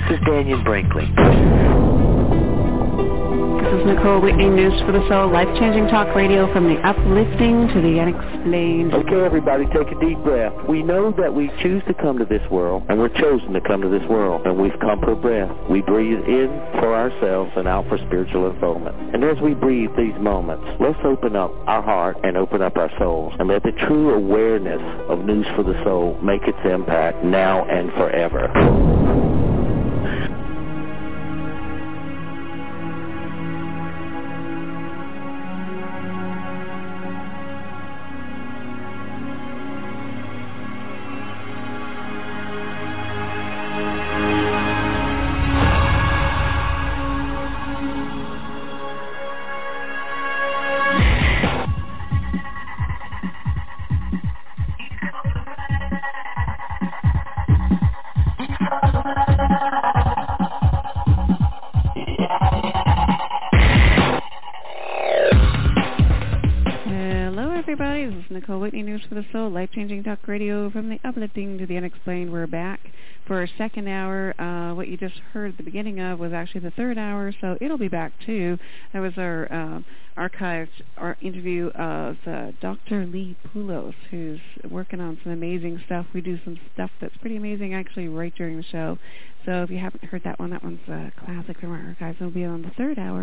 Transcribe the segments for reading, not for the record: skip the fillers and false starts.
This is Daniel Brinkley. This is Nicole Whitney, News for the Soul, life-changing talk radio from the uplifting to the unexplained. Okay, everybody, take a deep breath. We know that we choose to come to this world, and we're chosen to come to this world, and we've come for breath. We breathe in for ourselves and out for spiritual unfoldment. And as we breathe these moments, let's open up our heart and open up our souls, and let the true awareness of News for the Soul make its impact now and forever. Life-changing talk radio from the uplifting to the unexplained. We're back for our second hour. What you just heard at the beginning of was actually the third hour, so it'll be back too. That was our archived interview of Dr. Lee Poulos, who's working on some amazing stuff. We do some stuff that's pretty amazing actually right during the show. So if you haven't heard that one's a classic from our archives. It'll be on the third hour.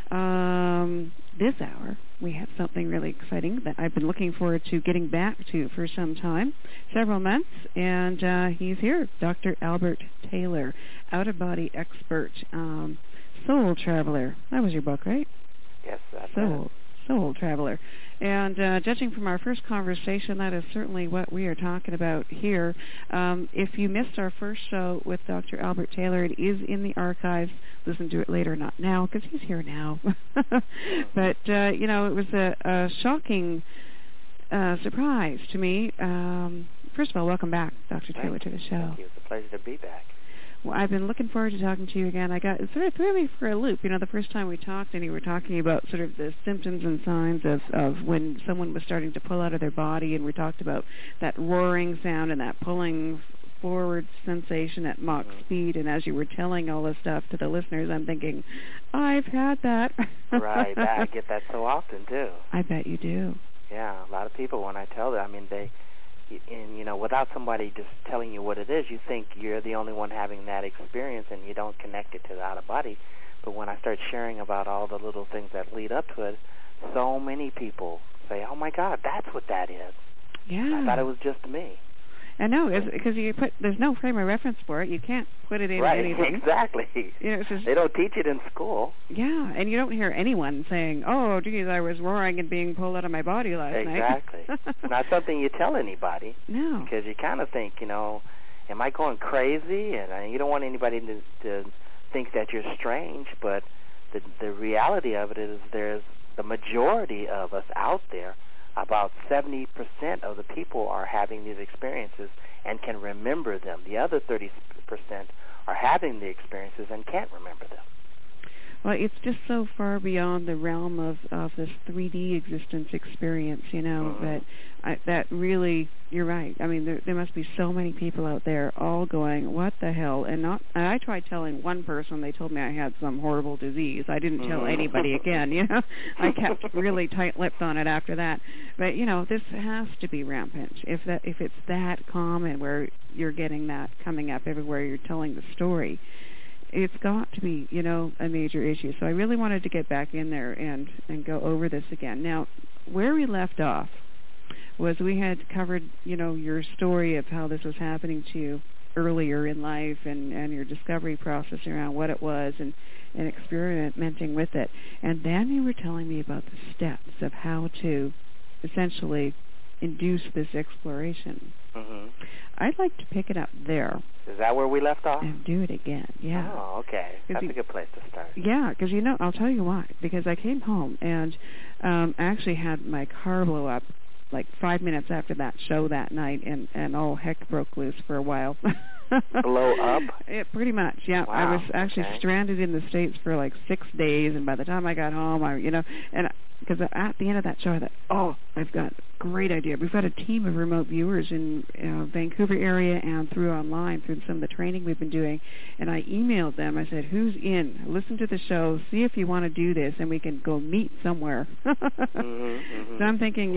This hour, we have something really exciting that I've been looking forward to getting back to for some time, several months, and he's here, Dr. Albert Taylor, out-of-body expert, soul traveler. That was your book, right? Yes, that's Soul Traveler. And judging from our first conversation, that is certainly what we are talking about here. If you missed our first show with Dr. Albert Taylor, it is in the archives. Listen to it later, not now, because he's here now. But, it was a shocking surprise to me. First of all, welcome back, Dr. Taylor, to the show. Thank you. It's a pleasure to be back. Well, I've been looking forward to talking to you again. It sort of threw me for a loop. The first time we talked, and you were talking about sort of the symptoms and signs of when someone was starting to pull out of their body, and we talked about that roaring sound and that pulling forward sensation at Mach speed. And as you were telling all this stuff to the listeners, I'm thinking, I've had that. Right, I get that so often, too. I bet you do. Yeah, a lot of people, when I tell them, without somebody just telling you what it is, you think you're the only one having that experience and you don't connect it to the out-of-body. But when I start sharing about all the little things that lead up to it, so many people say, oh, my God, that's what that is. Yeah. I thought it was just me. I know, because there's no frame of reference for it. You can't put it in anything. Right, exactly. They don't teach it in school. Yeah, and you don't hear anyone saying, oh, geez, I was roaring and being pulled out of my body last night. Exactly. It's not something you tell anybody. No. Because you kind of think, am I going crazy? And you don't want anybody to think that you're strange, but the reality of it is there's the majority of us out there. About 70% of the people are having these experiences and can remember them. The other 30% are having the experiences and can't remember them. Well, it's just so far beyond the realm of this 3D existence experience, that really, you're right. I mean, there must be so many people out there all going, what the hell? And I tried telling one person, they told me I had some horrible disease. I didn't tell anybody again, I kept really tight-lipped on it after that. But, this has to be rampant. If it's that common where you're getting that coming up everywhere you're telling the story, it's got to be, a major issue. So I really wanted to get back in there and go over this again. Now, where we left off was we had covered, your story of how this was happening to you earlier in life and your discovery process around what it was and experimenting with it. And then you were telling me about the steps of how to essentially induce this exploration. Mm-hmm. I'd like to pick it up there. Is that where we left off? And do it again, yeah. Oh, okay. That's a good place to start. Yeah, because, I'll tell you why. Because I came home and I actually had my car blow up like 5 minutes after that show that night, and all heck broke loose for a while. Blow up? Pretty much, yeah. Wow. I was actually stranded in the States for like 6 days, and by the time I got home, because at the end of that show, I thought, I've got a great idea. We've got a team of remote viewers in Vancouver area and through online through some of the training we've been doing, and I emailed them. I said, who's in? Listen to the show, see if you want to do this, and we can go meet somewhere. So I'm thinking,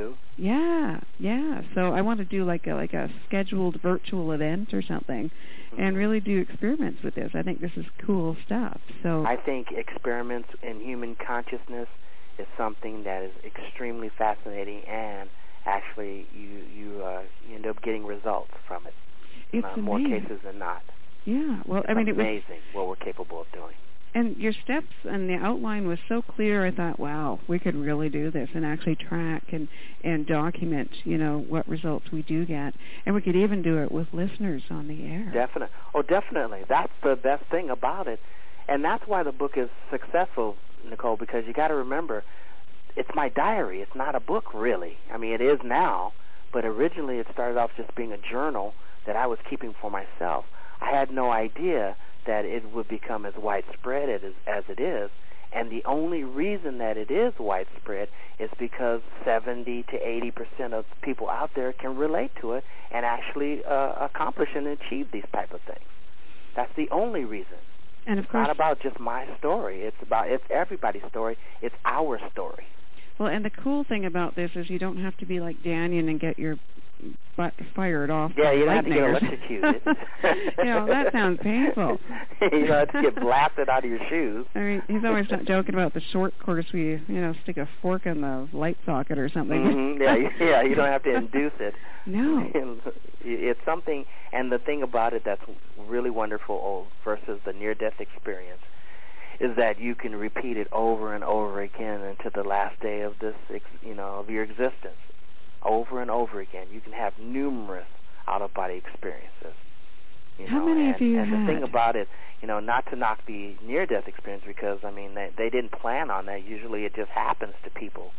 yeah. So I want to do like a scheduled virtual event or something, and really do experiments with this. I think this is cool stuff. So I think experiments in human consciousness is something that is extremely fascinating, and actually you end up getting results from it. It's more cases than not. Yeah, well, it's amazing what we're capable of doing. And your steps and the outline was so clear. I thought, wow, we could really do this and actually track and document, what results we do get, and we could even do it with listeners on the air. Definitely. That's the best thing about it, and that's why the book is successful, Nicole, because you got to remember, it's my diary. It's not a book, really. I mean, it is now, but originally it started off just being a journal that I was keeping for myself. I had no idea that it would become as widespread as it is, and the only reason that it is widespread is because 70 to 80% of people out there can relate to it and actually accomplish and achieve these type of things. That's the only reason. And of it's course, not about just my story. It's everybody's story. It's our story. Well, and the cool thing about this is you don't have to be like Danyan and get your butt fired off. Yeah, you don't have to get lightningers. electrocuted. That sounds painful. You don't have to get blasted out of your shoes. I mean, he's always joking about the short course where you stick a fork in the light socket or something. Mm-hmm. Yeah, you don't have to induce it. No. It's something, and the thing about it that's really wonderful versus the near-death experience is that you can repeat it over and over again into the last day of this, of your existence. Over and over again. You can have numerous out-of-body experiences. How many have you had? And the thing about it, not to knock the near-death experience, because, they didn't plan on that. Usually it just happens to people.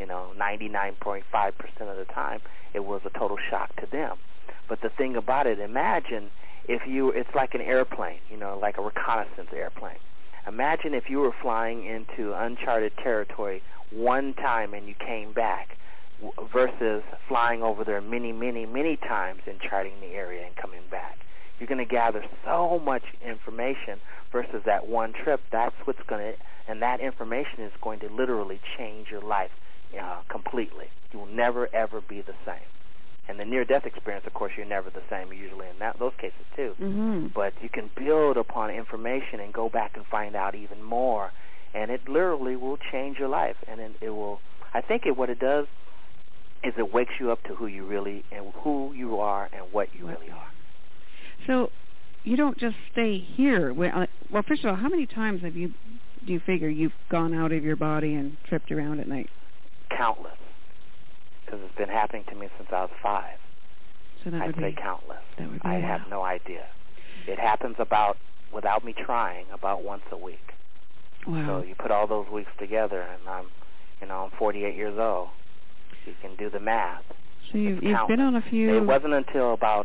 99.5% of the time, it was a total shock to them. But the thing about it, imagine it's like an airplane, like a reconnaissance airplane. Imagine if you were flying into uncharted territory one time and you came back, versus flying over there many, many, many times and charting the area and coming back. You're going to gather so much information versus that one trip. That's what's going to, and that information is going to literally change your life completely. You will never, ever be the same. And the near-death experience, of course, you're never the same usually in those cases too. Mm-hmm. But you can build upon information and go back and find out even more, and it literally will change your life. And it will, I think what it does is it wakes you up to who you are and what you really are. So you don't just stay here. Well, first of all, how many times do you figure you've gone out of your body and tripped around at night? Countless, because it's been happening to me since I was 5. So I'd say countless. That would be I have no idea. It happens without me trying, about once a week. Wow. So you put all those weeks together, and I'm 48 years old. You can do the math. So you've been on a few. It wasn't until about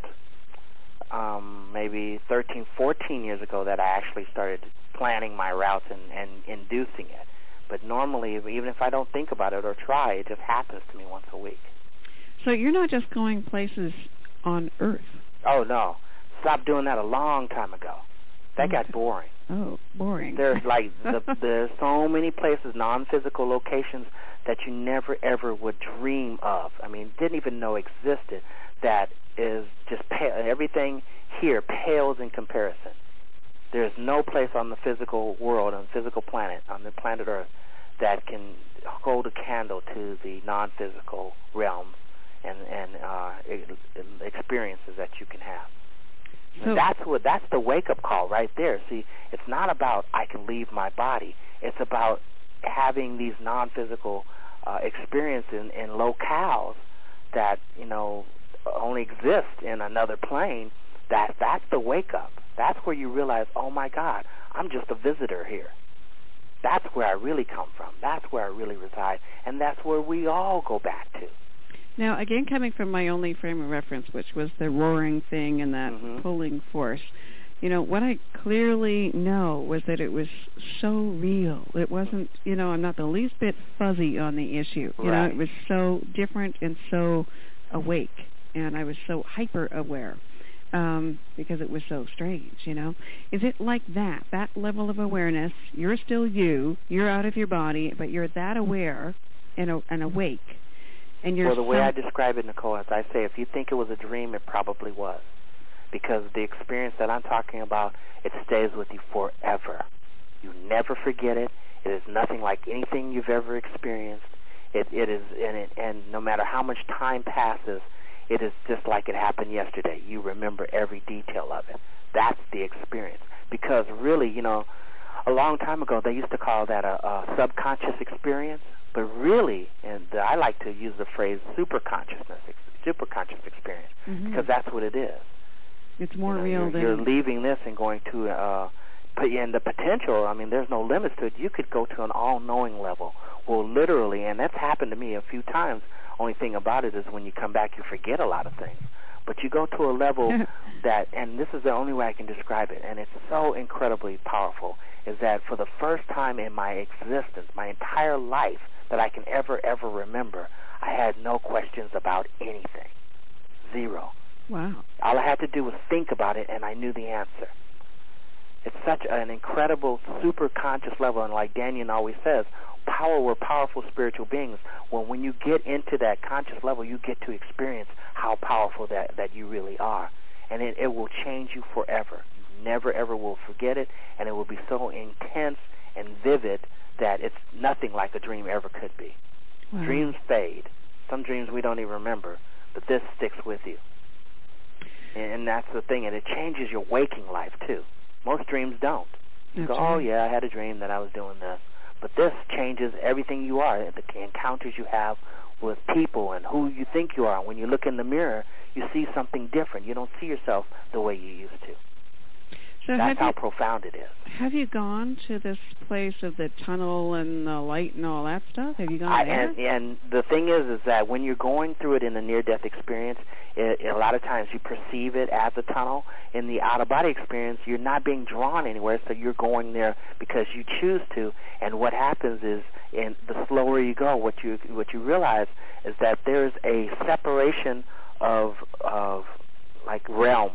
maybe 13, 14 years ago that I actually started planning my routes and inducing it. But normally, even if I don't think about it or try, it just happens to me once a week. So you're not just going places on Earth? Oh, no. Stopped doing that a long time ago. That got boring. Oh, boring. There's there's so many places, non-physical locations that you never ever would dream of. Didn't even know existed. That is just everything here pales in comparison. There's no place on the physical world, on the physical planet, on the planet Earth, that can hold a candle to the non-physical realm and experiences that you can have. So that's the wake-up call right there. See, it's not about I can leave my body. It's about having these non-physical experiences in locales that only exist in another plane. That's the wake-up. That's where you realize, oh my God, I'm just a visitor here. That's where I really come from. That's where I really reside, and that's where we all go back to. Now, again, coming from my only frame of reference, which was the roaring thing and that pulling force, what I clearly know was that it was so real. It wasn't, I'm not the least bit fuzzy on the issue. Right. It was so different and so awake, and I was so hyper aware because it was so strange, Is it like that level of awareness? You're still you're out of your body, but you're that aware and awake. And you're the way I describe it, Nicole, is I say if you think it was a dream, it probably was. Because the experience that I'm talking about, it stays with you forever. You never forget it. It is nothing like anything you've ever experienced. It is, and no matter how much time passes, it is just like it happened yesterday. You remember every detail of it. That's the experience. Because really, a long time ago, they used to call that a subconscious experience. But really, and I like to use the phrase superconscious experience, because that's what it is. It's more real than... You're leaving this and going to put you in the potential. I mean, there's no limits to it. You could go to an all-knowing level. Well, literally, and that's happened to me a few times. Only thing about it is when you come back, you forget a lot of things. But you go to a level that, and this is the only way I can describe it, and it's so incredibly powerful, is that for the first time in my existence, my entire life, that I can ever remember, I had no questions about anything. Zero. Wow. All I had to do was think about it, and I knew the answer. It's such an incredible, super conscious level, and like Daniel always says, we're powerful spiritual beings. Well, when you get into that conscious level, you get to experience how powerful that you really are. And it will change you forever. You never, ever will forget it, and it will be so intense and vivid that it's nothing like a dream ever could be. Wow. Dreams fade. Some dreams we don't even remember, but this sticks with you. And that's the thing, and it changes your waking life, too. Most dreams don't. You go, oh, yeah, I had a dream that I was doing this. But this changes everything you are, the encounters you have with people and who you think you are. When you look in the mirror, you see something different. You don't see yourself the way you used to. So that's how profound it is. Have you gone to this place of the tunnel and the light and all that stuff? Have you gone there? And the thing is that when you're going through it in a near-death experience, a lot of times you perceive it as a tunnel. In the out-of-body experience, you're not being drawn anywhere, so you're going there because you choose to. And what happens is, in the slower you go, what you realize is that there's a separation of like realms.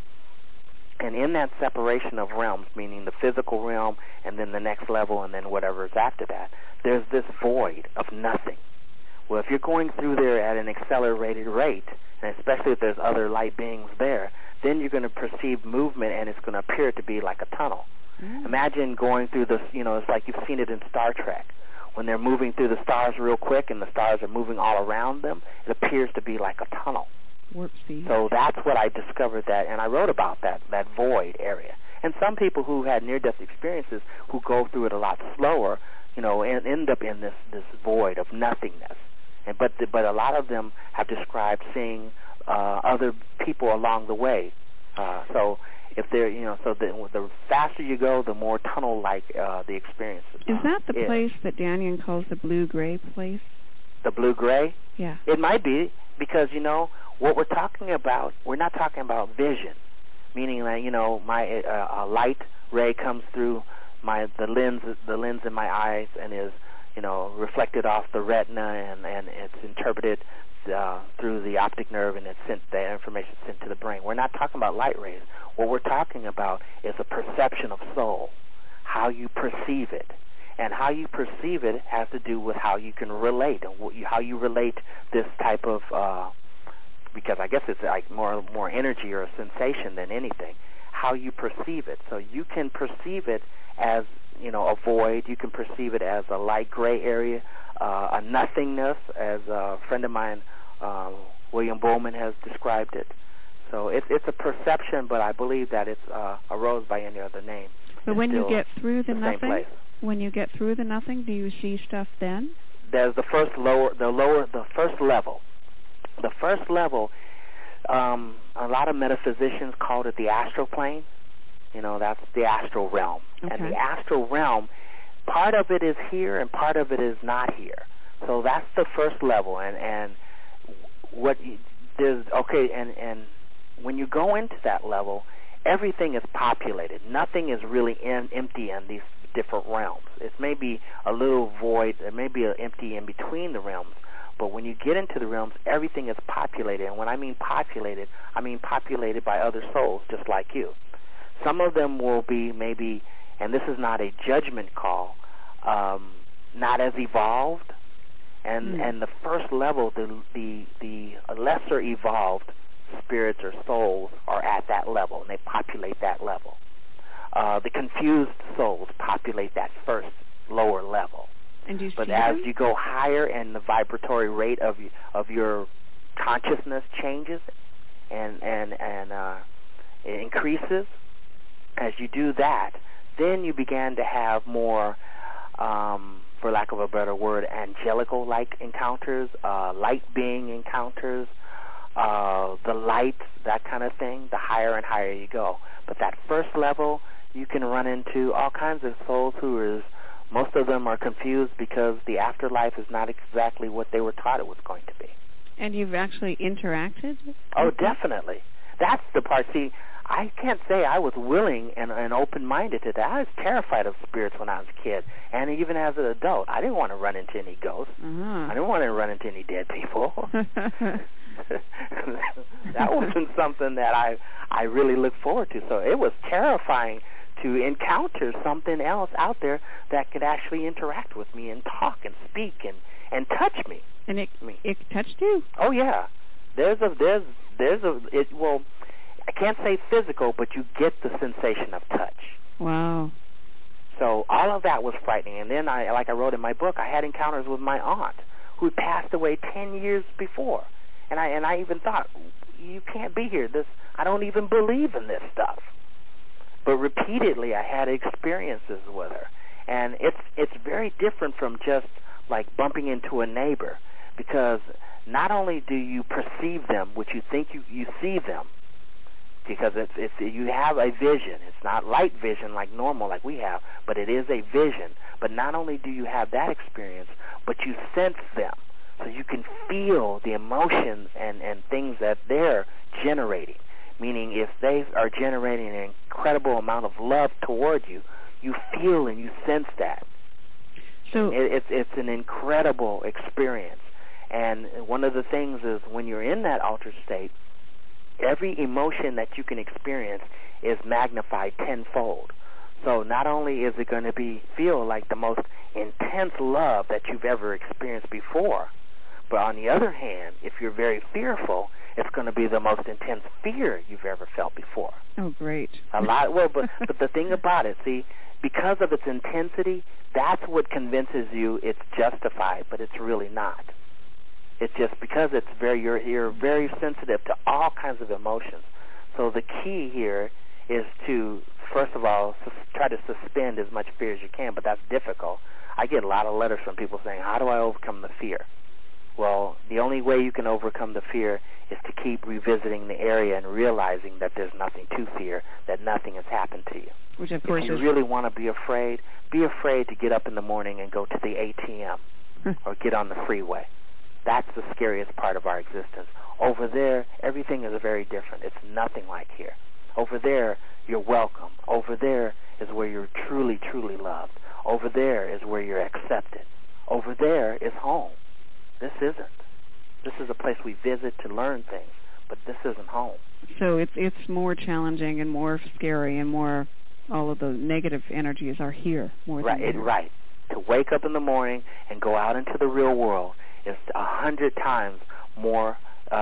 And in that separation of realms, meaning the physical realm and then the next level and then whatever is after that, there's this void of nothing. Well, if you're going through there at an accelerated rate, and especially if there's other light beings there, then you're going to perceive movement and it's going to appear to be like a tunnel. Imagine going through this, it's like you've seen it in Star Trek. When they're moving through the stars real quick and the stars are moving all around them, it appears to be like a tunnel. Warp speed. So that's what I discovered and I wrote about that void area. And some people who had near-death experiences who go through it a lot slower, and end up in this void of nothingness. But a lot of them have described seeing other people along the way. So if they're, so the faster you go, the more tunnel-like the experience is. That the place that Daniel calls the blue-gray place? The blue-gray? Yeah. It might be, because, what we're talking about, we're not talking about vision, meaning that, my light ray comes through the lens in my eyes and is, reflected off the retina and it's interpreted through the optic nerve and it's sent, the information sent to the brain. We're not talking about light rays. What we're talking about is a perception of soul, how you perceive it. And how you perceive it has to do with how you can relate and how you relate this type of because I guess it's like more energy or a sensation than anything, how you perceive it. So you can perceive it as, a void. You can perceive it as a light gray area, a nothingness, as a friend of mine, William Bowman, has described it. So it's a perception, but I believe that it's arose by any other name. But when you get through the nothing, do you see stuff then? There's the first level. The first level, a lot of metaphysicians called it the astral plane. That's the astral realm. Okay. And the astral realm, part of it is here and part of it is not here. So that's the first level. And and when you go into that level, everything is populated. Nothing is really empty in these different realms. It may be a little void, it may be empty in between the realms, but when you get into the realms, everything is populated. And when I mean populated by other souls just like you. Some of them will be maybe, and this is not a judgment call, not as evolved, and the first level, the lesser evolved spirits or souls are at that level, and they populate that level. The confused souls populate that first lower level. And do you but see as them? you go higher and the vibratory rate of your consciousness changes and it increases, as you do that, then you began to have more, for lack of a better word, angelical-like encounters, light being encounters, the light, that kind of thing. The higher and higher you go. But that first level, you can run into all kinds of souls most of them are confused because the afterlife is not exactly what they were taught it was going to be. And you've actually interacted? Oh, definitely. That's the part. See, I can't say I was willing and open-minded to that. I was terrified of spirits when I was a kid, and even as an adult. I didn't want to run into any ghosts. I didn't want to run into any dead people. That wasn't something that I really looked forward to. So it was terrifying to encounter something else out there that could actually interact with me and talk and speak and touch me. And it touched you? Oh yeah. Well, I can't say physical, but you get the sensation of touch. Wow. So all of that was frightening. And then like I wrote in my book, I had encounters with my aunt who had passed away 10 years before. And I even thought, you can't be here. I don't even believe in this stuff. But repeatedly I had experiences with her. And it's very different from just like bumping into a neighbor, because not only do you perceive them, which you think you see them, because it's you have a vision. It's not light vision like normal like we have, but it is a vision. But not only do you have that experience, but you sense them. So you can feel the emotions and things that they're generating. Meaning if they are generating an incredible amount of love toward you, you feel and you sense that. So it's an incredible experience. And one of the things is when you're in that altered state, every emotion that you can experience is magnified tenfold. So not only is it going to feel like the most intense love that you've ever experienced before, but on the other hand, if you're very fearful, it's going to be the most intense fear you've ever felt before. Oh, great. A lot. Well, but the thing about it, see, because of its intensity, that's what convinces you it's justified, but it's really not. It's just because you're very sensitive to all kinds of emotions. So the key here is to, first of all, try to suspend as much fear as you can, but that's difficult. I get a lot of letters from people saying, how do I overcome the fear? Well, the only way you can overcome the fear is to keep revisiting the area and realizing that there's nothing to fear, that nothing has happened to you. Which, of course, if you really want to be afraid to get up in the morning and go to the ATM or get on the freeway. That's the scariest part of our existence. Over there, everything is very different. It's nothing like here. Over there, you're welcome. Over there is where you're truly, truly loved. Over there is where you're accepted. Over there is home. This isn't. This is a place we visit to learn things, but this isn't home. So it's more challenging and more scary and more, all of the negative energies are here more than there. Right. To wake up in the morning and go out into the real world is 100 times more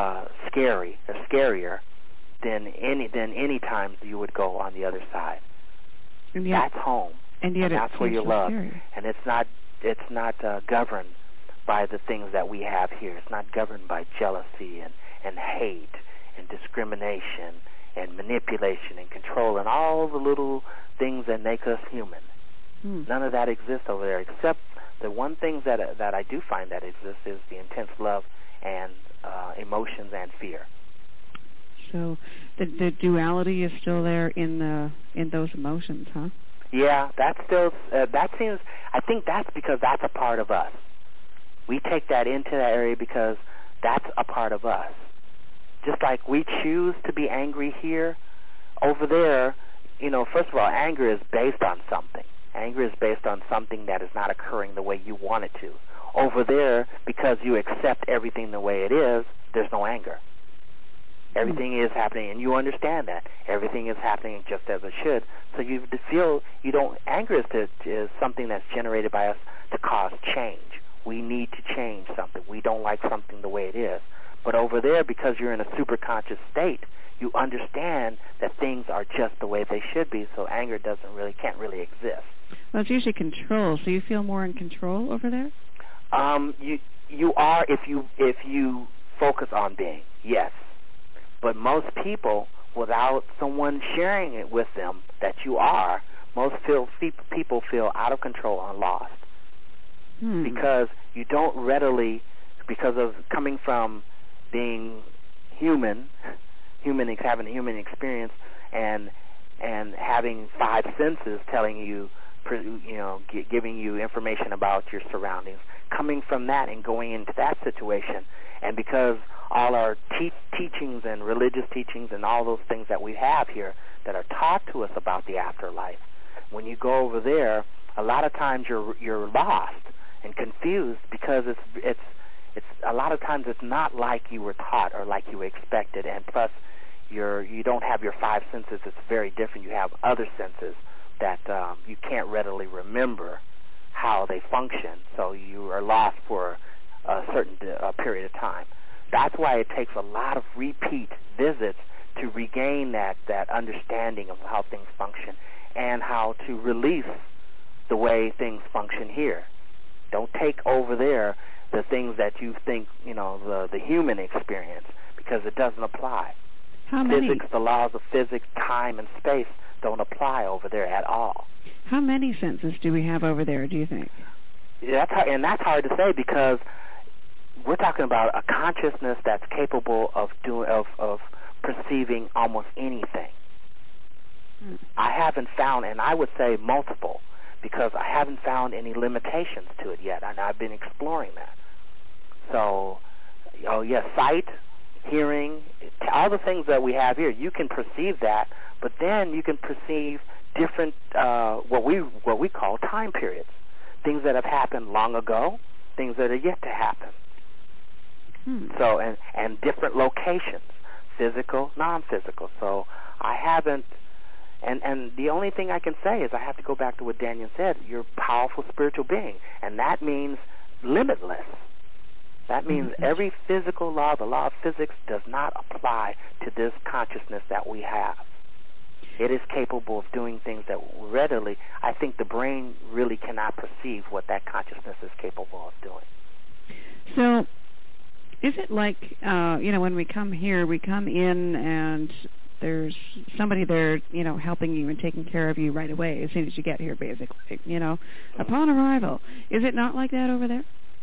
scarier than any times you would go on the other side. And yet, that's home. And yet that's where you're loved. Scary. And it's not governed by the things that we have here. It's not governed by jealousy and hate and discrimination and manipulation and control and all the little things that make us human. None of that exists over there, except the one thing that I do find that exists is the intense love and emotions and fear. So the duality is still there in those emotions, huh? Yeah, that's still that seems. I think that's because that's a part of us. We take that into that area because That's a part of us. Just like we choose to be angry here, over there, first of all, anger is based on something. Anger is based on something that is not occurring the way you want it to. Over there, because you accept everything the way it is, there's no anger. Everything is happening, and you understand that. Everything is happening just as it should. So you feel you don't. Anger is something that's generated by us to cause change. We need to change something. We don't like something the way it is. But over there, because you're in a superconscious state, you understand that things are just the way they should be. So anger can't really exist. Well, it's usually control. So you feel more in control over there? You are if you focus on being, yes. But most people, without someone sharing it with them that you are, most people feel out of control and lost. Because you don't readily, because of coming from being human, having a human experience, and having five senses telling you, giving you information about your surroundings, coming from that and going into that situation, and because all our teachings and religious teachings and all those things that we have here that are taught to us about the afterlife, when you go over there, a lot of times you're lost and confused because it's a lot of times it's not like you were taught or like you expected, and plus you don't have your five senses. It's very different. You have other senses that you can't readily remember how they function, so you are lost for a certain period of time. That's why it takes a lot of repeat visits to regain that understanding of how things function and how to release the way things function here. Don't take over there the things that you think, the human experience, because it doesn't apply. How many? Physics, the laws of physics, time, and space don't apply over there at all. How many senses do we have over there, do you think? That's hard to say, because we're talking about a consciousness that's capable of perceiving almost anything. I haven't found, and I would say multiple, because I haven't found any limitations to it yet, and I've been exploring that. So, sight, hearing, all the things that we have here, you can perceive that, but then you can perceive different, what we call time periods, things that have happened long ago, things that are yet to happen. So, and different locations, physical, non-physical. So I haven't, and the only thing I can say is I have to go back to what Daniel said. You're a powerful spiritual being, and that means limitless. That means every physical law, the law of physics, does not apply to this consciousness that we have. It is capable of doing things that readily, I think the brain really cannot perceive what that consciousness is capable of doing. So, is it like, when we come here, we come in and there's somebody there, helping you and taking care of you right away as soon as you get here, basically, upon arrival. Is it not like that over there?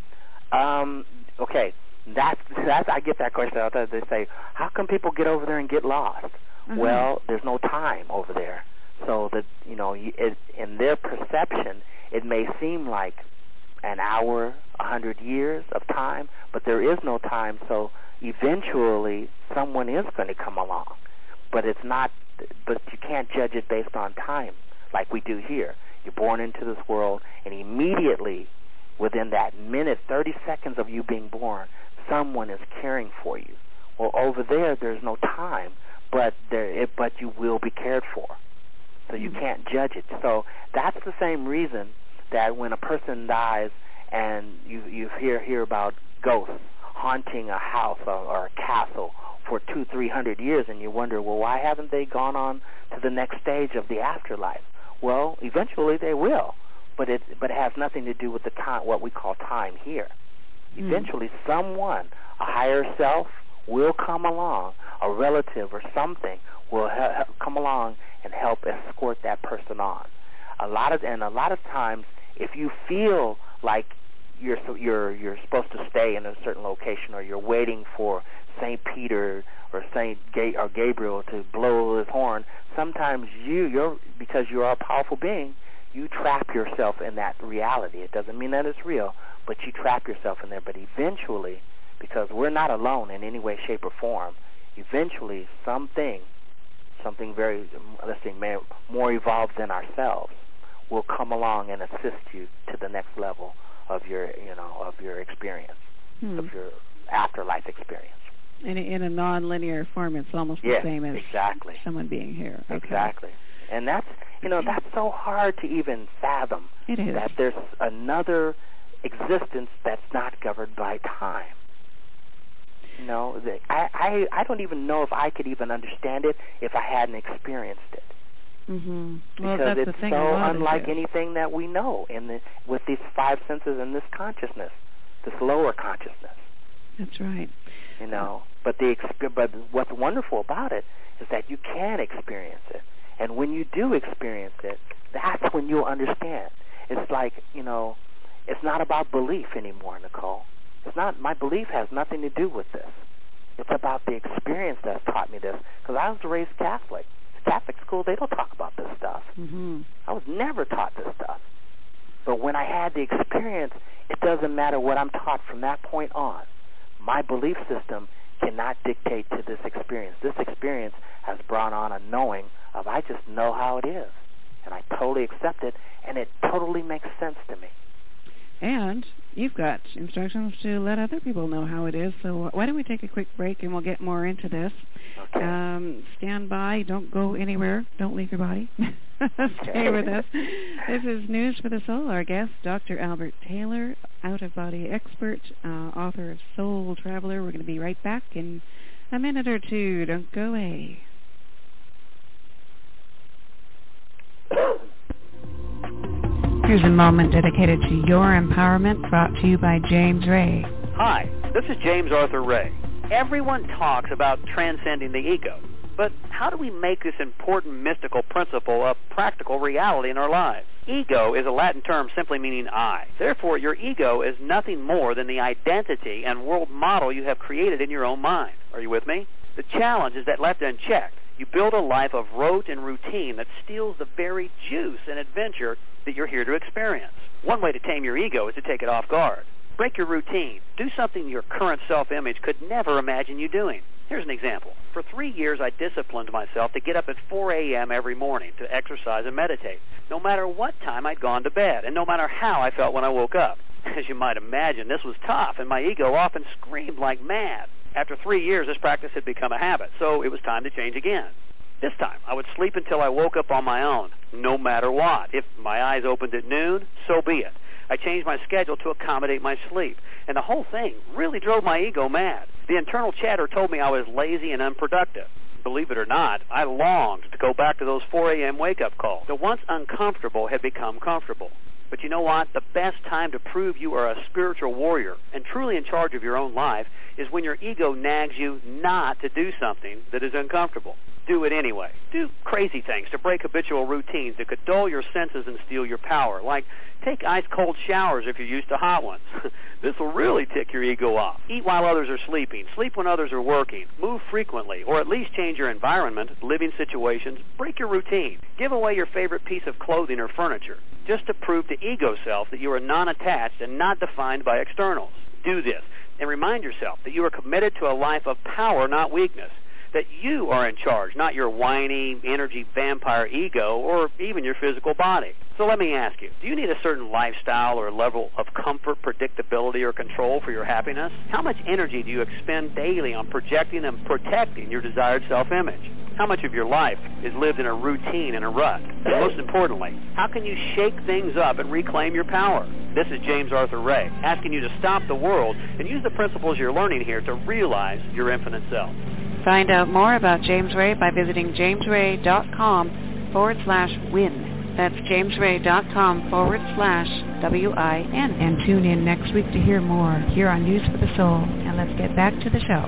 Okay. That's I get that question all the time. They say, how come people get over there and get lost? Well, there's no time over there. So that, in their perception, it may seem like an hour, 100 years of time, but there is no time, so eventually someone is going to come along. But you can't judge it based on time like we do here. You're born into this world, and immediately within that minute, 30 seconds of you being born, someone is caring for you. Well, over there's no time, but you will be cared for. So you can't judge it. So that's the same reason that when a person dies and you hear about ghosts haunting a house or a castle for 200-300 years, and you wonder, well, why haven't they gone on to the next stage of the afterlife? Well, eventually they will, but it has nothing to do with the time, what we call time here. Eventually someone, a higher self, will come along, a relative or something will come along and help escort that person on. A lot of times, if you feel like you're supposed to stay in a certain location, or you're waiting for St. Peter or or Gabriel to blow his horn, sometimes because you are a powerful being, you trap yourself in that reality. It doesn't mean that it's real, but you trap yourself in there. But eventually, because we're not alone in any way, shape, or form. Eventually, something very, let's say, more evolved than ourselves will come along and assist you to the next level of your, of your experience, of your afterlife experience. In a non-linear form, it's almost the same as someone being here. Okay. Exactly. And that's, that's so hard to even fathom. It is. That there's another existence that's not governed by time. I don't even know if I could even understand it if I hadn't experienced it. Mm-hmm. Well, because that's it's the thing, so unlike anything that we know with these five senses and this consciousness, this lower consciousness. That's right. But what's wonderful about it is that you can experience it, and when you do experience it, that's when you'll understand. It's like it's not about belief anymore, Nicole. It's not. My belief has nothing to do with this. It's about the experience that's taught me this. Because I was raised Catholic. Catholic school, they don't talk about this stuff. Mm-hmm. I was never taught this stuff. But when I had the experience, it doesn't matter what I'm taught from that point on. My belief system cannot dictate to this experience. This experience has brought on a knowing of I just know how it is. And I totally accept it, and it totally makes sense to me. And you've got instructions to let other people know how it is. So why don't we take a quick break, and we'll get more into this. Okay. Stand by. Don't go anywhere. Don't leave your body. Stay with us. This is News for the Soul. Our guest, Dr. Albert Taylor, out-of-body expert, author of Soul Traveler. We're going to be right back in a minute or two. Don't go away. Here's a moment dedicated to your empowerment, brought to you by James Ray. Hi, this is James Arthur Ray. Everyone talks about transcending the ego, but how do we make this important mystical principle a practical reality in our lives? Ego is a Latin term simply meaning I. Therefore, your ego is nothing more than the identity and world model you have created in your own mind. Are you with me? The challenge is that left unchecked, you build a life of rote and routine that steals the very juice and adventure that you're here to experience. One way to tame your ego is to take it off guard. Break your routine. Do something your current self-image could never imagine you doing. Here's an example. For 3 years, I disciplined myself to get up at 4 a.m. every morning to exercise and meditate, no matter what time I'd gone to bed, and no matter how I felt when I woke up. As you might imagine, this was tough, and my ego often screamed like mad. After 3 years, this practice had become a habit, so it was time to change again. This time, I would sleep until I woke up on my own, no matter what. If my eyes opened at noon, so be it. I changed my schedule to accommodate my sleep, and the whole thing really drove my ego mad. The internal chatter told me I was lazy and unproductive. Believe it or not, I longed to go back to those 4 a.m. wake-up calls. The once uncomfortable had become comfortable. But you know what? The best time to prove you are a spiritual warrior and truly in charge of your own life is when your ego nags you not to do something that is uncomfortable. Do it anyway. Do crazy things to break habitual routines that could dull your senses and steal your power, like take ice-cold showers if you're used to hot ones. This will really tick your ego off. Eat while others are sleeping. Sleep when others are working. Move frequently, or at least change your environment, living situations. Break your routine. Give away your favorite piece of clothing or furniture, just to prove to ego self that you are non-attached and not defined by externals. Do this, and remind yourself that you are committed to a life of power, not weakness. That you are in charge, not your whiny, energy vampire ego or even your physical body. So let me ask you, do you need a certain lifestyle or level of comfort, predictability, or control for your happiness? How much energy do you expend daily on projecting and protecting your desired self-image? How much of your life is lived in a routine and a rut? And most importantly, how can you shake things up and reclaim your power? This is James Arthur Ray, asking you to stop the world and use the principles you're learning here to realize your infinite self. Find out more about James Ray by visiting jamesray.com/win. That's jamesray.com/WIN. And tune in next week to hear more here on News for the Soul. And let's get back to the show.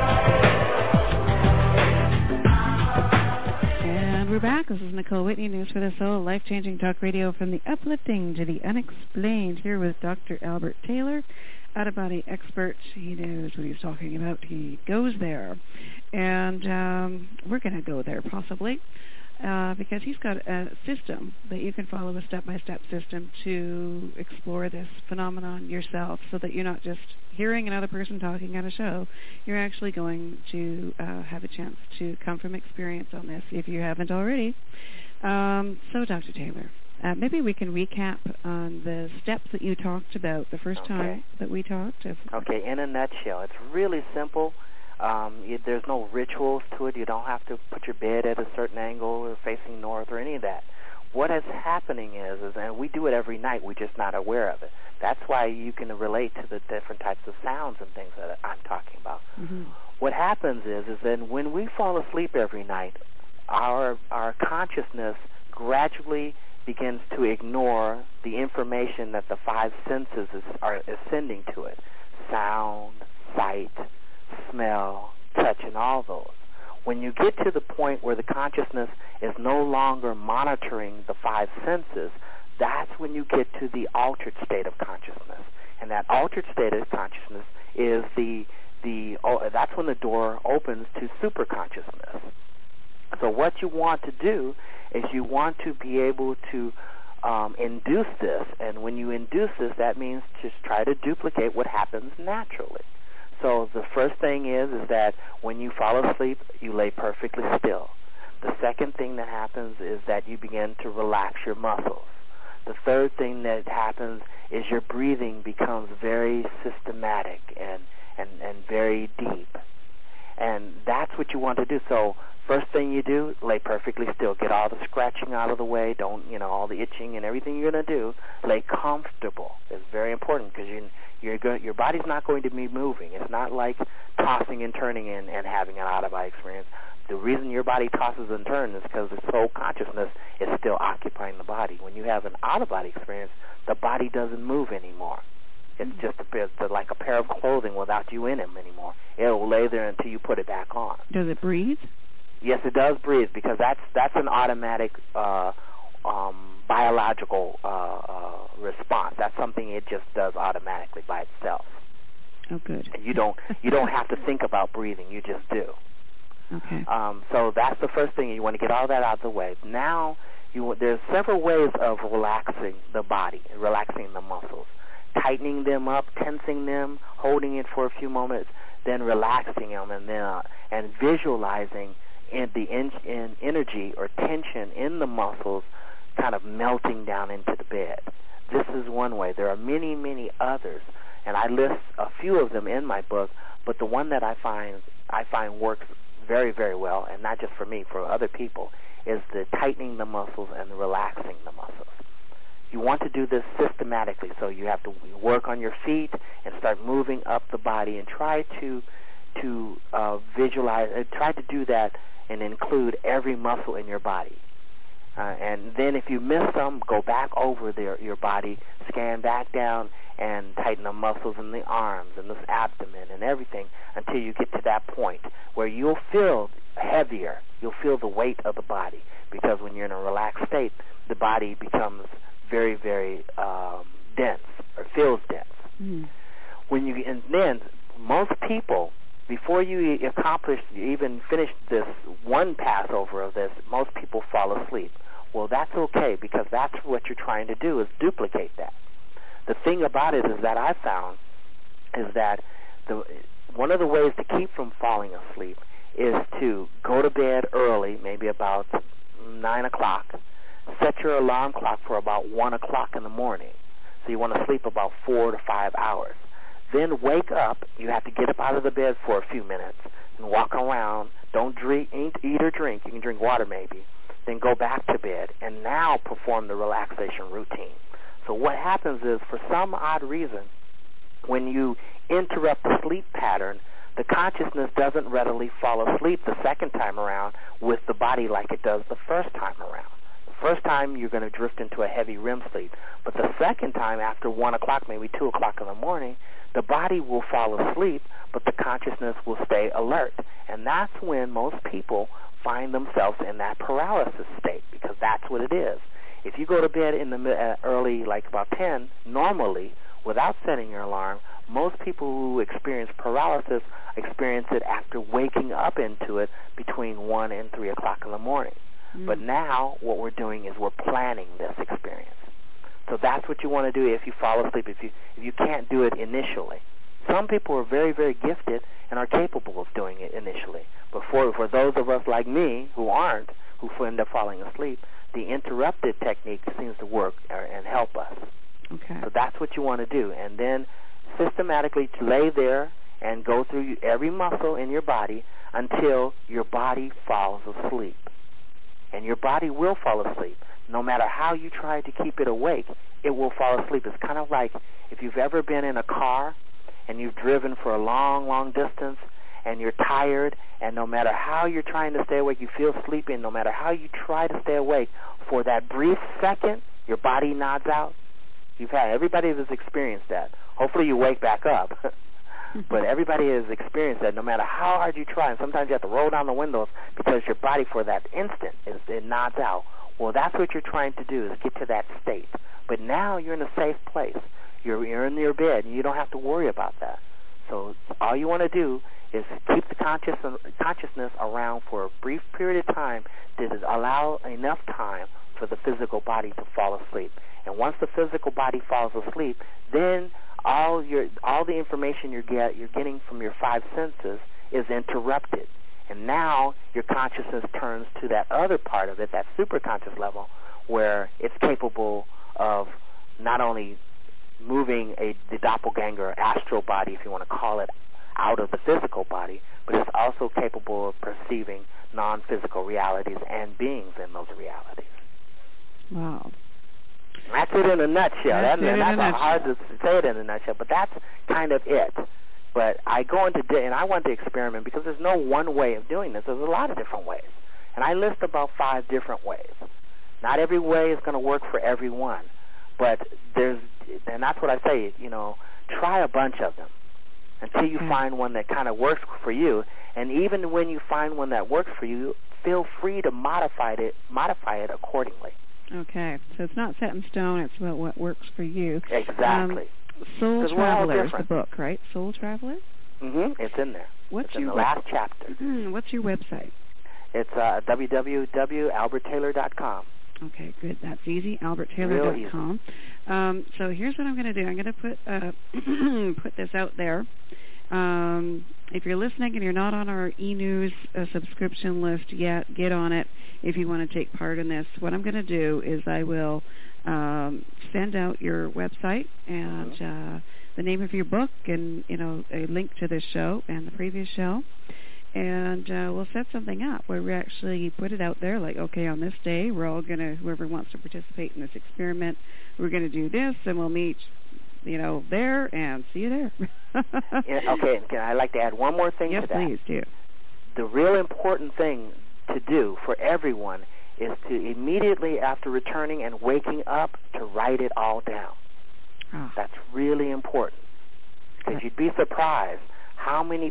This is Nicole Whitney, News for the Soul, life-changing talk radio from the uplifting to the unexplained, here with Dr. Albert Taylor, out-of-body expert. He knows what he's talking about. He goes there. And we're going to go there, possibly, because he's got a system that you can follow, a step-by-step system to explore this phenomenon yourself, so that you're not just hearing another person talking at a show. You're actually going to have a chance to come from experience on this, if you haven't already. So, Dr. Taylor, maybe we can recap on the steps that you talked about the first time that we talked. Okay, in a nutshell, it's really simple. There's no rituals to it. You don't have to put your bed at a certain angle or facing north or any of that. What is happening is, and we do it every night, we're just not aware of it. That's why you can relate to the different types of sounds and things that I'm talking about. Mm-hmm. What happens is that when we fall asleep every night, our consciousness gradually begins to ignore the information that the five senses are sending to it: sound, sight, smell, touch, and all those. When you get to the point where the consciousness is no longer monitoring the five senses, that's when you get to the altered state of consciousness. And that altered state of consciousness is that's when the door opens to superconsciousness. So what you want to do is you want to be able to induce this, and when you induce this, that means just try to duplicate what happens naturally. So the first thing is that when you fall asleep, you lay perfectly still. The second thing that happens is that you begin to relax your muscles. The third thing that happens is your breathing becomes very systematic and very deep. And that's what you want to do. So first thing you do, lay perfectly still. Get all the scratching out of the way. Don't, all the itching and everything you're going to do. Lay comfortable. It's very important because your body's not going to be moving. It's not like tossing and turning and having an out-of-body experience. The reason your body tosses and turns is because the soul consciousness is still occupying the body. When you have an out-of-body experience, the body doesn't move anymore. It's just like a pair of clothing without you in them anymore. It will lay there until you put it back on. Does it breathe? Yes, it does breathe, because that's an automatic biological response. That's something it just does automatically by itself. Oh, good. And you don't have to think about breathing. You just do. Okay. So that's the first thing. You want to get all that out of the way. Now, there's several ways of relaxing the body, relaxing the muscles. Tightening them up, tensing them, holding it for a few moments, then relaxing them, and visualizing the energy or tension in the muscles kind of melting down into the bed. This is one way. There are many, many others, and I list a few of them in my book, but the one that I find works very, very well, and not just for me, for other people, is the tightening the muscles and the relaxing the muscles. You want to do this systematically, so you have to work on your feet and start moving up the body and try to visualize, try to do that and include every muscle in your body. And then if you miss some, go back over your body, scan back down, and tighten the muscles in the arms and the abdomen and everything until you get to that point where you'll feel heavier. You'll feel the weight of the body, because when you're in a relaxed state, the body becomes very, very dense, or feels dense. Mm. And then most people, before you even finish this one passover of this, most people fall asleep. Well, that's okay, because that's what you're trying to do, is duplicate that. The thing about it is that I found is that one of the ways to keep from falling asleep is to go to bed early, maybe about 9 o'clock. Set your alarm clock for about 1 o'clock in the morning. So you want to sleep about 4 to 5 hours. Then wake up. You have to get up out of the bed for a few minutes and walk around. Don't eat or drink. You can drink water maybe. Then go back to bed and now perform the relaxation routine. So what happens is, for some odd reason, when you interrupt the sleep pattern, the consciousness doesn't readily fall asleep the second time around with the body like it does the first time around. first time you're going to drift into a heavy REM sleep, but the second time after 1 o'clock, maybe 2 o'clock in the morning, the body will fall asleep, but the consciousness will stay alert. And that's when most people find themselves in that paralysis state, because that's what it is. If you go to bed in the early, like about 10, normally, without setting your alarm, most people who experience paralysis experience it after waking up into it between 1 and 3 o'clock in the morning. But now what we're doing is we're planning this experience. So that's what you want to do if you fall asleep, if you can't do it initially. Some people are very, very gifted and are capable of doing it initially. But for those of us like me who aren't, who end up falling asleep, the interrupted technique seems to work and help us. Okay. So that's what you want to do. And then systematically lay there and go through every muscle in your body until your body falls asleep. And your body will fall asleep. No matter how you try to keep it awake, it will fall asleep. It's kind of like if you've ever been in a car and you've driven for a long, long distance and you're tired, and no matter how you're trying to stay awake, you feel sleepy, and no matter how you try to stay awake, for that brief second, your body nods out. Everybody has experienced that. Hopefully you wake back up. But everybody has experienced that no matter how hard you try, and sometimes you have to roll down the windows because your body for that instant, it nods out. Well, that's what you're trying to do, is get to that state. But now you're in a safe place. You're in your bed, and you don't have to worry about that. So all you want to do is keep the consciousness around for a brief period of time to allow enough time for the physical body to fall asleep. And once the physical body falls asleep, then all the information you're getting from your five senses is interrupted. And now your consciousness turns to that other part of it, that superconscious level, where it's capable of not only moving the doppelganger astral body, if you want to call it, out of the physical body, but it's also capable of perceiving non-physical realities and beings in those realities. Wow. That's it in a nutshell. That's hard to say it in a nutshell, but that's kind of it. But I go into and I want to experiment because there's no one way of doing this. There's a lot of different ways. And I list about 5 different ways. Not every way is going to work for everyone. But and that's what I say, try a bunch of them until you find one that kind of works for you. And even when you find one that works for you, feel free to modify it accordingly. Okay, so it's not set in stone. It's about what works for you. Exactly. Soul Traveler is the book, right? Soul Traveler? Mm-hmm. It's in there. It's in the last chapter. What's your website? It's www.alberttaylor.com. Okay, good. That's easy. alberttaylor.com. So here's what I'm going to do. I'm going to put this out there. If you're listening and you're not on our e-news subscription list yet, get on it if you want to take part in this. What I'm going to do is I will send out your website and the name of your book and, a link to this show and the previous show. And we'll set something up where we actually put it out there, like, okay, on this day, we're all going to, whoever wants to participate in this experiment, we're going to do this, and we'll meet, there, and see you there. Okay, and I'd like to add one more thing to that. Yes, please do. The real important thing to do for everyone is to immediately after returning and waking up to write it all down. Oh. That's really important, because you'd be surprised how many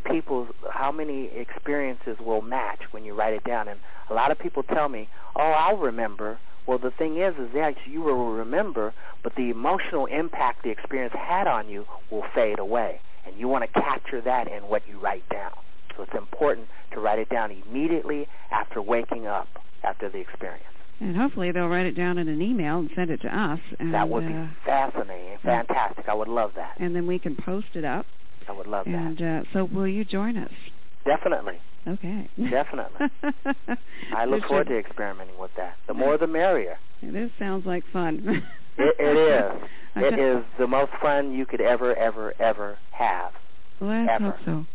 experiences will match when you write it down. And a lot of people tell me, I'll remember. Well, the thing is that you will remember, but the emotional impact the experience had on you will fade away. And you want to capture that in what you write down. So it's important to write it down immediately after waking up, after the experience. And hopefully they'll write it down in an email and send it to us. And, that would be fascinating, fantastic. I would love that. And then we can post it up. I would love that. And so will you join us? Definitely. Okay. Definitely. I look forward to experimenting with that. The more the merrier. This sounds like fun. It is. It is the most fun you could ever have. Well, I hope so.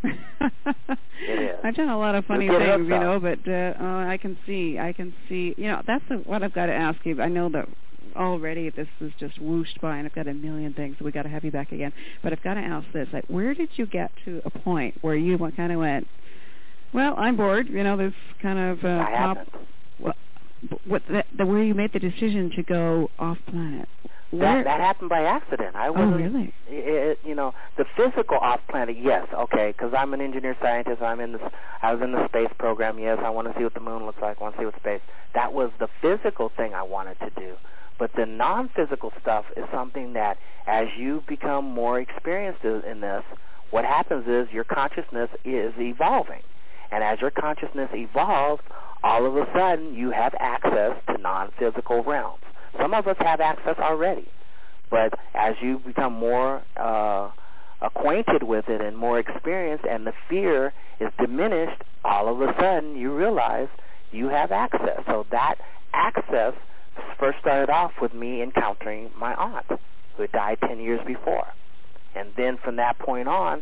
It is. I've done a lot of funny things, but I can see, that's what I've got to ask you. I know that already this was just whooshed by, and I've got a million things, so we got to have you back again. But I've got to ask this: where did you get to a point where you kind of went, "Well, I'm bored. This kind of I haven't. Well, where you made the decision to go off planet? That happened by accident. I wasn't. Oh, really? The physical off planet, yes, okay, because I'm an engineer scientist. I was in the space program. Yes, I want to see what the moon looks like. I want to see what space. That was the physical thing I wanted to do. But the non-physical stuff is something that, as you become more experienced in this, what happens is your consciousness is evolving, and as your consciousness evolves, all of a sudden you have access to non-physical realms. Some of us have access already, but as you become more acquainted with it and more experienced and the fear is diminished, all of a sudden you realize you have access. So that access first started off with me encountering my aunt, who had died 10 years before. And then from that point on,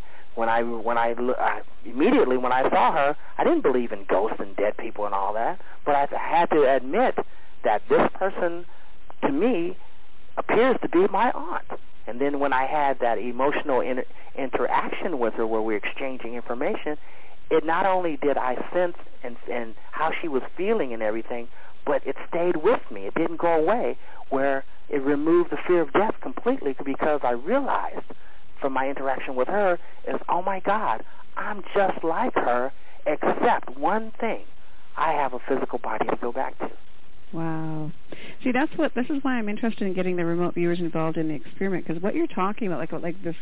immediately when I saw her, I didn't believe in ghosts and dead people and all that, but I had to admit that this person, to me, appears to be my aunt. And then when I had that emotional interaction with her where we were exchanging information, it not only did I sense and how she was feeling and everything, but it stayed with me. It didn't go away, where it removed the fear of death completely, because I realized from my interaction with her is, oh my God, I'm just like her, except one thing. I have a physical body to go back to. Wow. See, this is why I'm interested in getting the remote viewers involved in the experiment, because what you're talking about, like this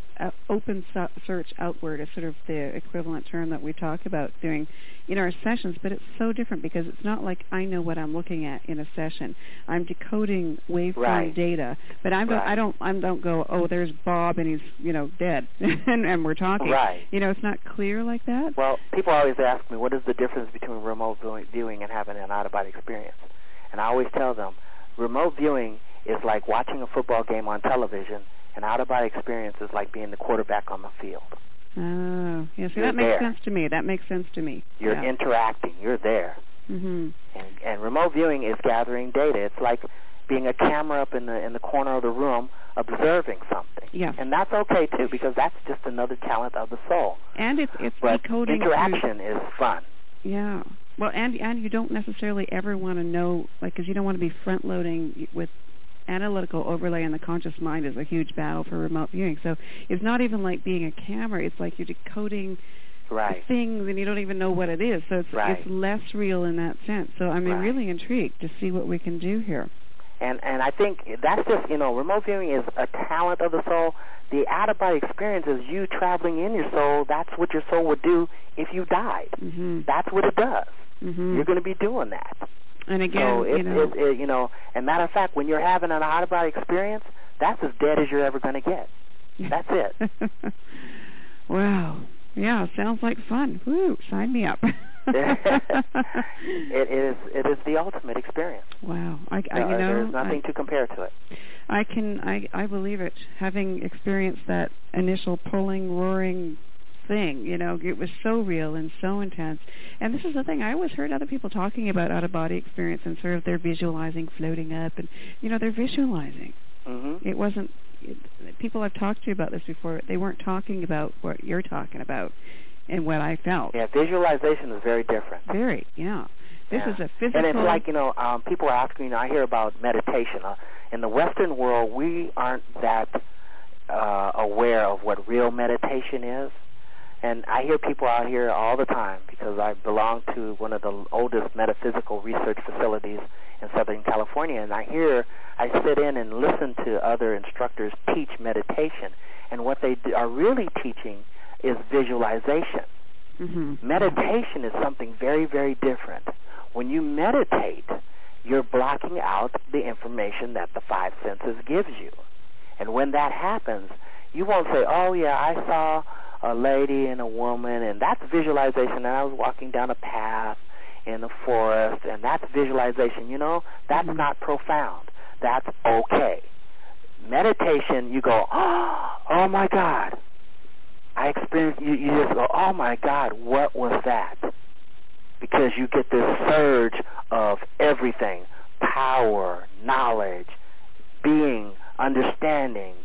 open search outward, is sort of the equivalent term that we talk about doing in our sessions, but it's so different because it's not like I know what I'm looking at in a session. I'm decoding waveform data, but I don't go, oh, there's Bob and he's dead and we're talking. Right. It's not clear like that. Well, people always ask me, what is the difference between remote viewing and having an out-of-body experience? And I always tell them, remote viewing is like watching a football game on television, and out-of-body experience is like being the quarterback on the field. Oh, yeah. See, that makes sense to me. That makes sense to me. You're interacting. You're there. Mm-hmm. And remote viewing is gathering data. It's like being a camera up in the corner of the room observing something. Yeah. And that's okay, too, because that's just another talent of the soul. And it's but decoding. Interaction is fun. Yeah. Well, and you don't necessarily ever want to know, because you don't want to be front-loading with analytical overlay, and the conscious mind is a huge battle for remote viewing. So it's not even like being a camera. It's like you're decoding things, and you don't even know what it is. So it's less real in that sense. So I'm really intrigued to see what we can do here. And I think that's just, remote viewing is a talent of the soul. The out-of-body experience is you traveling in your soul. That's what your soul would do if you died. Mm-hmm. That's what it does. Mm-hmm. You're going to be doing that. And again, so and matter of fact, when you're having an out-of-body experience, that's as dead as you're ever going to get. That's it. Wow. Yeah, sounds like fun. Woo, sign me up. It is the ultimate experience. Wow. There's nothing to compare to it. I believe it. Having experienced that initial pulling, roaring thing, it was so real and so intense. And this is the thing, I always heard other people talking about out-of-body experience and sort of they're visualizing floating up, and they're visualizing. Mm-hmm. It wasn't, people I've talked to about this before, they weren't talking about what you're talking about and what I felt. Yeah, visualization is very different. Very, yeah. This is a physical... And it's like, people are asking, I hear about meditation. In the Western world, we aren't that aware of what real meditation is. And I hear people out here all the time, because I belong to one of the oldest metaphysical research facilities in Southern California, and I sit in and listen to other instructors teach meditation, and what they are really teaching is visualization. Mm-hmm. Meditation is something very, very different. When you meditate, you're blocking out the information that the five senses gives you. And when that happens, you won't say, oh yeah, I saw a lady and a woman, and that's visualization, and I was walking down a path in the forest, and that's visualization. That's not profound. That's okay. Meditation, you go, oh my God. I experienced, you just go, oh my God, what was that? Because you get this surge of everything, power, knowledge, being, understanding,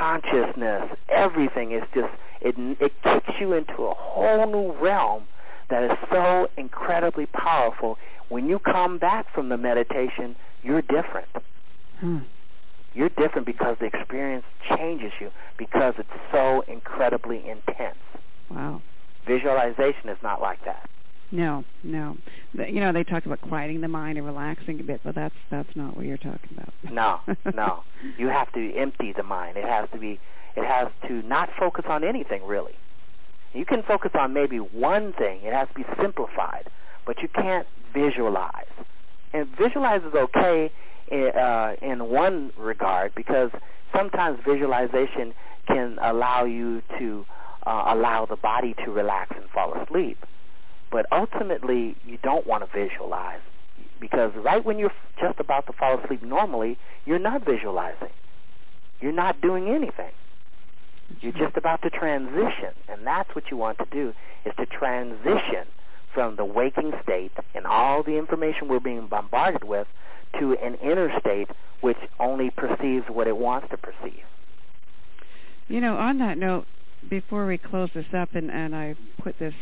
consciousness, everything is just, it kicks you into a whole new realm that is so incredibly powerful. When you come back from the meditation, you're different. You're different because the experience changes you, because it's so incredibly intense. Wow. Visualization is not like that. No. They talk about quieting the mind and relaxing a bit, but that's not what you're talking about. No. You have to empty the mind. It has to not focus on anything, really. You can focus on maybe one thing. It has to be simplified, but you can't visualize. And visualize is okay in one regard, because sometimes visualization can allow you to allow the body to relax and fall asleep. But ultimately, you don't want to visualize, because right when you're just about to fall asleep normally, you're not visualizing. You're not doing anything. You're just about to transition, and that's what you want to do, is to transition from the waking state and all the information we're being bombarded with to an inner state which only perceives what it wants to perceive. On that note, before we close this up, and I put this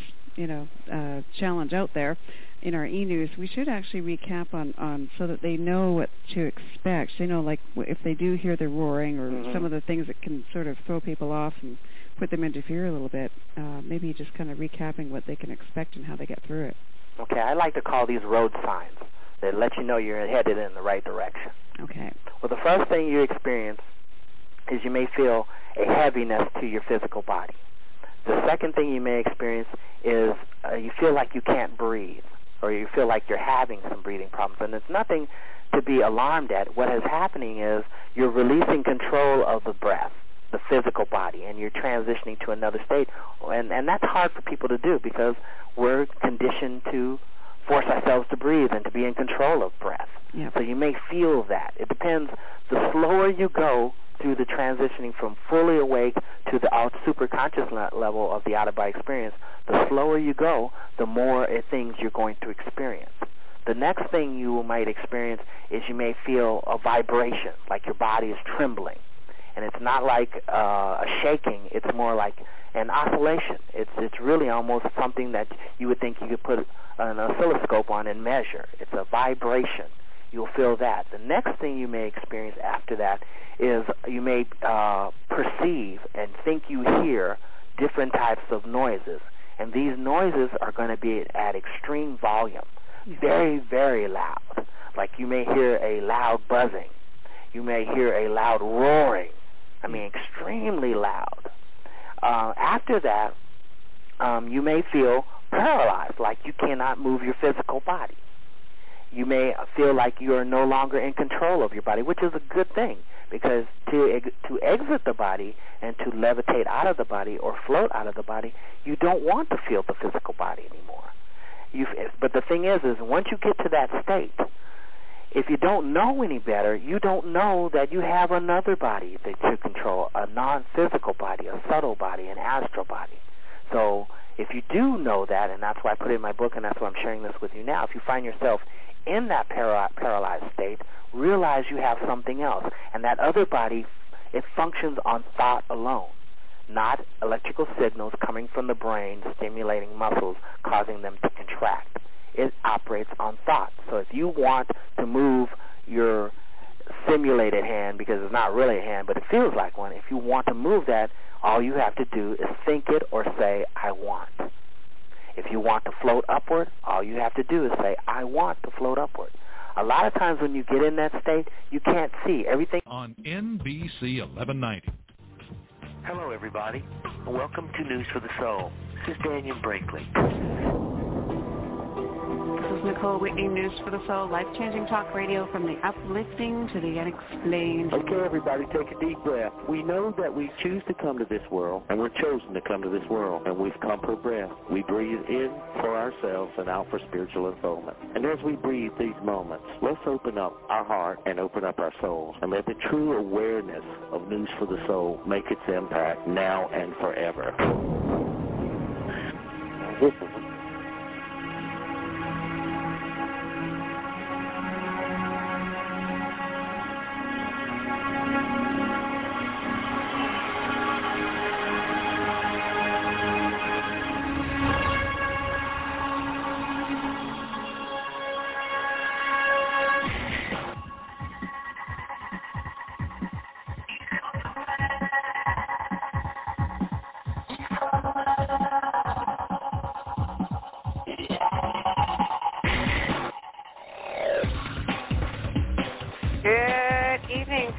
challenge out there in our e-news, we should actually recap on so that they know what to expect. Like if they do hear the roaring or some of the things that can sort of throw people off and put them into fear a little bit, maybe just kind of recapping what they can expect and how they get through it. Okay, I like to call these road signs that let you know you're headed in the right direction. Okay. Well, the first thing you experience is you may feel a heaviness to your physical body. The second thing you may experience is you feel like you can't breathe, or you feel like you're having some breathing problems. And it's nothing to be alarmed at. What is happening is you're releasing control of the breath, the physical body, and you're transitioning to another state. And that's hard for people to do, because we're conditioned to force ourselves to breathe and to be in control of breath. Yep. So you may feel that. It depends. The slower you go through the transitioning from fully awake to the superconscious level of the out-of-body experience, the slower you go, the more things you're going to experience. The next thing you might experience is you may feel a vibration, like your body is trembling. And it's not like a shaking, it's more like an oscillation. It's really almost something that you would think you could put an oscilloscope on and measure. It's a vibration. You'll feel that. The next thing you may experience after that is you may perceive and think you hear different types of noises. And these noises are going to be at extreme volume, very, very loud. Like you may hear a loud buzzing. You may hear a loud roaring. Extremely loud. After that, you may feel paralyzed, like you cannot move your physical body. You may feel like you are no longer in control of your body, which is a good thing, because to exit the body and to levitate out of the body or float out of the body, you don't want to feel the physical body anymore. But the thing is once you get to that state, if you don't know any better, you don't know that you have another body that you control, a non-physical body, a subtle body, an astral body. So if you do know that, and that's why I put it in my book, and that's why I'm sharing this with you now, if you find yourself in that paralyzed state, realize you have something else. And that other body, it functions on thought alone, not electrical signals coming from the brain stimulating muscles, causing them to contract. It operates on thought. So if you want to move your simulated hand, because it's not really a hand, but it feels like one, if you want to move that, all you have to do is think it or say, I want. If you want to float upward, all you have to do is say, I want to float upward. A lot of times when you get in that state, you can't see everything. On NBC 1190. Hello, everybody, and welcome to News for the Soul. This is Daniel Brinkley. This is Nicole Whitney, News for the Soul, life-changing talk radio from the uplifting to the unexplained. Okay, everybody, take a deep breath. We know that we choose to come to this world, and we're chosen to come to this world, and we've come for breath. We breathe in for ourselves and out for spiritual unfoldment. And as we breathe these moments, let's open up our heart and open up our souls, and let the true awareness of News for the Soul make its impact now and forever. This is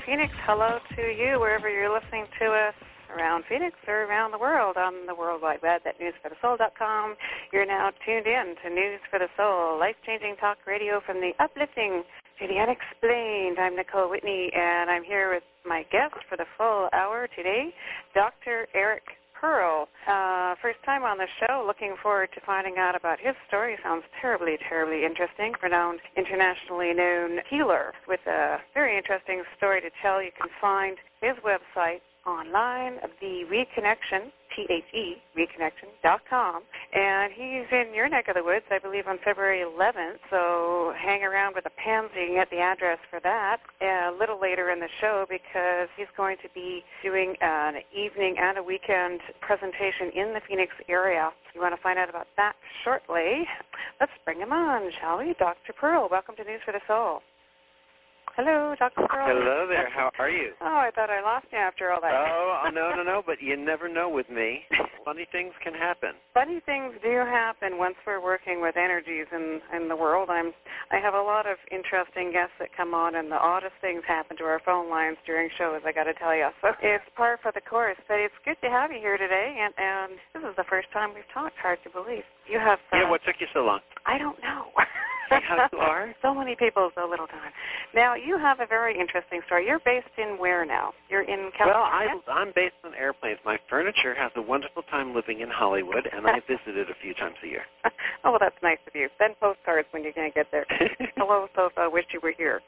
Phoenix, hello to you wherever you're listening to us around Phoenix or around the world on the World Wide Web at newsforthesoul.com. You're now tuned in to News for the Soul, life-changing talk radio from the uplifting to the unexplained. I'm Nicole Whitney, and I'm here with my guest for the full hour today, Dr. Eric Pearl. First time on the show. Looking forward to finding out about his story. Sounds terribly, terribly interesting. Renowned, internationally known healer with a very interesting story to tell. You can find his website online, the Reconnection, T-H-E, reconnection.com. And he's in your neck of the woods, I believe, on February 11th, so hang around with a pansy and get the address for that a little later in the show, because he's going to be doing an evening and a weekend presentation in the Phoenix area. You want to find out about that shortly. Let's bring him on, shall we? Dr. Pearl, welcome to News for the Soul. Hello, Dr. Pearl. Hello there. How are you? Oh, I thought I lost you after all that. Oh, no, but you never know with me. Funny things can happen. Funny things do happen once we're working with energies in the world. I have a lot of interesting guests that come on, and the oddest things happen to our phone lines during shows, I got to tell you. So it's par for the course, but it's good to have you here today, and this is the first time we've talked. Hard to believe. You have... yeah, what took you so long? I don't know. See how you are? So many people, so little time. Now, you have a very interesting story. You're based in where now? You're in California? Well, I'm based on airplanes. My furniture has a wonderful time living in Hollywood, and I visit it a few times a year. Oh, well, that's nice of you. Send postcards when you're going to get there. Hello, Sofa. Wish you were here.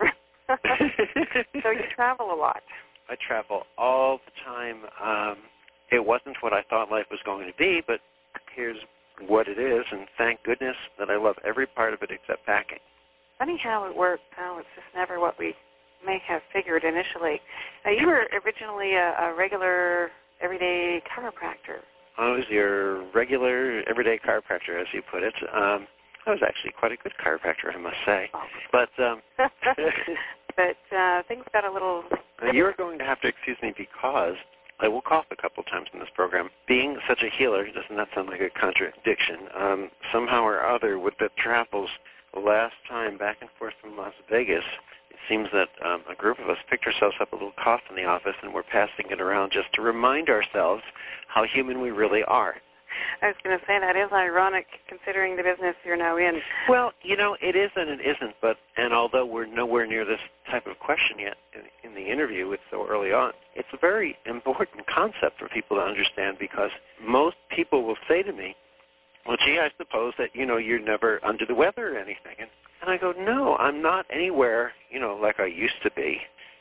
So you travel a lot. I travel all the time. It wasn't what I thought life was going to be, but here's what it is, and thank goodness that I love every part of it except packing. Funny how it works, how it's just never what we may have figured initially. Now, you were originally a regular, everyday chiropractor. I was your regular, everyday chiropractor, as you put it. I was actually quite a good chiropractor, I must say. Oh. But but things got a little... You're going to have to excuse me because I will cough a couple times in this program. Being such a healer, doesn't that sound like a contradiction? Somehow or other, with the travels, the last time back and forth from Las Vegas, it seems that a group of us picked ourselves up a little cough in the office, and we're passing it around just to remind ourselves how human we really are. I was going to say, that is ironic, considering the business you're now in. Well, it is and it isn't, and although we're nowhere near this type of question yet in the interview, it's so early on, it's a very important concept for people to understand, because most people will say to me, well, gee, I suppose that, you're never under the weather or anything. And I go, no, I'm not anywhere, like I used to be.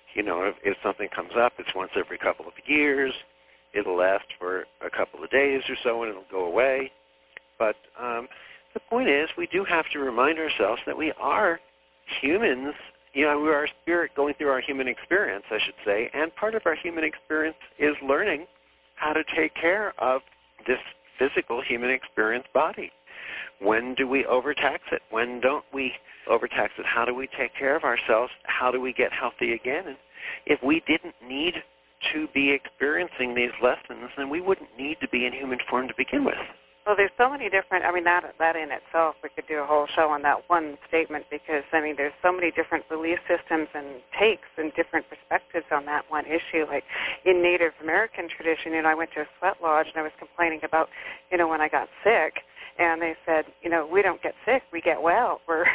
If something comes up, it's once every couple of years. It'll last for a couple of days or so, and it'll go away. But the point is, we do have to remind ourselves that we are humans. We are a spirit going through our human experience, I should say, and part of our human experience is learning how to take care of this physical human experience body. When do we overtax it? When don't we overtax it? How do we take care of ourselves? How do we get healthy again? And if we didn't need to be experiencing these lessons, then we wouldn't need to be in human form to begin with. Well, there's so many different, that in itself, we could do a whole show on that one statement, because, there's so many different belief systems and takes and different perspectives on that one issue. Like in Native American tradition, I went to a sweat lodge, and I was complaining about, when I got sick, and they said, we don't get sick, we get well.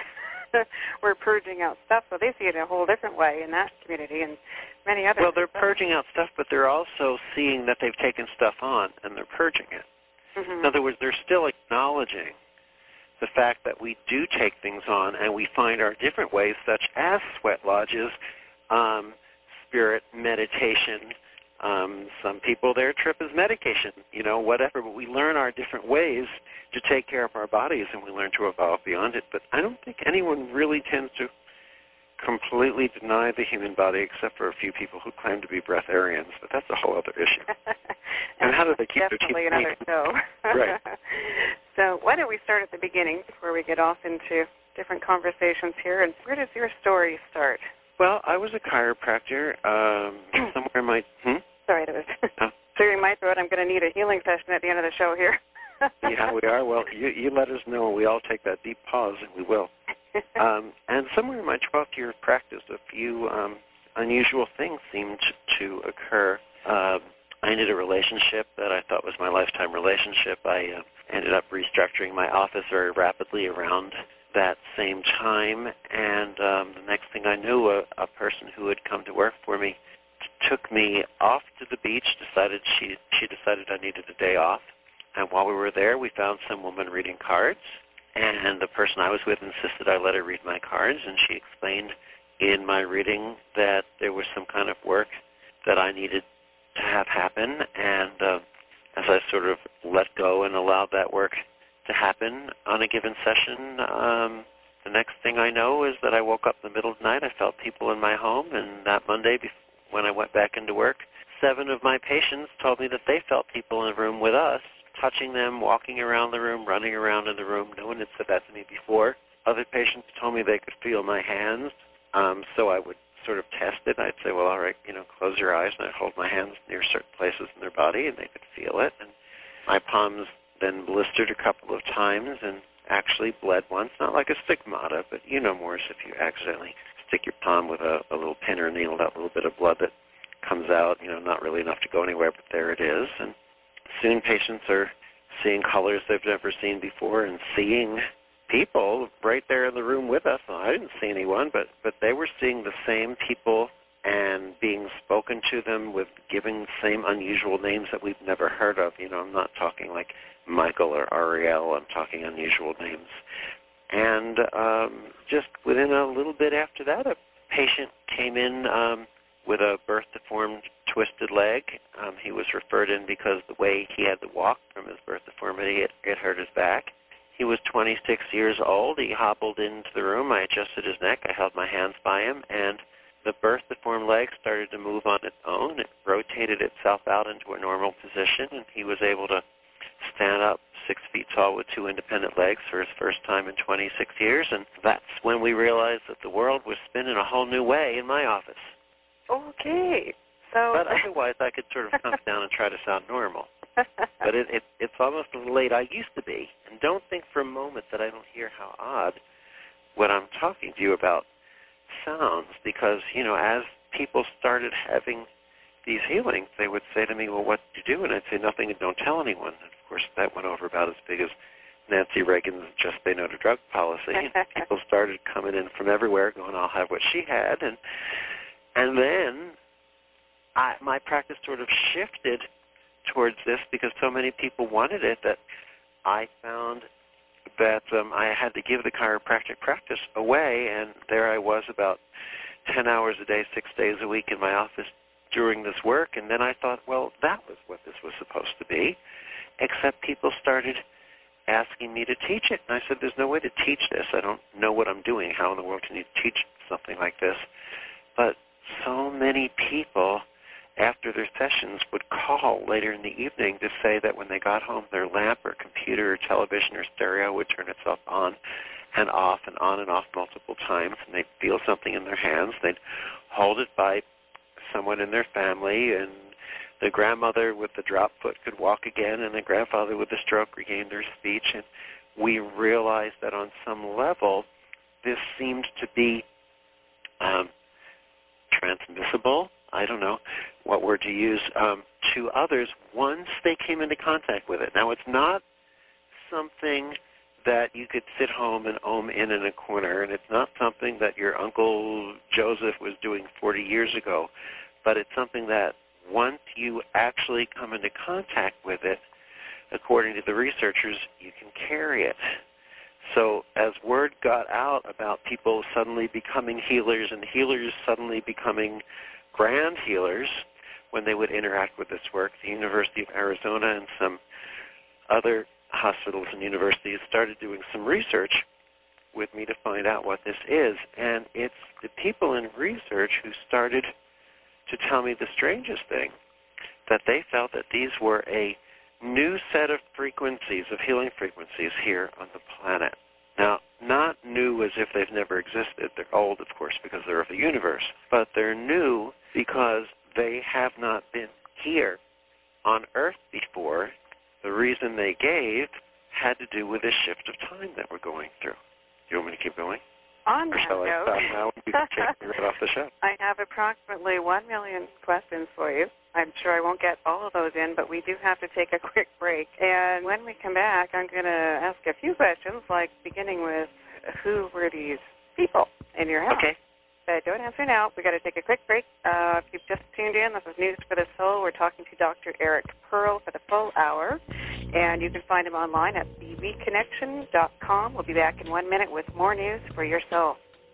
We're purging out stuff. So they see it in a whole different way in that community and many others. Well, they're purging out stuff, but they're also seeing that they've taken stuff on, and they're purging it. Mm-hmm. In other words, they're still acknowledging the fact that we do take things on, and we find our different ways, such as sweat lodges, spirit meditation. Some people, their trip is medication, whatever. But we learn our different ways to take care of our bodies, and we learn to evolve beyond it. But I don't think anyone really tends to completely deny the human body, except for a few people who claim to be breatharians. But that's a whole other issue. And how do they keep their teeth clean? Definitely another show. Right. So why don't we start at the beginning before we get off into different conversations here? And where does your story start? Well, I was a chiropractor somewhere in my... Sorry, that was clearing my throat. I'm going to need a healing session at the end of the show here. Yeah, we are. Well, you let us know. We all take that deep pause, and we will. And somewhere in my 12th year of practice, a few unusual things seemed to occur. I ended a relationship that I thought was my lifetime relationship. I ended up restructuring my office very rapidly around that same time, and the next thing I knew, a person who had come to work for me took me off to the beach, she decided I needed a day off, and while we were there, we found some woman reading cards, and the person I was with insisted I let her read my cards, and she explained in my reading that there was some kind of work that I needed to have happen, and as I sort of let go and allowed that work to happen on a given session, the next thing I know is that I woke up in the middle of the night, I felt people in my home, and that Monday when I went back into work, 7 of my patients told me that they felt people in the room with us, touching them, walking around the room, running around in the room. No one had said that to me before. Other patients told me they could feel my hands, so I would sort of test it. I'd say, well, all right, close your eyes, and I'd hold my hands near certain places in their body, and they could feel it. And my palms then blistered a couple of times and actually bled once, not like a stigmata, but more as if you accidentally stick your palm with a little pin or needle, that little bit of blood that comes out, not really enough to go anywhere, but there it is. And soon patients are seeing colors they've never seen before and seeing people right there in the room with us. Well, I didn't see anyone, but they were seeing the same people and being spoken to them with giving the same unusual names that we've never heard of. I'm not talking like Michael or Ariel. I'm talking unusual names. And just within a little bit after that, a patient came in with a birth-deformed twisted leg. He was referred in because the way he had to walk from his birth deformity, it hurt his back. He was 26 years old. He hobbled into the room. I adjusted his neck. I held my hands by him, and the birth-deformed leg started to move on its own. It rotated itself out into a normal position, and he was able to stand up 6 feet tall with 2 independent legs for his first time in 26 years, and that's when we realized that the world was spinning a whole new way in my office. Okay. So, but otherwise, I could sort of come down and try to sound normal. But it's almost as late I used to be. And don't think for a moment that I don't hear how odd what I'm talking to you about sounds, because, as people started having these healings, they would say to me, well, what did you do? And I'd say nothing and don't tell anyone. And of course, that went over about as big as Nancy Reagan's Just Say No to Drug policy. And people started coming in from everywhere going, I'll have what she had. And then my practice sort of shifted towards this because so many people wanted it that I found that I had to give the chiropractic practice away, and there I was about 10 hours a day, 6 days a week in my office doing this work, and then I thought, well, that was what this was supposed to be, except people started asking me to teach it, and I said, there's no way to teach this. I don't know what I'm doing. How in the world can you teach something like this? But so many people after their sessions would call later in the evening to say that when they got home, their lamp or computer or television or stereo would turn itself on and off multiple times, and they'd feel something in their hands. They'd hold it by someone in their family, and the grandmother with the drop foot could walk again, and the grandfather with the stroke regained their speech. And we realized that on some level, this seemed to be transmissible, I don't know what word to use, to others once they came into contact with it. Now, it's not something that you could sit home and ohm in a corner, and it's not something that your Uncle Joseph was doing 40 years ago, but it's something that once you actually come into contact with it, according to the researchers, you can carry it. So as word got out about people suddenly becoming healers and healers suddenly becoming grand healers when they would interact with this work, the University of Arizona and some other hospitals and universities started doing some research with me to find out what this is. And it's the people in research who started to tell me the strangest thing, that they felt that these were a new set of frequencies, of healing frequencies here on the planet. Now, not new as if they've never existed. They're old, of course, because they're of the universe. But they're new because they have not been here on Earth before. The reason they gave had to do with this shift of time that we're going through. You want me to keep going? On Or that shall I note, stop now and you can take me right off the show? I have approximately 1 million questions for you. I'm sure I won't get all of those in, but we do have to take a quick break. And when we come back, I'm going to ask a few questions, like beginning with who were these people in your house? Okay. But don't answer now. We've got to take a quick break. If you've just tuned in, this is News for the Soul. We're talking to Dr. Eric Pearl for the full hour. And you can find him online at thereconnection.com. We'll be back in 1 minute with more news for your soul.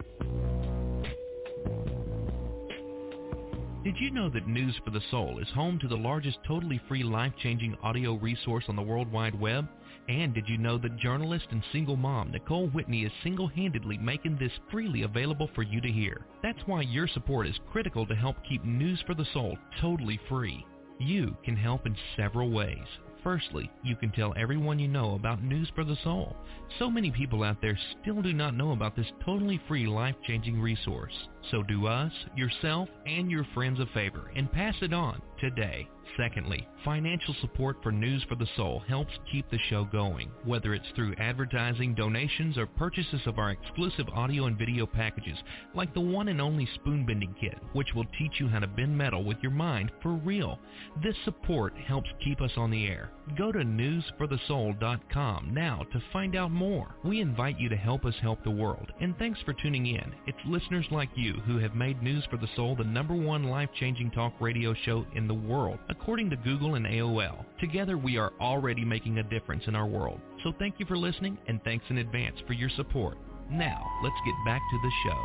Did you know that News for the Soul is home to the largest totally free life-changing audio resource on the World Wide Web? And did you know that journalist and single mom Nicole Whitney is single-handedly making this freely available for you to hear? That's why your support is critical to help keep News for the Soul totally free. You can help in several ways. Firstly, you can tell everyone you know about News for the Soul. So many people out there still do not know about this totally free life-changing resource. So do us, yourself, and your friends a favor and pass it on today. Secondly, financial support for News for the Soul helps keep the show going, whether it's through advertising, donations, or purchases of our exclusive audio and video packages, like the one and only spoon bending kit, which will teach you how to bend metal with your mind for real. This support helps keep us on the air. Go to newsforthesoul.com now to find out more. We invite you to help us help the world, and thanks for tuning in. It's listeners like you who have made News for the Soul the #1 life-changing talk radio show in the world, according to Google and AOL. Together we are already making a difference in our world. So thank you for listening, and thanks in advance for your support. Now, let's get back to the show.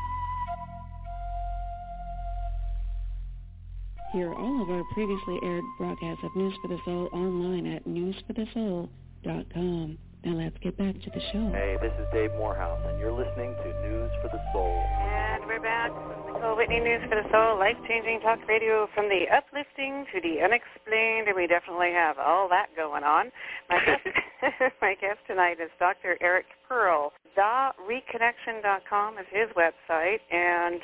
Hear all of our previously aired broadcasts of News for the Soul online at newsforthesoul.com. Now let's get back to the show. Hey, this is Dave Morehouse, and you're listening to News for the Soul. And we're back with Nicole Whitney, News for the Soul, life-changing talk radio from the uplifting to the unexplained, and we definitely have all that going on. My guest tonight is Dr. Eric Pearl. TheReconnection.com is his website, and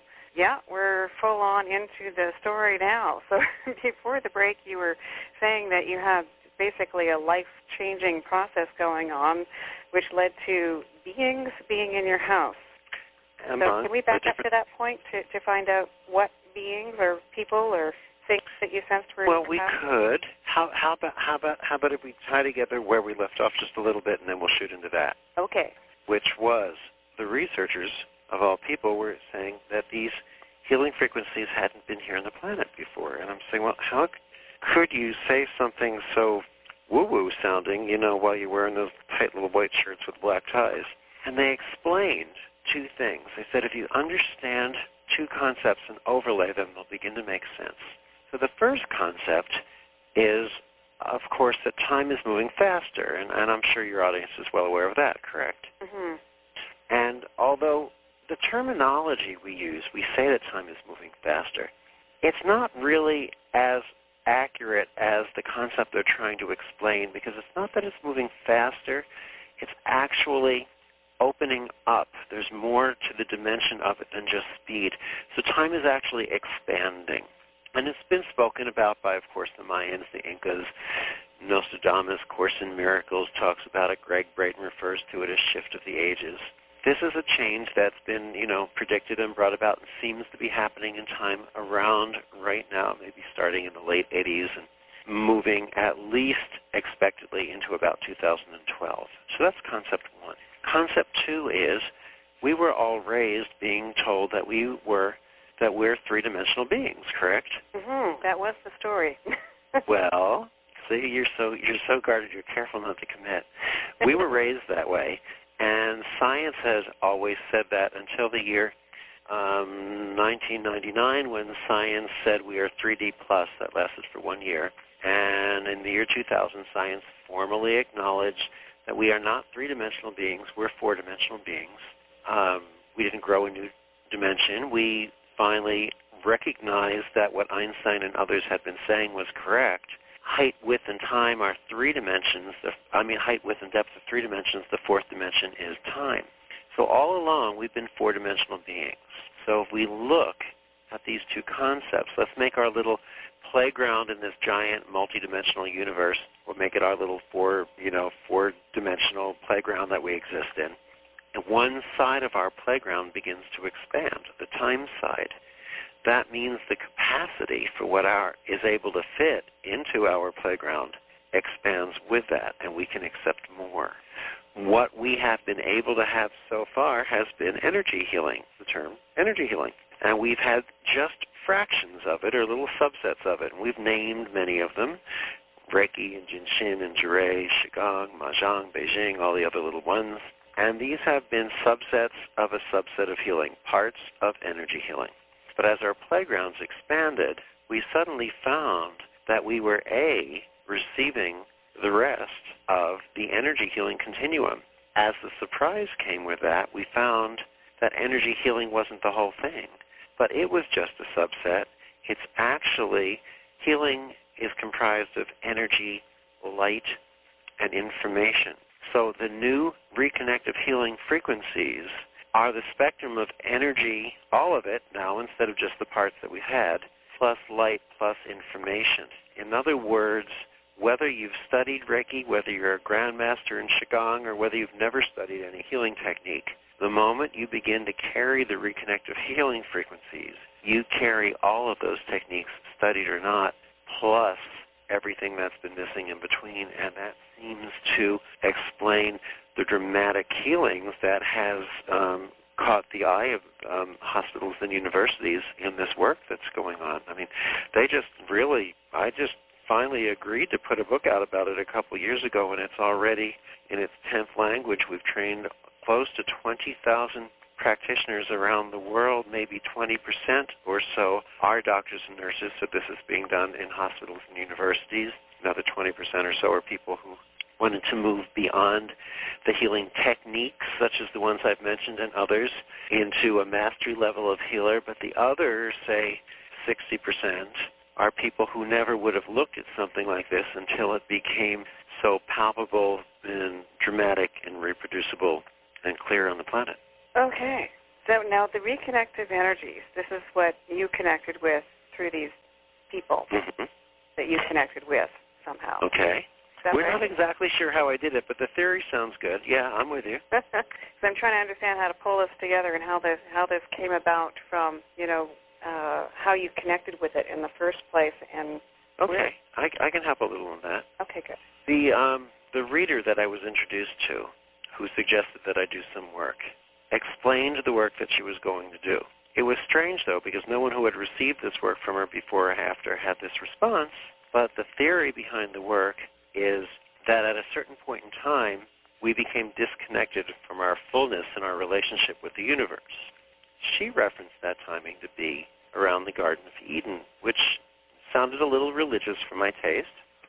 we're full on into the story now. So before the break, you were saying that you have basically a life-changing process going on, which led to beings being in your house. So can we back up to that point to find out what beings or people or things that you sensed were in your house? Well, we could. How about if we tie together where we left off just a little bit, and then we'll shoot into that. Okay. Which was the researchers, of all people, were saying that these healing frequencies hadn't been here on the planet before. And I'm saying, well, how could you say something so woo-woo sounding, while you're wearing those tight little white shirts with black ties? And they explained two things. They said if you understand two concepts and overlay them, they'll begin to make sense. So the first concept is, of course, that time is moving faster, and I'm sure your audience is well aware of that, correct? Mm-hmm. And although the terminology we use, we say that time is moving faster, it's not really as accurate as the concept they're trying to explain, because it's not that it's moving faster, it's actually opening up. There's more to the dimension of it than just speed. So time is actually expanding. And it's been spoken about by, of course, the Mayans, the Incas. Nostradamus, Course in Miracles, talks about it. Greg Braden refers to it as shift of the ages. This is a change that's been, predicted and brought about and seems to be happening in time around right now, maybe starting in the late 80s and moving at least expectedly into about 2012. So that's concept one. Concept two is we were all raised being told that we're three-dimensional beings, correct? Mm-hmm. That was the story. Well, see, you're so guarded, you're careful not to commit. We were raised that way, and science has always said that until the year 1999, when science said we are 3D plus. That lasted for 1 year. And in the year 2000, science formally acknowledged that we are not three-dimensional beings, we're four-dimensional beings. We didn't grow a new dimension. We finally recognized that what Einstein and others had been saying was correct. Height, width, and time are three dimensions. Height, width, and depth are three dimensions. The fourth dimension is time. So all along, we've been four-dimensional beings. So if we look at these two concepts, let's make our little playground in this giant multi-dimensional universe. We'll make it our little four-dimensional playground that we exist in. one side of our playground begins to expand, the time side. That means the capacity for what is able to fit into our playground expands with that, and we can accept more. What we have been able to have so far has been energy healing, the term energy healing. And we've had just fractions of it, or little subsets of it. And we've named many of them: Reiki and Jinshin and Jure, Qigong, Mahjong, Beijing, all the other little ones. And these have been subsets of a subset of healing, parts of energy healing. But as our playgrounds expanded, we suddenly found that we were, receiving the rest of the energy healing continuum. As the surprise came with that, we found that energy healing wasn't the whole thing, but it was just a subset. It's actually, healing is comprised of energy, light, and information. So the new reconnective healing frequencies are the spectrum of energy, all of it now, instead of just the parts that we've had, plus light, plus information. In other words, whether you've studied Reiki, whether you're a grandmaster in Qigong, or whether you've never studied any healing technique, the moment you begin to carry the reconnective healing frequencies, you carry all of those techniques, studied or not, plus everything that's been missing in between, and that seems to explain the dramatic healings that has caught the eye of hospitals and universities in this work that's going on. I mean, I just finally agreed to put a book out about it a couple years ago, and it's already in its 10th language. We've trained close to 20,000 practitioners around the world, maybe 20% or so are doctors and nurses, so this is being done in hospitals and universities. Another 20% or so are people who wanted to move beyond the healing techniques, such as the ones I've mentioned and others, into a mastery level of healer. But the other, say, 60%, are people who never would have looked at something like this until it became so palpable and dramatic and reproducible and clear on the planet. Okay. So now the reconnective energies, this is what you connected with through these people that you connected with somehow. Okay. We're not exactly sure how I did it, but the theory sounds good. Yeah, I'm with you. So I'm trying to understand how to pull this together and how this came about from, how you connected with it in the first place. And okay, I can help a little on that. Okay, good. The reader that I was introduced to, who suggested that I do some work, explained the work that she was going to do. It was strange, though, because no one who had received this work from her before or after had this response, but the theory behind the work is that at a certain point in time, we became disconnected from our fullness in our relationship with the universe. She referenced that timing to be around the Garden of Eden, which sounded a little religious for my taste.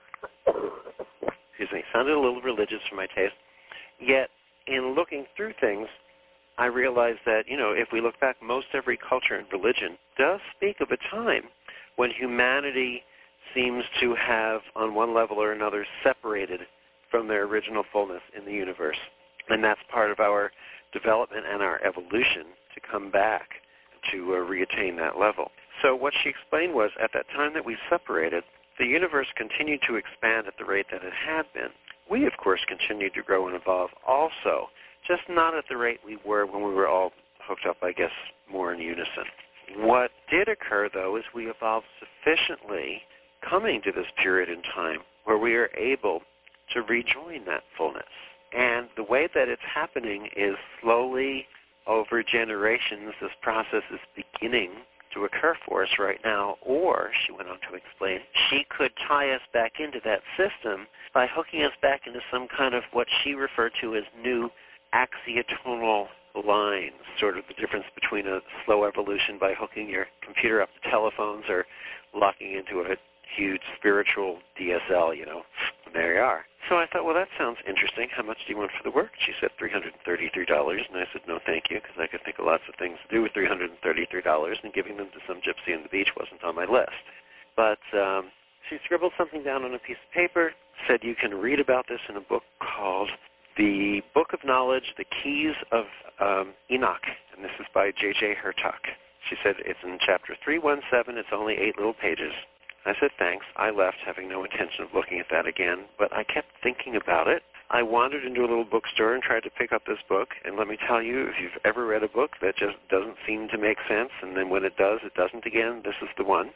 Sounded a little religious for my taste. Yet, in looking through things, I realized that, if we look back, most every culture and religion does speak of a time when humanity seems to have, on one level or another, separated from their original fullness in the universe. And that's part of our development and our evolution to come back to reattain that level. So what she explained was, at that time that we separated, the universe continued to expand at the rate that it had been. We, of course, continued to grow and evolve also, just not at the rate we were when we were all hooked up, I guess, more in unison. What did occur, though, is we evolved sufficiently coming to this period in time where we are able to rejoin that fullness. And the way that it's happening is slowly, over generations, this process is beginning to occur for us right now. Or, she went on to explain, she could tie us back into that system by hooking us back into some kind of what she referred to as new axiotonal lines, sort of the difference between a slow evolution by hooking your computer up to telephones or locking into a huge spiritual DSL, and there you are. So I thought, well, that sounds interesting. How much do you want for the work? She said $333, and I said, no, thank you, because I could think of lots of things to do with $333, and giving them to some gypsy on the beach wasn't on my list. But she scribbled something down on a piece of paper, said you can read about this in a book called The Book of Knowledge, The Keys of Enoch, and this is by J.J. Hertak. She said it's in chapter 317. It's only 8 little pages. I said, thanks. I left having no intention of looking at that again, but I kept thinking about it. I wandered into a little bookstore and tried to pick up this book, and let me tell you, if you've ever read a book that just doesn't seem to make sense, and then when it does, it doesn't again, this is the one.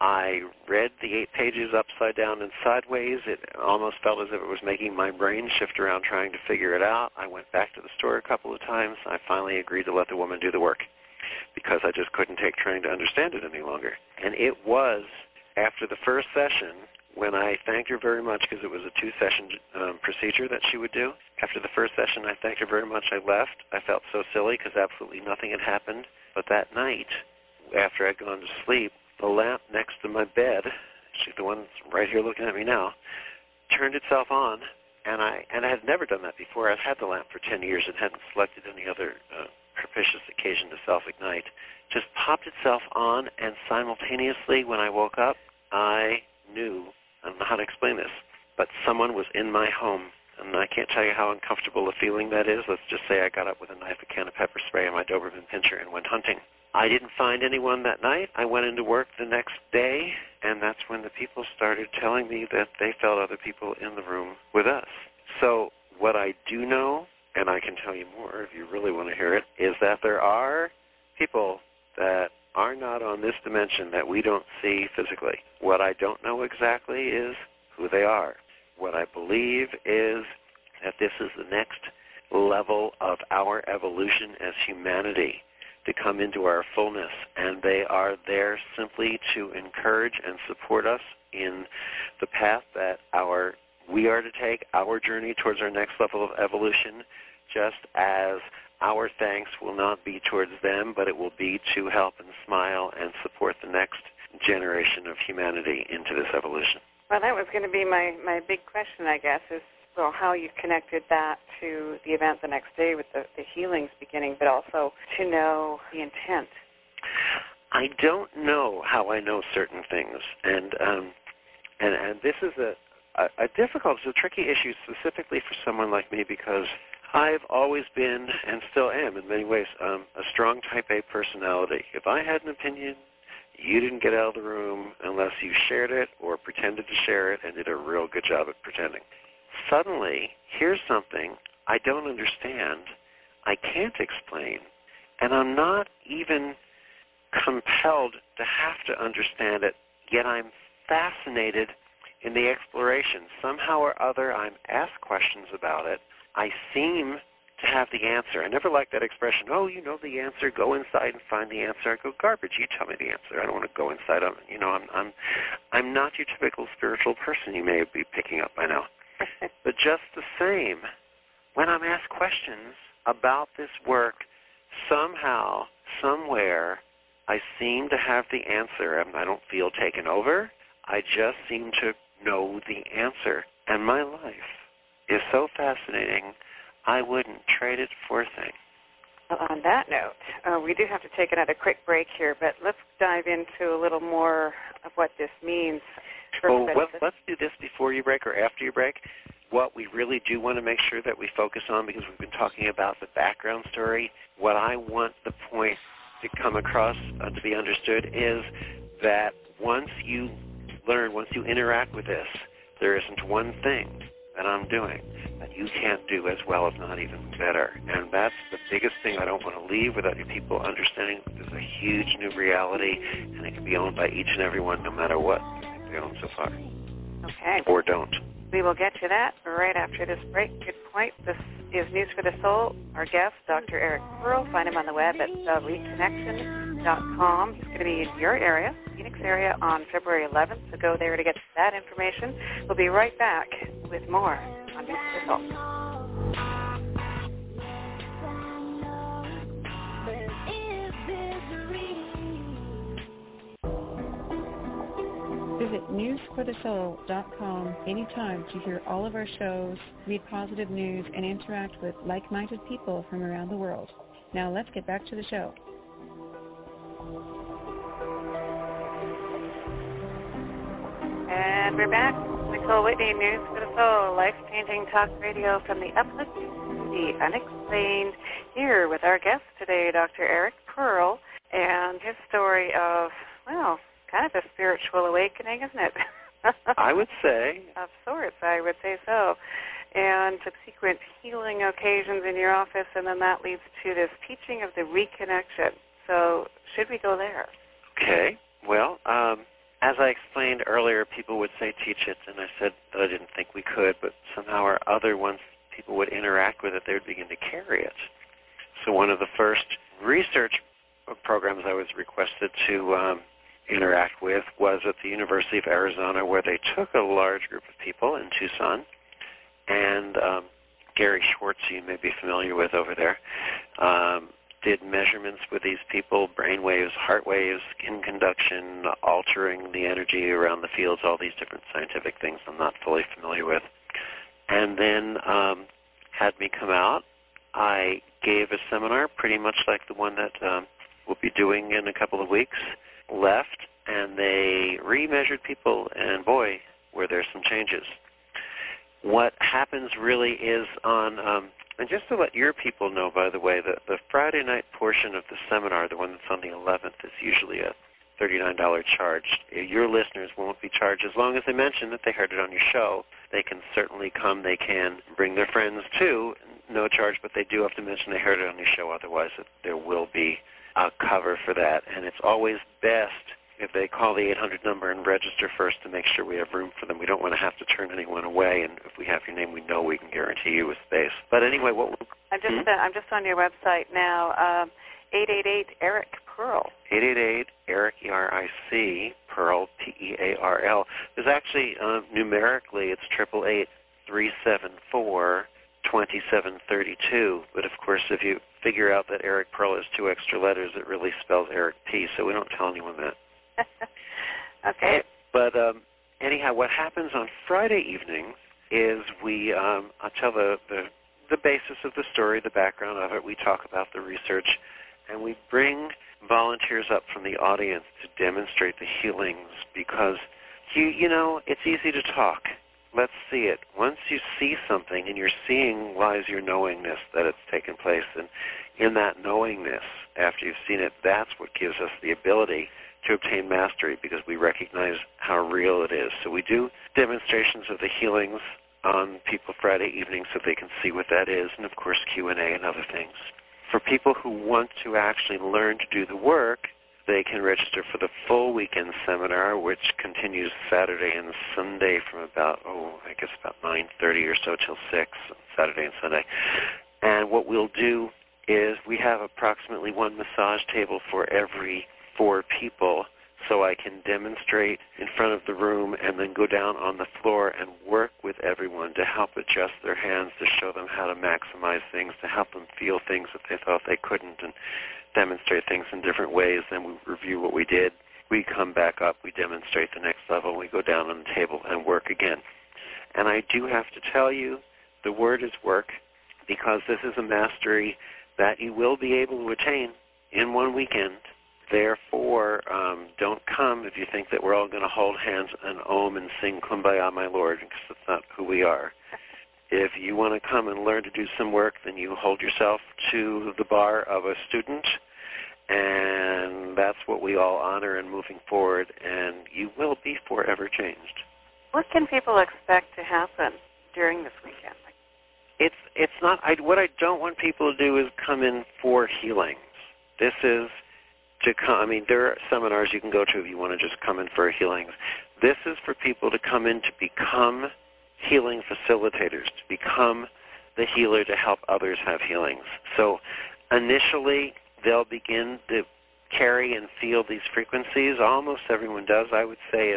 I read the 8 pages upside down and sideways. It almost felt as if it was making my brain shift around trying to figure it out. I went back to the store a couple of times. I finally agreed to let the woman do the work because I just couldn't take trying to understand it any longer. And it was after the first session when I thanked her very much, because it was a 2-session procedure that she would do. After the first session, I thanked her very much. I left. I felt so silly because absolutely nothing had happened. But that night, after I'd gone to sleep, the lamp next to my bed, she's the one that's right here looking at me now, turned itself on, and I had never done that before. I've had the lamp for 10 years and hadn't selected any other propitious occasion to self-ignite. Just popped itself on, and simultaneously when I woke up, I knew, I don't know how to explain this, but someone was in my home, and I can't tell you how uncomfortable a feeling that is. Let's just say I got up with a knife, a can of pepper spray, and my Doberman Pinscher and went hunting. I didn't find anyone that night. I went into work the next day, and that's when the people started telling me that they felt other people in the room with us. So what I do know, and I can tell you more if you really want to hear it, is that there are people that are not on this dimension that we don't see physically. What I don't know exactly is who they are. What I believe is that this is the next level of our evolution as humanity, to come into our fullness, and they are there simply to encourage and support us in the path that we are to take, our journey towards our next level of evolution, just as our thanks will not be towards them, but it will be to help and smile and support the next generation of humanity into this evolution. Well, that was going to be my big question, I guess, is how you connected that to the event the next day with the healings beginning, but also to know the intent. I don't know how I know certain things, and this is a difficult, it's a tricky issue specifically for someone like me, because I've always been, and still am in many ways, a strong type A personality. If I had an opinion, you didn't get out of the room unless you shared it or pretended to share it and did a real good job at pretending. Suddenly, here's something I don't understand, I can't explain, and I'm not even compelled to have to understand it, yet I'm fascinated in the exploration. Somehow or other, I'm asked questions about it. I seem to have the answer. I never liked that expression, oh, you know the answer, go inside and find the answer. I go, garbage, you tell me the answer. I don't want to go inside. I'm not your typical spiritual person you may be picking up by now. But just the same, when I'm asked questions about this work, somehow, somewhere, I seem to have the answer. I don't feel taken over. I just seem to know the answer. And my life is so fascinating, I wouldn't trade it for a thing. Well, on that note, we do have to take another quick break here, but let's dive into a little more of what this means. Well, let's do this before you break or after you break. What we really do want to make sure that we focus on, because we've been talking about the background story, what I want the point to come across to be understood is that once you learn, once you interact with this, there isn't one thing that I'm doing that you can't do as well, if not even better. And that's the biggest thing I don't want to leave without you people understanding that there's a huge new reality, and it can be owned by each and every one, no matter what they own so far. Okay. Or don't. We will get to that right after this break. Good point. This is News for the Soul. Our guest, Dr. Eric Pearl. Find him on the web at thereconnection.com. He's going to be in your area, Phoenix area, on February 11th, so go there to get that information. We'll be right back with more on News for the Soul. Visit newsforthesoul.com anytime to hear all of our shows, read positive news, and interact with like-minded people from around the world. Now let's get back to the show. And we're back. Nicole Whitney, News for the Soul, life-changing talk radio from the uplifting to the unexplained, here with our guest today, Dr. Eric Pearl, and his story of, well, kind of a spiritual awakening, isn't it? I would say. Of sorts, I would say so. and subsequent healing occasions in your office, and then that leads to this teaching of the reconnection. So should we go there? Okay. Well, as I explained earlier, people would say teach it, and I said that I didn't think we could, but somehow or other, once people would interact with it, they would begin to carry it. So one of the first research programs I was requested to interact with was at the University of Arizona, where they took a large group of people in Tucson, and Gary Schwartz, you may be familiar with over there, did measurements with these people, brain waves, heart waves, skin conduction, altering the energy around the fields, all these different scientific things I'm not fully familiar with. And then had me come out. I gave a seminar pretty much like the one that we'll be doing in a couple of weeks, left, and they re-measured people, and boy, were there some changes. What happens really is on, and just to let your people know, by the way, the Friday night portion of the seminar, the one that's on the 11th, is usually a $39 charge. Your listeners won't be charged as long as they mention that they heard it on your show. They can certainly come. They can bring their friends too, no charge, but they do have to mention they heard it on your show. Otherwise, there will be a cover for that. And it's always best if they call the 800 number and register first to make sure we have room for them. We don't want to have to turn anyone away, and if we have your name, we know we can guarantee you a space. But anyway, I'm just on your website now. 888-ERIC-PEARL. 888-ERIC, E-R-I-C, Pearl, P-E-A-R-L. There's actually, numerically, it's 888-374-2732. But, of course, if you figure out that Eric Pearl is 2 extra letters, it really spells Eric P., so we don't tell anyone that. Okay. But anyhow, what happens on Friday evenings is I'll tell the basis of the story, the background of it. We talk about the research, and we bring volunteers up from the audience to demonstrate the healings, because you know, it's easy to talk. Let's see it. Once you see something and you're seeing lies your knowingness that it's taken place, and in that knowingness, after you've seen it, that's what gives us the ability to obtain mastery, because we recognize how real it is. So we do demonstrations of the healings on people Friday evening so they can see what that is, and of course Q&A and other things. For people who want to actually learn to do the work, they can register for the full weekend seminar, which continues Saturday and Sunday from about 9:30 or so till 6, Saturday and Sunday. And what we'll do is we have approximately 1 massage table for every 4 people, so I can demonstrate in front of the room and then go down on the floor and work with everyone to help adjust their hands, to show them how to maximize things, to help them feel things that they thought they couldn't, and demonstrate things in different ways. Then we review what we did. We come back up. We demonstrate the next level. We go down on the table and work again. And I do have to tell you, the word is work, because this is a mastery that you will be able to attain in 1 weekend. Therefore, don't come if you think that we're all going to hold hands and om and sing Kumbaya, my Lord, because that's not who we are. If you want to come and learn to do some work, then you hold yourself to the bar of a student, and that's what we all honor in moving forward, and you will be forever changed. What can people expect to happen during this weekend? It's not, what I don't want people to do is come in for healings. This is to come, there are seminars you can go to if you want to just come in for healings. This is for people to come in to become healing facilitators, to become the healer to help others have healings. So initially, they'll begin to carry and feel these frequencies. Almost everyone does. I would say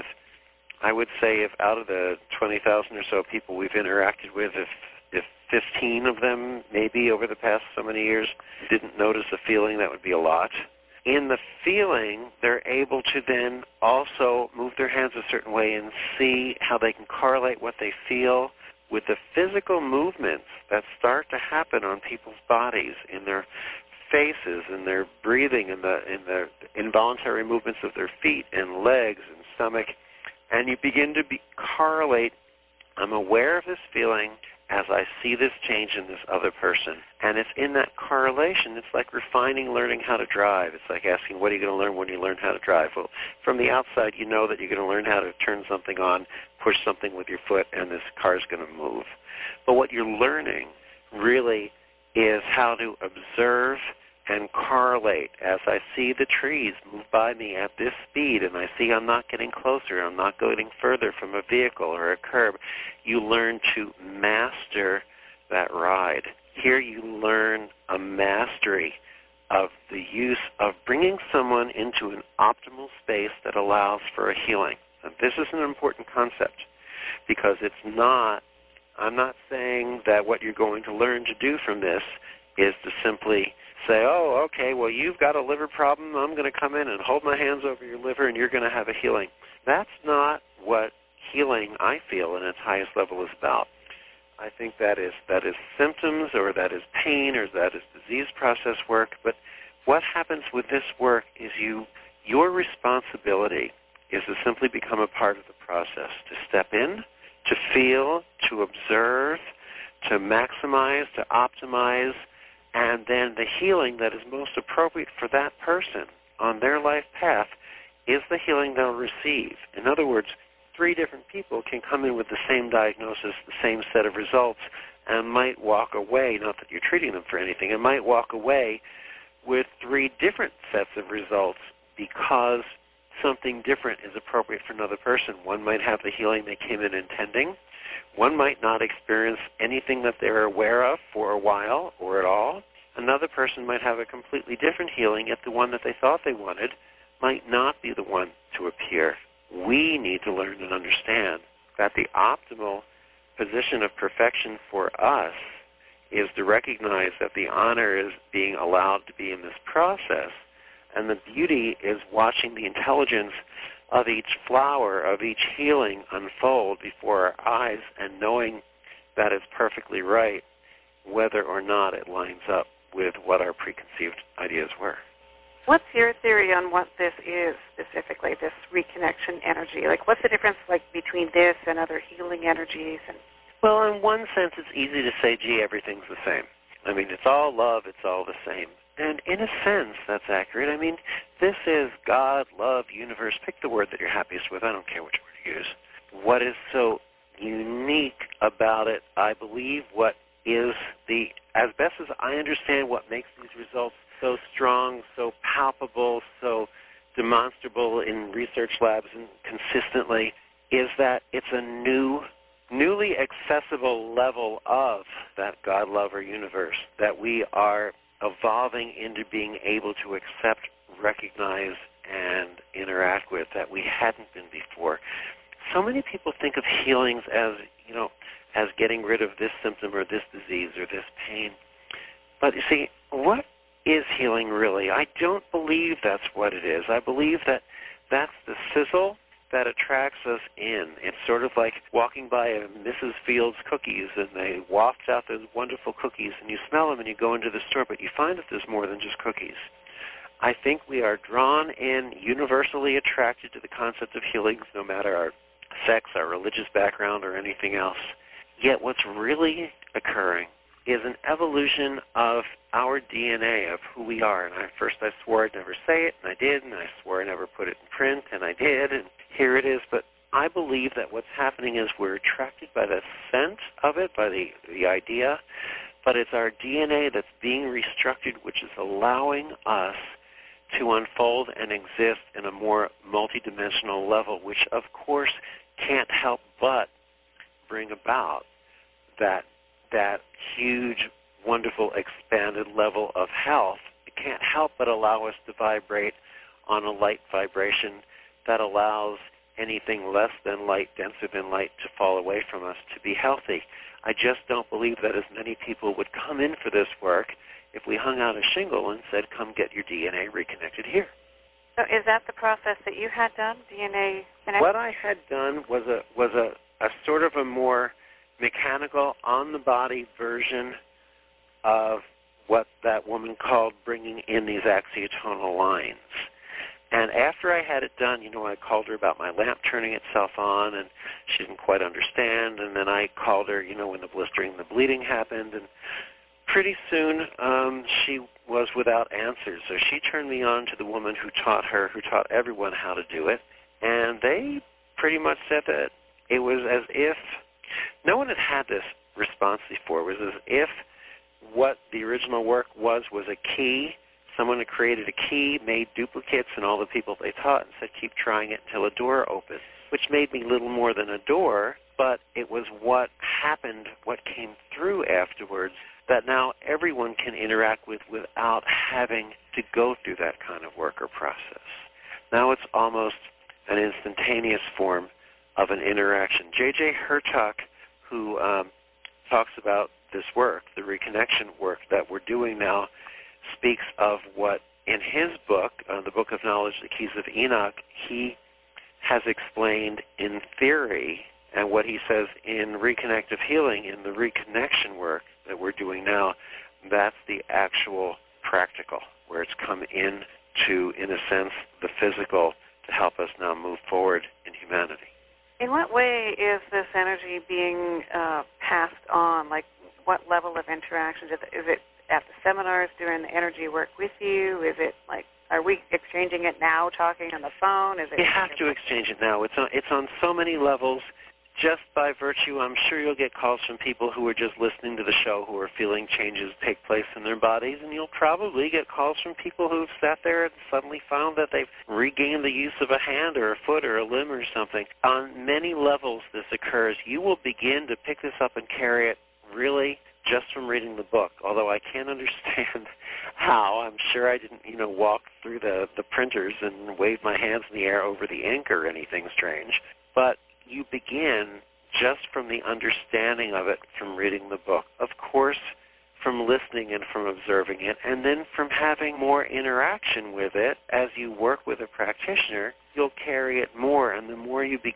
if out of the 20,000 or so people we've interacted with, if 15 of them maybe over the past so many years didn't notice a feeling, that would be a lot. In the feeling, they're able to then also move their hands a certain way and see how they can correlate what they feel with the physical movements that start to happen on people's bodies, in their faces, in their breathing, in the involuntary movements of their feet and legs and stomach. And you begin to correlate, I'm aware of this feeling, as I see this change in this other person. And it's in that correlation. It's like refining learning how to drive. It's like asking, what are you going to learn when you learn how to drive? Well, from the outside, you know that you're going to learn how to turn something on, push something with your foot, and this car is going to move. But what you're learning really is how to observe and correlate. As I see the trees move by me at this speed and I see I'm not getting closer, I'm not getting further from a vehicle or a curb, you learn to master that ride. Here you learn a mastery of the use of bringing someone into an optimal space that allows for a healing. And this is an important concept because it's not, I'm not saying that what you're going to learn to do from this is to simply say, oh, okay, well, you've got a liver problem. I'm going to come in and hold my hands over your liver and you're going to have a healing. That's not what healing, I feel, in its highest level is about. I think that is symptoms, or that is pain, or that is disease process work. But what happens with this work is your responsibility is to simply become a part of the process, to step in, to feel, to observe, to maximize, to optimize, and then the healing that is most appropriate for that person on their life path is the healing they'll receive. In other words, 3 different people can come in with the same diagnosis, the same set of results, and might walk away, not that you're treating them for anything, and might walk away with 3 different sets of results because something different is appropriate for another person. One might have the healing they came in intending. One might not experience anything that they're aware of for a while or at all. Another person might have a completely different healing, yet the one that they thought they wanted might not be the one to appear. We need to learn and understand that the optimal position of perfection for us is to recognize that the honor is being allowed to be in this process, and the beauty is watching the intelligence of each flower, of each healing unfold before our eyes, and knowing that it's perfectly right, whether or not it lines up with what our preconceived ideas were. What's your theory on what this is specifically, this reconnection energy? Like, what's the difference between this and other healing energies? Well, in one sense, it's easy to say, gee, everything's the same. I mean, it's all love, it's all the same. And in a sense, that's accurate. I mean, this is God, love, universe. Pick the word that you're happiest with. I don't care which word you use. What is so unique about it, I believe, what is as best as I understand what makes these results so strong, so palpable, so demonstrable in research labs and consistently, is that it's a newly accessible level of that God, love, or universe that we are evolving into being able to accept, recognize, and interact with that we hadn't been before. So many people think of healings as, as getting rid of this symptom or this disease or this pain. But you see, what is healing really? I don't believe that's what it is. I believe that that's the sizzle that attracts us in. It's sort of like walking by a Mrs. Fields cookies, and they waft out those wonderful cookies, and you smell them and you go into the store, but you find that there's more than just cookies. I think we are drawn in, universally attracted to the concept of healings, no matter our sex, our religious background, or anything else. Yet what's really occurring is an evolution of our DNA, of who we are. And first I swore I'd never say it, and I did, and I swore I never put it in print, and I did, and here it is. But I believe that what's happening is we're attracted by the sense of it, by the idea, but it's our DNA that's being restructured, which is allowing us to unfold and exist in a more multidimensional level, which of course can't help but bring about that huge, wonderful, expanded level of health. It can't help but allow us to vibrate on a light vibration that allows anything less than light, denser than light, to fall away from us, to be healthy. I just don't believe that as many people would come in for this work if we hung out a shingle and said, come get your DNA reconnected here. So is that the process that you had done, DNA connection? What I had done was a sort of a more mechanical, on-the-body version of what that woman called bringing in these axiotonal lines. And after I had it done, I called her about my lamp turning itself on, and she didn't quite understand. And then I called her, when the blistering and the bleeding happened. And pretty soon she was without answers. So she turned me on to the woman who taught everyone how to do it. And they pretty much said that it was as if no one had this response before. It was as if what the original work was a key. Someone had created a key, made duplicates, and all the people they taught, and said, keep trying it until a door opens, which made me little more than a door, but it was what happened, what came through afterwards, that now everyone can interact with without having to go through that kind of work or process. Now it's almost an instantaneous form of an interaction. J.J. Hurtak, who talks about this work, the reconnection work that we're doing now, speaks of what in his book, the Book of Knowledge, The Keys of Enoch, he has explained in theory, and what he says in reconnective healing, in the reconnection work that we're doing now, that's the actual practical, where it's come into, in a sense, the physical to help us now move forward in humanity. In what way is this energy being passed on? Like, what level of interaction? Is it at the seminars doing the energy work with you? Is it like, are we exchanging it now, talking on the phone? Is it? You have to exchange it now. It's on so many levels. Just by virtue, I'm sure you'll get calls from people who are just listening to the show who are feeling changes take place in their bodies, and you'll probably get calls from people who've sat there and suddenly found that they've regained the use of a hand or a foot or a limb or something. On many levels this occurs. You will begin to pick this up and carry it really just from reading the book, although I can't understand how. I'm sure I didn't, walk through the printers and wave my hands in the air over the ink or anything strange. But you begin just from the understanding of it from reading the book. Of course, from listening and from observing it, and then from having more interaction with it as you work with a practitioner, you'll carry it more, and the more you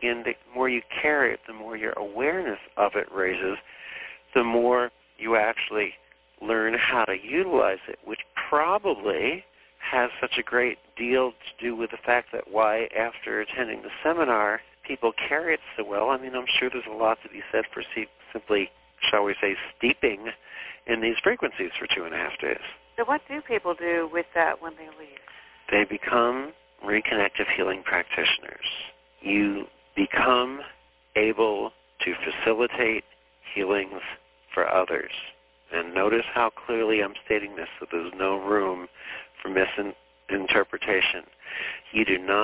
carry it, the more your awareness of it raises, the more you actually learn how to utilize it, which probably has such a great deal to do with the fact that why, after attending the seminar, people carry it so well. I mean, I'm sure there's a lot to be said for simply, shall we say, steeping in these frequencies for 2.5 days. So what do people do with that when they leave? They become reconnective healing practitioners. You become able to facilitate healings for others. And notice how clearly I'm stating this, so there's no room for misinterpretation. You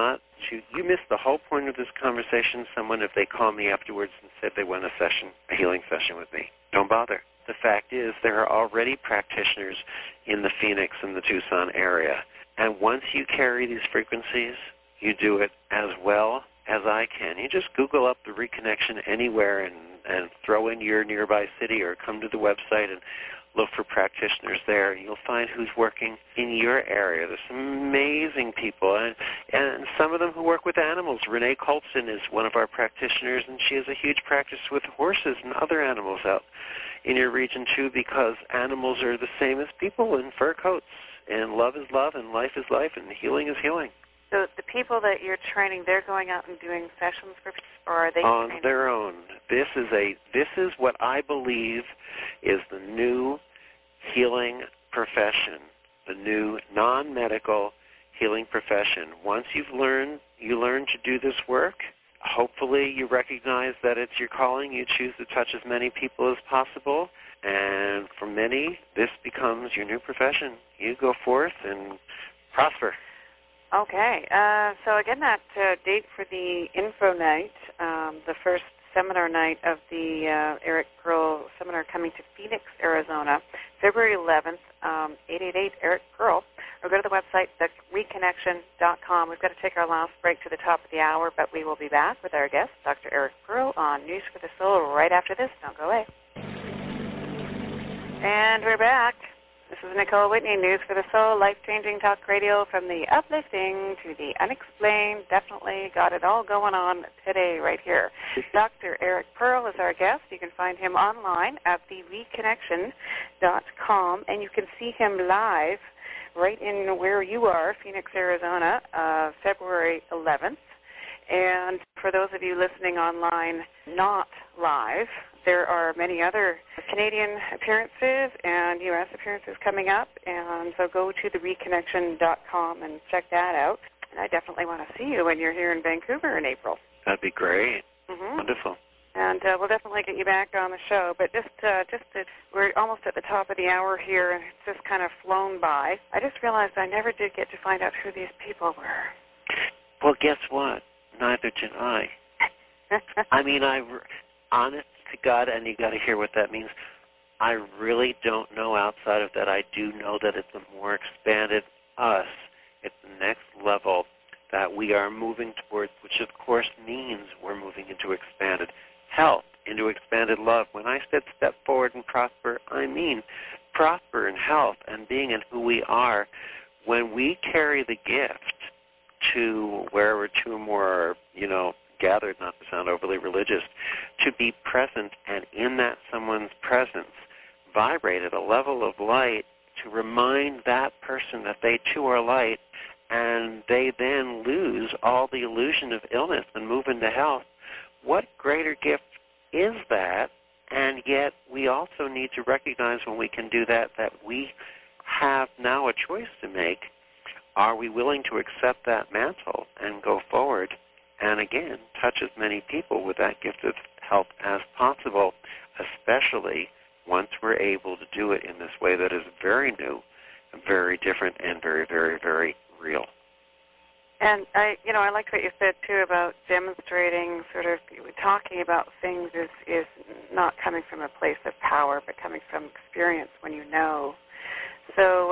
miss the whole point of this conversation. Someone, if they call me afterwards and said they want a healing session with me, don't bother. The fact is there are already practitioners in the Phoenix and the Tucson area. And once you carry these frequencies, you do it as well as I can. You just Google up the reconnection anywhere and throw in your nearby city or come to the website and look for practitioners there, and you'll find who's working in your area. There's some amazing people, and some of them who work with animals. Renee Colson is one of our practitioners, and she has a huge practice with horses and other animals out in your region, too, because animals are the same as people in fur coats, and love is love, and life is life, and healing is healing. So the people that you're training, they're going out and doing sessions for people, or are they on training? Their own? This is what I believe is the new healing profession, the new non-medical healing profession. Once you learn to do this work, hopefully you recognize that it's your calling. You choose to touch as many people as possible, and for many, this becomes your new profession. You go forth and prosper. Okay. So again, that date for the info night, the first seminar night of the Eric Pearl seminar coming to Phoenix, Arizona, February 11th, 888 Eric Pearl. Or go to the website, thereconnection.com. We've got to take our last break to the top of the hour, but we will be back with our guest, Dr. Eric Pearl, on News for the Soul right after this. Don't go away. And we're back. This is Nicole Whitney, News for the Soul, life-changing talk radio from the uplifting to the unexplained. Definitely got it all going on today right here. Dr. Eric Pearl is our guest. You can find him online at thereconnection.com, and you can see him live right in where you are, Phoenix, Arizona, February 11th. And for those of you listening online, not live, there are many other Canadian appearances and U.S. appearances coming up, and so go to thereconnection.com and check that out. And I definitely want to see you when you're here in Vancouver in April. That'd be great. Mm-hmm. Wonderful. And we'll definitely get you back on the show. But we're almost at the top of the hour here, and it's just kind of flown by. I just realized I never did get to find out who these people were. Well, guess what? Neither did I. I mean, honest to God, and you got to hear what that means. I really don't know outside of that. I do know that it's a more expanded us. It's the next level that we are moving towards, which of course means we're moving into expanded health, into expanded love. When I said step forward and prosper, I mean prosper in health and being in who we are. When we carry the gift to wherever two or more are, gathered, not to sound overly religious, to be present and in that someone's presence vibrate at a level of light to remind that person that they too are light, and they then lose all the illusion of illness and move into health. What greater gift is that? And yet we also need to recognize when we can do that we have now a choice to make. Are we willing to accept that mantle and go forward and, again, touch as many people with that gift of health as possible, especially once we're able to do it in this way that is very new, very different, and very, very, very real. And I like what you said too about demonstrating, sort of talking about things is not coming from a place of power, but coming from experience when you know. So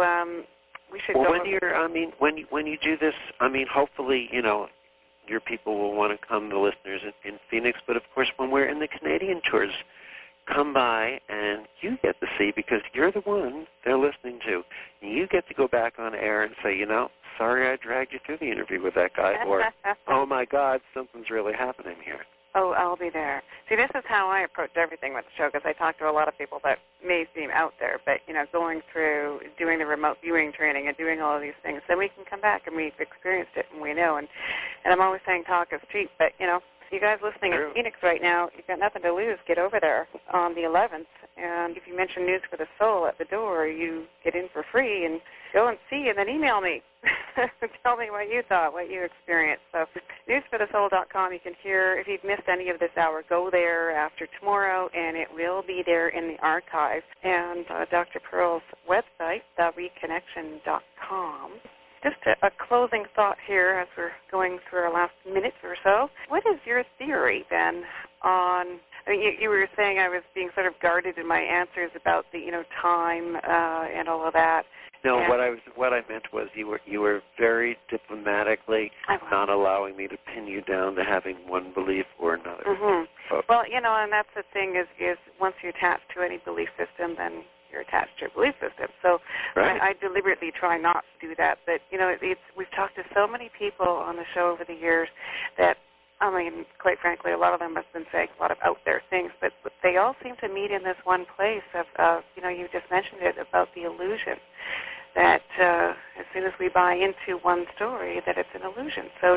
we should. Well, go when you do this, hopefully, your people will want to come, the listeners in Phoenix. But of course, when we're in the Canadian tours, come by and you get to see, because you're the one they're listening to. You get to go back on air and say, sorry I dragged you through the interview with that guy, or, oh my God, something's really happening here. Oh, I'll be there. See, this is how I approach everything with the show, because I talk to a lot of people that may seem out there, but, going through doing the remote viewing training and doing all of these things, then we can come back and we've experienced it and we know. And I'm always saying talk is cheap, but, you guys listening in Phoenix right now, you've got nothing to lose. Get over there on the 11th, and if you mention News for the Soul at the door, you get in for free, and go and see, and then email me. Tell me what you thought, what you experienced. So newsforthesoul.com, you can hear, if you've missed any of this hour, go there after tomorrow, and it will be there in the archive. And Dr. Pearl's website, thereconnection.com. Just a closing thought here as we're going through our last minute or so. What is your theory, then, on, you were saying I was being sort of guarded in my answers about the, time and all of that. No, what I meant was you were very diplomatically not allowing me to pin you down to having one belief or another. Mm-hmm. Well, and that's the thing is once you attach to any belief system, then you're attached to your belief system. So right. I deliberately try not to do that. But, we've talked to so many people on the show over the years that, quite frankly, a lot of them have been saying a lot of out there things, but they all seem to meet in this one place of you just mentioned it about the illusion that as soon as we buy into one story, that it's an illusion. So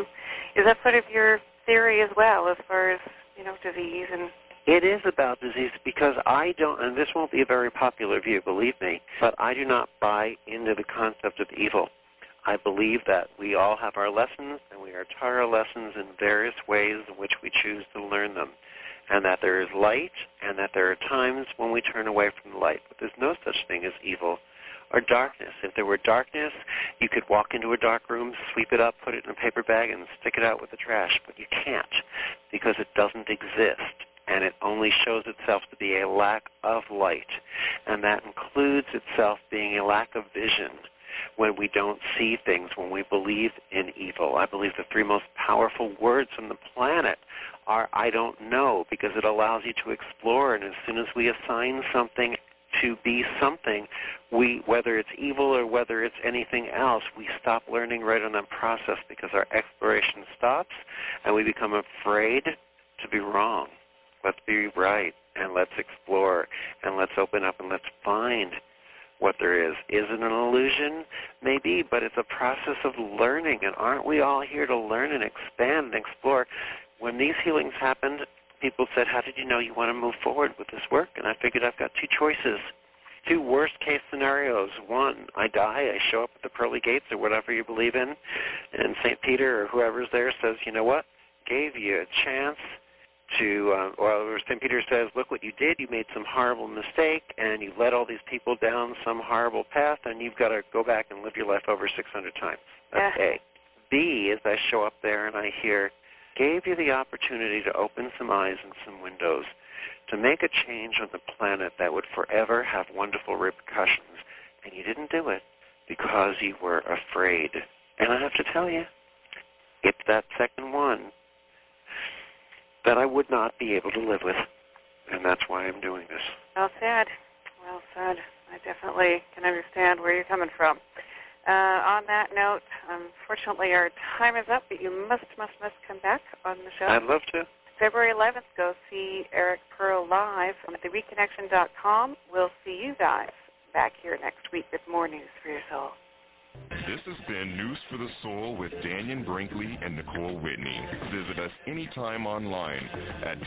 is that sort of your theory as well as far as, disease and... It is about disease, because I don't, and this won't be a very popular view, believe me, but I do not buy into the concept of evil. I believe that we all have our lessons, and we are taught our lessons in various ways in which we choose to learn them, and that there is light, and that there are times when we turn away from the light. But there's no such thing as evil or darkness. If there were darkness, you could walk into a dark room, sweep it up, put it in a paper bag, and stick it out with the trash. But you can't, because it doesn't exist. And it only shows itself to be a lack of light. And that includes itself being a lack of vision when we don't see things, when we believe in evil. I believe the three most powerful words on the planet are I don't know, because it allows you to explore. And as soon as we assign something to be something, whether it's evil or whether it's anything else, we stop learning right on that process, because our exploration stops and we become afraid to be wrong. Let's be right, and let's explore, and let's open up, and let's find what there is. Is it an illusion? Maybe, but it's a process of learning, and aren't we all here to learn and expand and explore? When these healings happened, people said, how did you know you want to move forward with this work? And I figured I've got two choices, two worst-case scenarios. One, I die, I show up at the pearly gates or whatever you believe in, and St. Peter or whoever's there says, you know what, gave you a chance to, or St. Peter says, look what you did. You made some horrible mistake, and you led all these people down some horrible path, and you've got to go back and live your life over 600 times. That's A. B is I show up there and I hear, gave you the opportunity to open some eyes and some windows, to make a change on the planet that would forever have wonderful repercussions, and you didn't do it because you were afraid. And I have to tell you, it's that second one that I would not be able to live with, and that's why I'm doing this. Well said. Well said. I definitely can understand where you're coming from. On that note, unfortunately our time is up, but you must come back on the show. I'd love to. February 11th, go see Eric Pearl live at thereconnection.com. We'll see you guys back here next week with more News for Your Soul. This has been News for the Soul with Daniel Brinkley and Nicole Whitney. Visit us anytime online at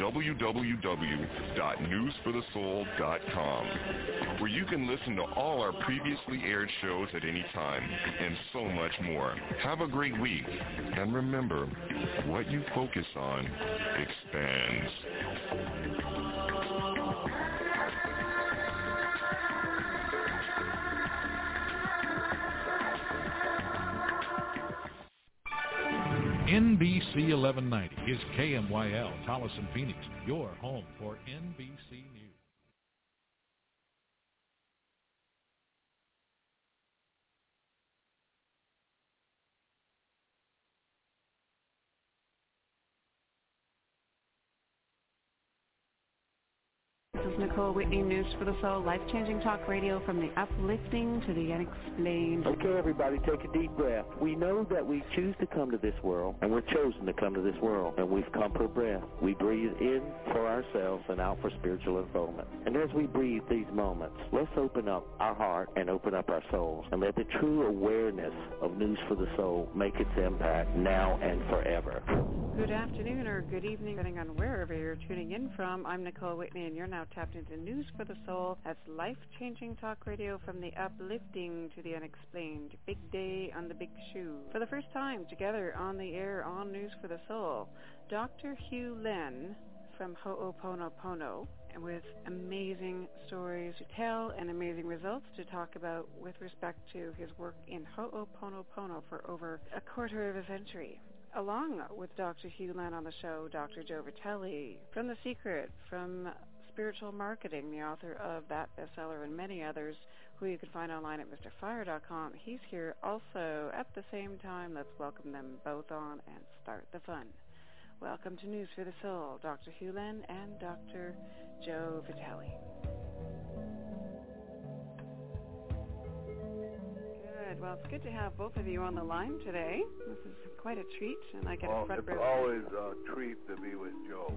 www.newsforthesoul.com, where you can listen to all our previously aired shows at any time and so much more. Have a great week, and remember, what you focus on expands. NBC 1190 is KMYL, Tolleson, Phoenix, your home for NBC News. This is Nicole Whitney, News for the Soul, life-changing talk radio from the uplifting to the unexplained. Okay, everybody, take a deep breath. We know that we choose to come to this world, and we're chosen to come to this world, and we've come for breath. We breathe in for ourselves and out for spiritual unfoldment. And as we breathe these moments, let's open up our heart and open up our souls, and let the true awareness of News for the Soul make its impact now and forever. Good afternoon or good evening, depending on wherever you're tuning in from. I'm Nicole Whitney, and you're now tapped into News for the Soul. That's life-changing talk radio from the uplifting to the unexplained. Big day on the big shoe. For the first time together on the air on News for the Soul, Dr. Hugh Len from Ho'oponopono, and with amazing stories to tell and amazing results to talk about with respect to his work in Ho'oponopono for over a quarter of a century. Along with Dr. Hugh Len on the show, Dr. Joe Vitale from The Secret, from Spiritual Marketing, the author of that bestseller and many others, who you can find online at MrFire.com. He's here also at the same time. Let's welcome them both on and start the fun. Welcome to News for the Soul, Dr. Hugh Len and Dr. Joe Vitale. Good. Well, it's good to have both of you on the line today. This is quite a treat, and I get a front row. It's always a treat to be with Joe.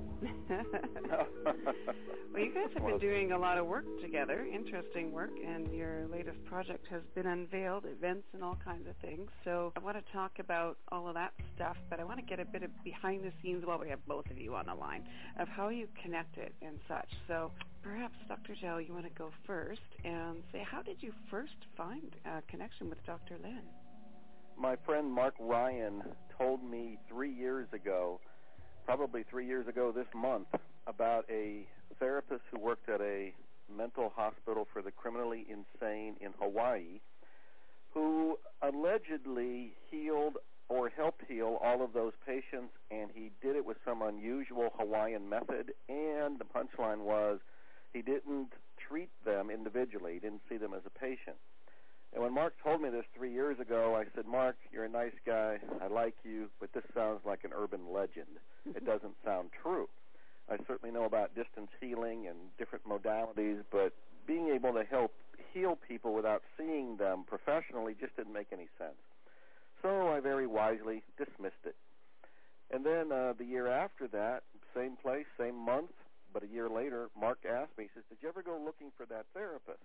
Well, you guys have been doing a lot of work together, interesting work, and your latest project has been unveiled, events and all kinds of things. So I want to talk about all of that stuff, but I want to get a bit of behind the scenes while we have both of you on the line of how you connected and such. So perhaps, Dr. Joe, you want to go first and say, how did you first find a connection with Dr. Len? My friend Mark Ryan told me 3 years ago, probably 3 years ago this month, about a therapist who worked at a mental hospital for the criminally insane in Hawaii, who allegedly healed or helped heal all of those patients, and he did it with some unusual Hawaiian method, and the punchline was he didn't treat them individually. He didn't see them as a patient. And when Mark told me this 3 years ago, I said, Mark, you're a nice guy. I like you, but this sounds like an urban legend. It doesn't sound true. I certainly know about distance healing and different modalities, but being able to help heal people without seeing them professionally just didn't make any sense. So I very wisely dismissed it. And then the year after that, same place, same month, but a year later, Mark asked me, he says, did you ever go looking for that therapist?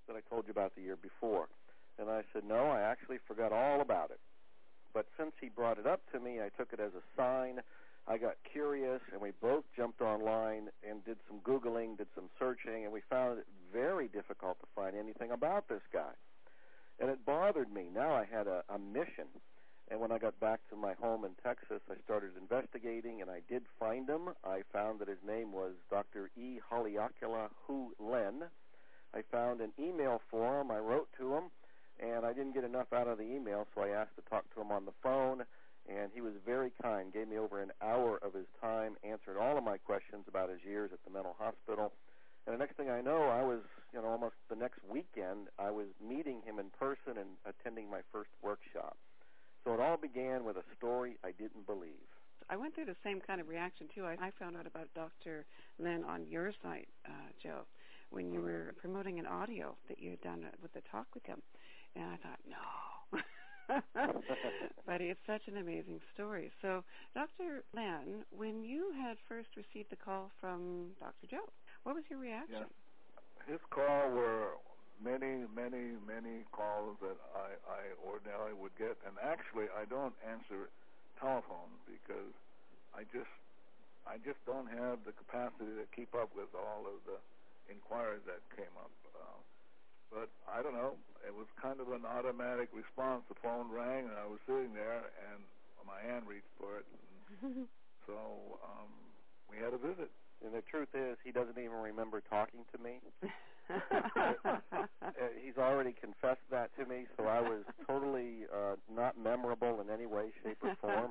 that I told you about the year before? And I said, no, I actually forgot all about it. But since he brought it up to me, I took it as a sign. I got curious, and we both jumped online and did some Googling, did some searching, and we found it very difficult to find anything about this guy. And it bothered me. Now I had a mission. And when I got back to my home in Texas, I started investigating, and I did find him. I found that his name was Dr. E. Haleakala Hu Len. I found an email for him. I wrote to him, and I didn't get enough out of the email, so I asked to talk to him on the phone. And he was very kind, gave me over an hour of his time, answered all of my questions about his years at the mental hospital. And the next thing I know, I was, almost the next weekend, I was meeting him in person and attending my first workshop. So it all began with a story I didn't believe. I went through the same kind of reaction, too. I found out about Dr. Len on your site, Joe, when you were promoting an audio that you had done with the talk with him. And I thought, no. But it's such an amazing story. So, Dr. Len, when you had first received the call from Dr. Joe, what was your reaction? Yeah. His call were many calls that I ordinarily would get. And actually, I don't answer telephone because I just don't have the capacity to keep up with all of the inquiries that came up. But I don't know. It was kind of an automatic response. The phone rang, and I was sitting there, and my hand reached for it. So we had a visit. And the truth is, he doesn't even remember talking to me. He's already confessed that to me, so I was totally not memorable in any way, shape, or form.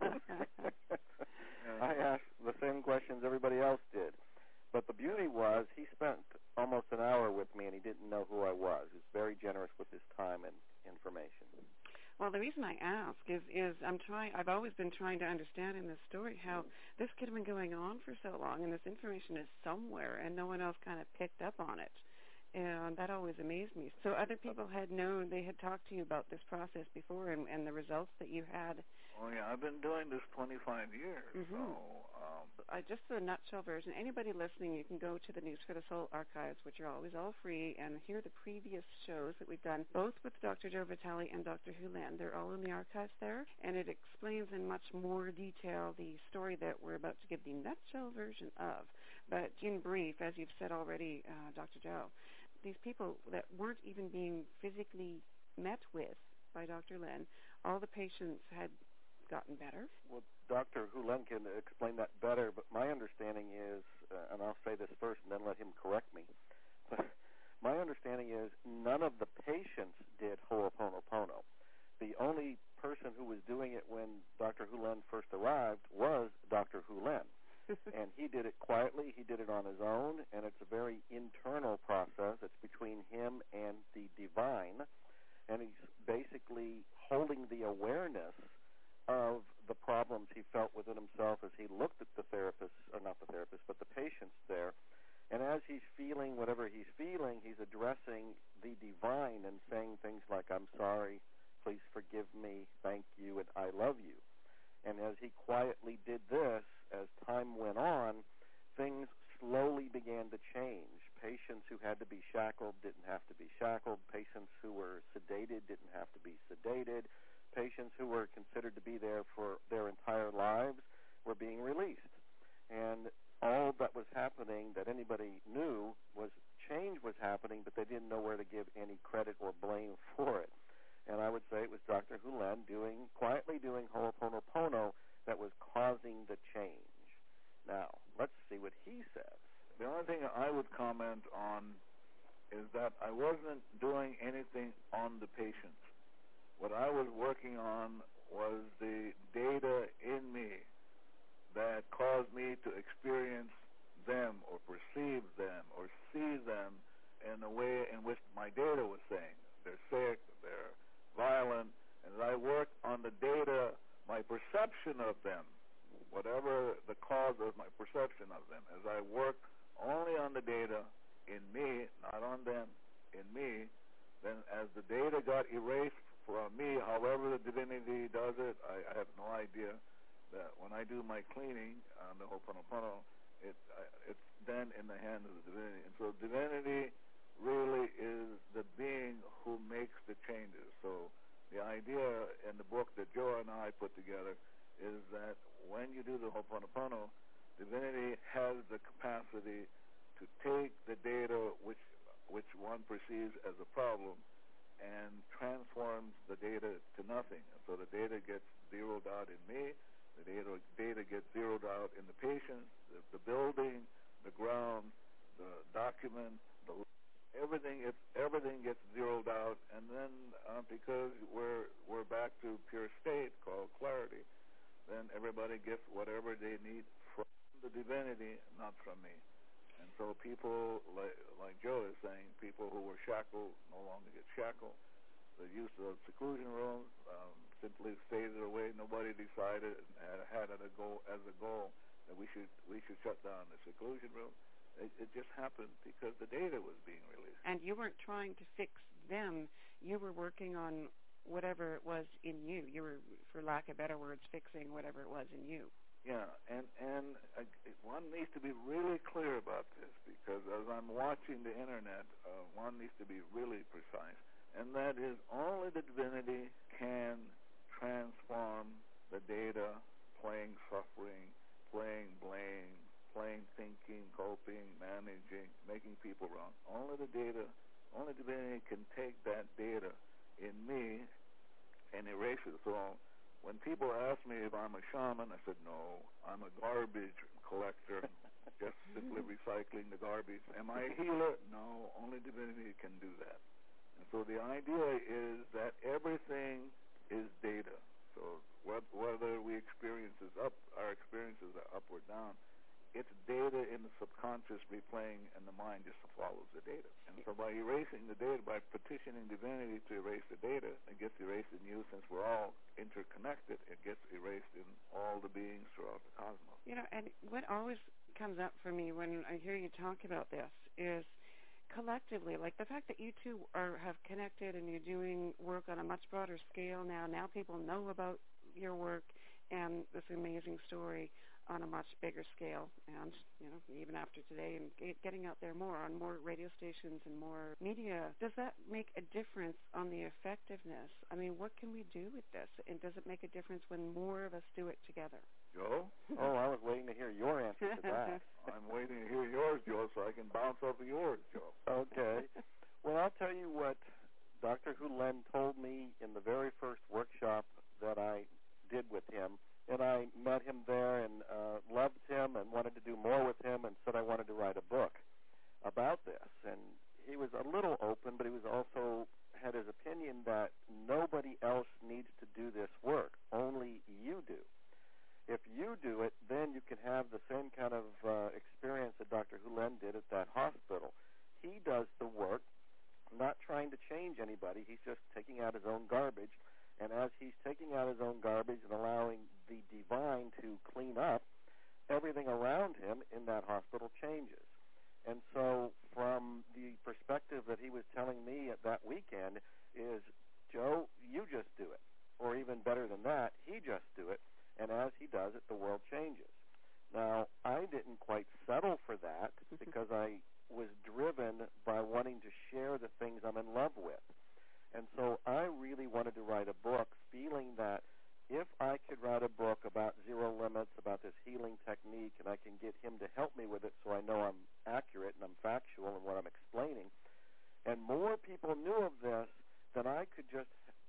I asked the same questions everybody else did. But the beauty was he spent almost an hour with me, and he didn't know who I was. He was very generous with his time and information. Well, the reason I ask is I've always been trying to understand in this story how this could have been going on for so long, and this information is somewhere, and no one else kind of picked up on it. And that always amazed me. So other people had known, they had talked to you about this process before and the results that you had. Oh, yeah, I've been doing this 25 years. So, just the nutshell version, anybody listening, you can go to the News for the Soul archives, which are always all free, and hear the previous shows that we've done, both with Dr. Joe Vitale and Dr. Hu Len. They're all in the archives there, and it explains in much more detail the story that we're about to give the nutshell version of. But in brief, as you've said already, Dr. Joe, these people that weren't even being physically met with by Dr. Len, all the patients had gotten better. Well, Dr. Hu Len can explain that better, but my understanding is, and I'll say this first and then let him correct me, but my understanding is none of the patients did Ho'oponopono. The only person who was doing it when Dr. Hu Len first arrived was Dr. Hu Len. And he did it quietly, he did it on his own, and it's a very internal process. It's between him and the divine, and he's basically holding the awareness of the problems he felt within himself as he looked at the therapist, or not the therapist, but the patients there. And as he's feeling whatever he's feeling, he's addressing the divine and saying things like, I'm sorry, please forgive me, thank you, and I love you. And as he quietly did this, as time went on, things slowly began to change. Patients who had to be shackled didn't have to be shackled. Patients who were sedated didn't have to be sedated. Patients who were considered to be there for their entire lives were being released. And all that was happening that anybody knew was change was happening, but they didn't know where to give any credit or blame for it. And I would say it was Dr. Hu Len quietly doing Ho'oponopono that was causing the change. Now, let's see what he says. The only thing I would comment on is that I wasn't doing anything on the patients. What I was working on was the data in me that caused me to experience them or perceive them or see them in the way in which my data was saying. They're sick, they're violent, and as I worked on the data, my perception of them, whatever the cause of my perception of them, as I worked only on the data in me, not on them, in me, then as the data got erased from me, however the divinity does it, I have no idea, that when I do my cleaning on the Ho'oponopono, it's then in the hands of the divinity. And so divinity really is the being who makes the changes. So the idea in the book that Joe and I put together is that when you do the Ho'oponopono, divinity has the capacity to take the data which one perceives as a problem and transforms the data to nothing. And so the data gets zeroed out in me, the data gets zeroed out in the patient, the building, the ground, the document, everything gets zeroed out, and then because we're back to pure state called clarity, then everybody gets whatever they need from the divinity, not from me. And so people, like Joe is saying, people who were shackled no longer get shackled. The use of seclusion rooms simply faded away. Nobody decided and had it as a goal that we should shut down the seclusion room. It just happened because the data was being released. And you weren't trying to fix them. You were working on whatever it was in you. You were, for lack of better words, fixing whatever it was in you. Yeah, and one needs to be really clear about this, because as I'm watching the internet, one needs to be really precise. And that is, only the divinity can transform the data, playing suffering, playing blame, playing thinking, coping, managing, making people wrong. Only divinity can take that data in me and erase it. So when people ask me if I'm a shaman, I said, no, I'm a garbage collector, just simply recycling the garbage. Am I a healer? No, only divinity can do that. And so the idea is that everything is data. So whether we our experiences are up or down, it's data in the subconscious replaying, and the mind just follows the data. And so by erasing the data, by petitioning divinity to erase the data, it gets erased in you. Since we're all interconnected, it gets erased in all the beings throughout the cosmos. You know, and what always comes up for me when I hear you talk about this is collectively, like the fact that you two have connected and you're doing work on a much broader scale now. Now people know about your work and this amazing story on a much bigger scale, and even after today, and getting out there more on more radio stations and more media. Does that make a difference on the effectiveness? I mean, what can we do with this? And does it make a difference when more of us do it together? Joe? Oh, I was waiting to hear your answer to that. I'm waiting to hear yours, Joe, so I can bounce off of yours, Joe. Okay. Well, I'll tell you what Dr. Hulen told me in the very first workshop that I did with him. And I met him there and loved him and wanted to do more with him, and said I wanted to write a book about this. And he was a little open, but he was also had his opinion that nobody else needs to do this work. Only you do. If you do it, then you can have the same kind of experience that Dr. Hulen did at that hospital. He does the work, not trying to change anybody. He's just taking out his own garbage. And as he's taking out his own garbage and allowing the divine to clean up, everything around him in that hospital changes. And so from the perspective that he was telling me at that weekend is, Joe, you just do it. Or even better than that, he just do it. And as he does it, the world changes. Now, I didn't quite settle for that because I was driven by wanting to share the things I'm in love with. And so I really wanted to write a book, feeling that if I could write a book about zero limits, about this healing technique, and I can get him to help me with it so I know I'm accurate and I'm factual in what I'm explaining, and more people knew of this, then I could just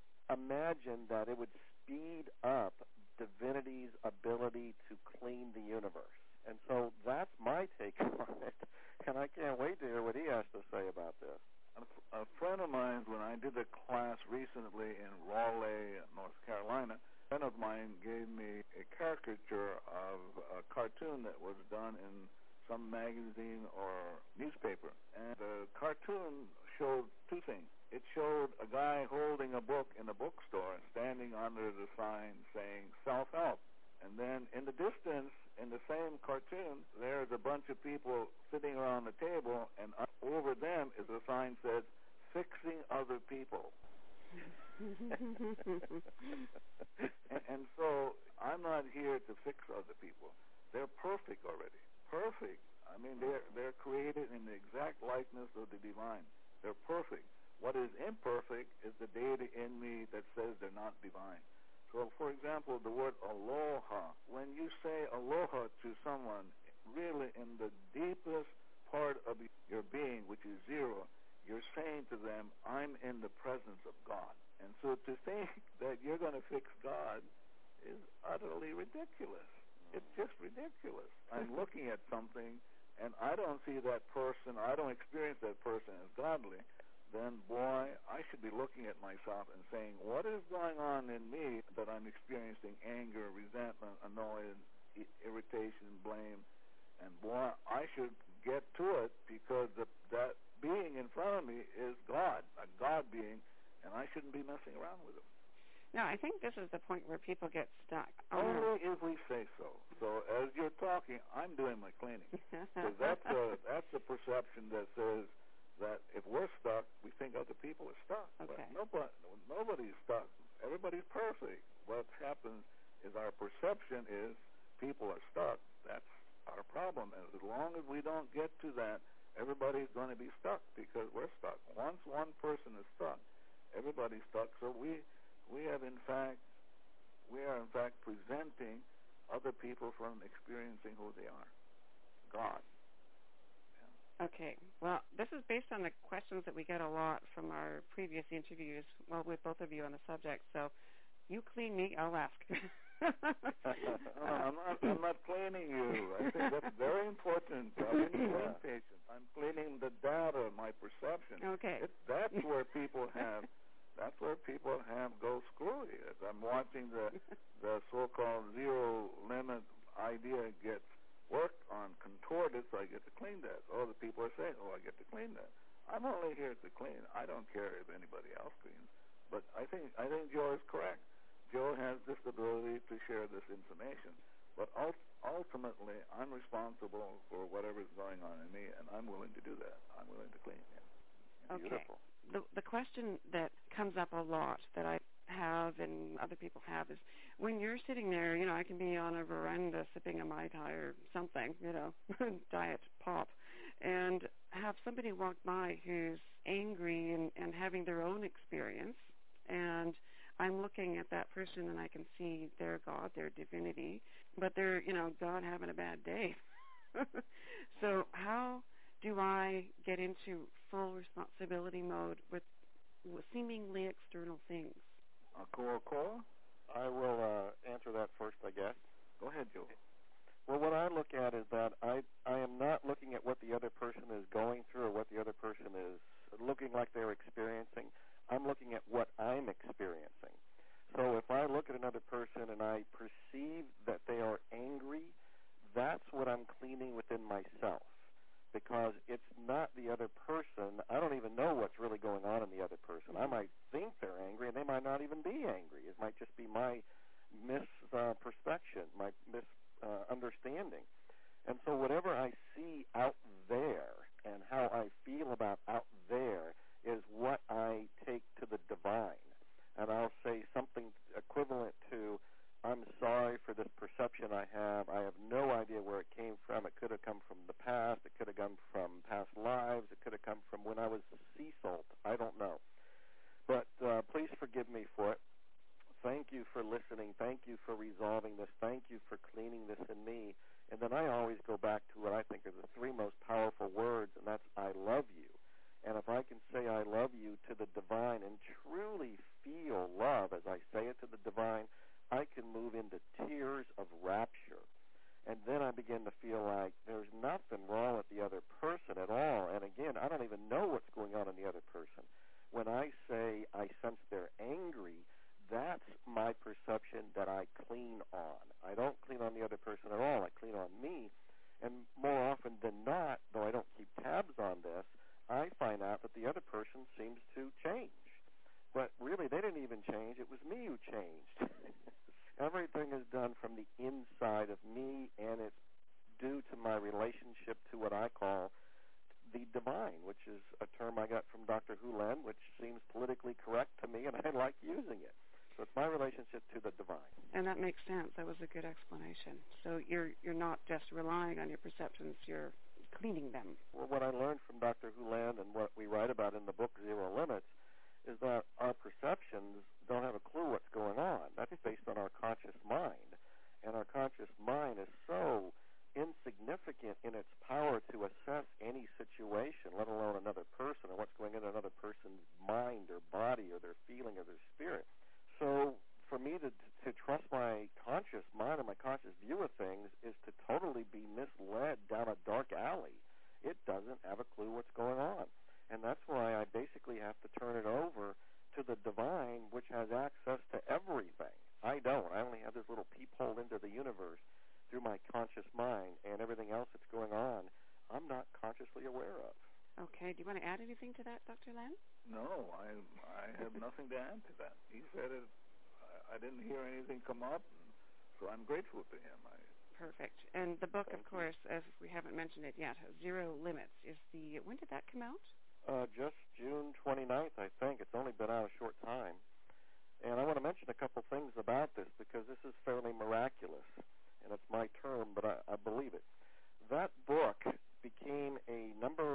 imagine that it would speed up divinity's ability to clean the universe. And so that's my take on it, and I can't wait to hear what he has to say about this. A friend of mine, when I did a class recently in Raleigh, North Carolina, a friend of mine gave me a caricature of a cartoon that was done in some magazine or newspaper. And the cartoon showed two things. It showed a guy holding a book in a bookstore, standing under the sign saying self-help. And then in the distance, in the same cartoon, there's a bunch of people sitting around the table, and over them is a sign that says, fixing other people. and so I'm not here to fix other people. They're perfect already. Perfect. I mean, they're created in the exact likeness of the divine. They're perfect. What is imperfect is the data in me that says they're not divine. So, for example, the word aloha. When you say aloha to someone, really in the deepest part of your being, which is zero, you're saying to them, I'm in the presence of God. And so to think that you're going to fix God is utterly ridiculous. It's just ridiculous. I'm looking at something, and I don't see that person, I don't experience that person as godly, then, boy, I should be looking at myself and saying, what is going on in me that I'm experiencing anger, resentment, annoyance, irritation, blame? And, boy, I should get to it because that being in front of me is God, a God being, and I shouldn't be messing around with him. No, I think this is the point where people get stuck. Only if we say so. So as you're talking, I'm doing my cleaning. Because that's a perception that says that if we're stuck, we think other people are stuck. Okay. But nobody's stuck. Everybody's perfect. What happens is our perception is people are stuck. That's our problem. And as long as we don't get to that, everybody's going to be stuck because we're stuck. Once one person is stuck, everybody's stuck. So we are in fact preventing other people from experiencing who they are. God. Okay. Well, this is based on the questions that we get a lot from our previous interviews, well, with both of you on the subject. So you clean me, I'll ask. I'm not cleaning you. I think that's very important. I didn't clean patients. I'm cleaning the data, my perception. Okay. That's where people have go screwy. As I'm watching the so-called zero limit idea get worked on, contorted, so I get to clean that. Oh, the people are saying, I get to clean that. I'm only here to clean. I don't care if anybody else cleans. But I think Joe is correct. Joe has this ability to share this information. But ultimately, I'm responsible for whatever's going on in me, and I'm willing to do that. I'm willing to clean. Yeah. Okay. Beautiful. The question that comes up a lot that I have and other people have is when you're sitting there, I can be on a veranda sipping a Mai Tai or something, diet pop, and have somebody walk by who's angry and having their own experience, and I'm looking at that person and I can see their God, their divinity, but they're, God having a bad day. So how do I get into full responsibility mode with seemingly external things? Cool. I will answer that first, I guess. Go ahead, Joe. Well, what I look at is that I am not looking at what the other person is going through or what the other person is looking like they're experiencing. I'm looking at what I'm experiencing. So if I look at another person and I perceive that they are angry, that's what I'm cleaning within myself. Because it's not the other person. I don't even know what's really going on in the other person. I might think they're angry, and they might not even be angry. It might just be my misperception, my misunderstanding. And so whatever I see out there and how I feel about out there is what I take to the divine. And I'll say something equivalent to, I'm sorry for this perception I have. I have no idea where it came from. It could have come from the past. It could have come from past lives. It could have come from when I was sea salt. I don't know. But please forgive me for it. Thank you for listening. Thank you for resolving this. Thank you for cleaning this in me. And then I always go back to what I think are the three most powerful words, and that's I love you. And if I can say I love you to the divine and truly feel love as I say it to the divine, I can move into tears of rapture. And then I begin to feel like there's nothing wrong with the other person at all. And again, I don't even know what's going on in the other person. When I say I sense they're angry, that's my perception that I clean on. I don't clean on the other person at all. I clean on me. And more often than not, though I don't keep tabs on this, I find out that the other person seems to change. But really, they didn't even change. It was me who changed. Everything is done from the inside of me, and it's due to my relationship to what I call the divine, which is a term I got from Dr. Hulen, which seems politically correct to me, and I like using it. So it's my relationship to the divine. And that makes sense. That was a good explanation. So you're not just relying on your perceptions. You're cleaning them? Well, what I learned from Dr. Hulan and what we write about in the book Zero Limits is that our perceptions don't have a clue what's going on. That's based on our conscious mind. And our conscious mind is so insignificant in its power to assess any situation, let alone another person or what's going on in another person's mind or body or their feeling or their spirit. So for me to trust my conscious mind and my conscious view of things is to totally be misled down a dark alley. It doesn't have a clue what's going on. And that's why I basically have to turn it over to the divine, which has access to everything. I don't. I only have this little peephole into the universe through my conscious mind, and everything else that's going on, I'm not consciously aware of. Okay. Do you want to add anything to that, Dr. Len? No, I have nothing to add to that. He said it. I didn't hear anything come up, so I'm grateful to him. Perfect. And the book, of course, as we haven't mentioned it yet, Zero Limits, is the... When did that come out? Just June 29th, I think. It's only been out a short time. And I want to mention a couple things about this because this is fairly miraculous, and it's my term, but I believe it. That book became a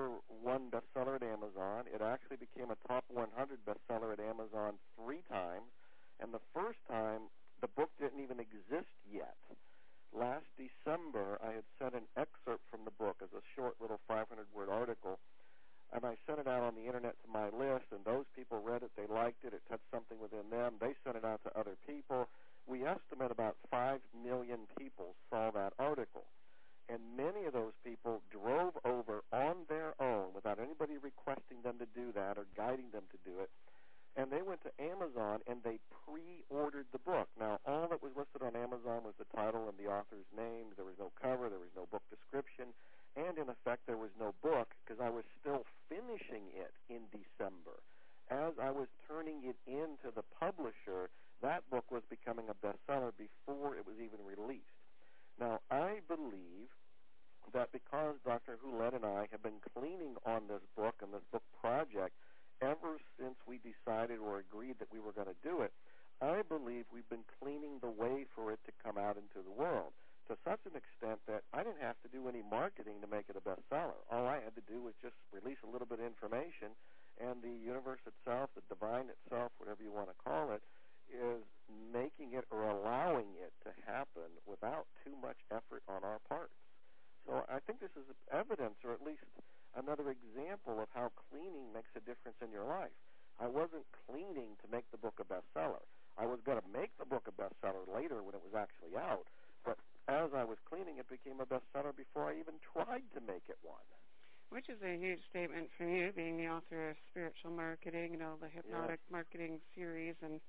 #1 bestseller at Amazon. It actually became a top 100 bestseller at Amazon 3 times, and the first time the book didn't even exist yet. Last December, I had sent an excerpt from the book as a short little 500-word article, and I sent it out on the Internet to my list, and those people read it. They liked it. It touched something within them. They sent it out to other people. We estimate about 5 million people saw that article, and many of those people drove over on their own without anybody requesting them to do that or guiding them to do it, and they went to Amazon and they pre-ordered the book. Now, all that was listed on Amazon was the title and the author's name. There was no cover. There was no book description. And, in effect, there was no book because I was still finishing it in December. As I was turning it in to the publisher, that book was becoming a bestseller before it was even released. Now, I believe that because Dr. Hulan and I have been cleaning on this book and this book project ever since we decided or agreed that we were going to do it, I believe we've been cleaning the way for it to come out into the world, to such an extent that I didn't have to do any marketing to make it a bestseller. All I had to do was just release a little bit of information, and the universe itself, the divine itself, whatever you want to call it, is making it or allowing it to happen without too much effort on our parts. So I think this is evidence, or at least another example of how cleaning makes a difference in your life. I wasn't cleaning to make the book a bestseller. I was going to make the book a bestseller later when it was actually out, but as I was cleaning, it became a bestseller before I even tried to make it one. Which is a huge statement from you, being the author of Spiritual Marketing, the Hypnotic Marketing series, and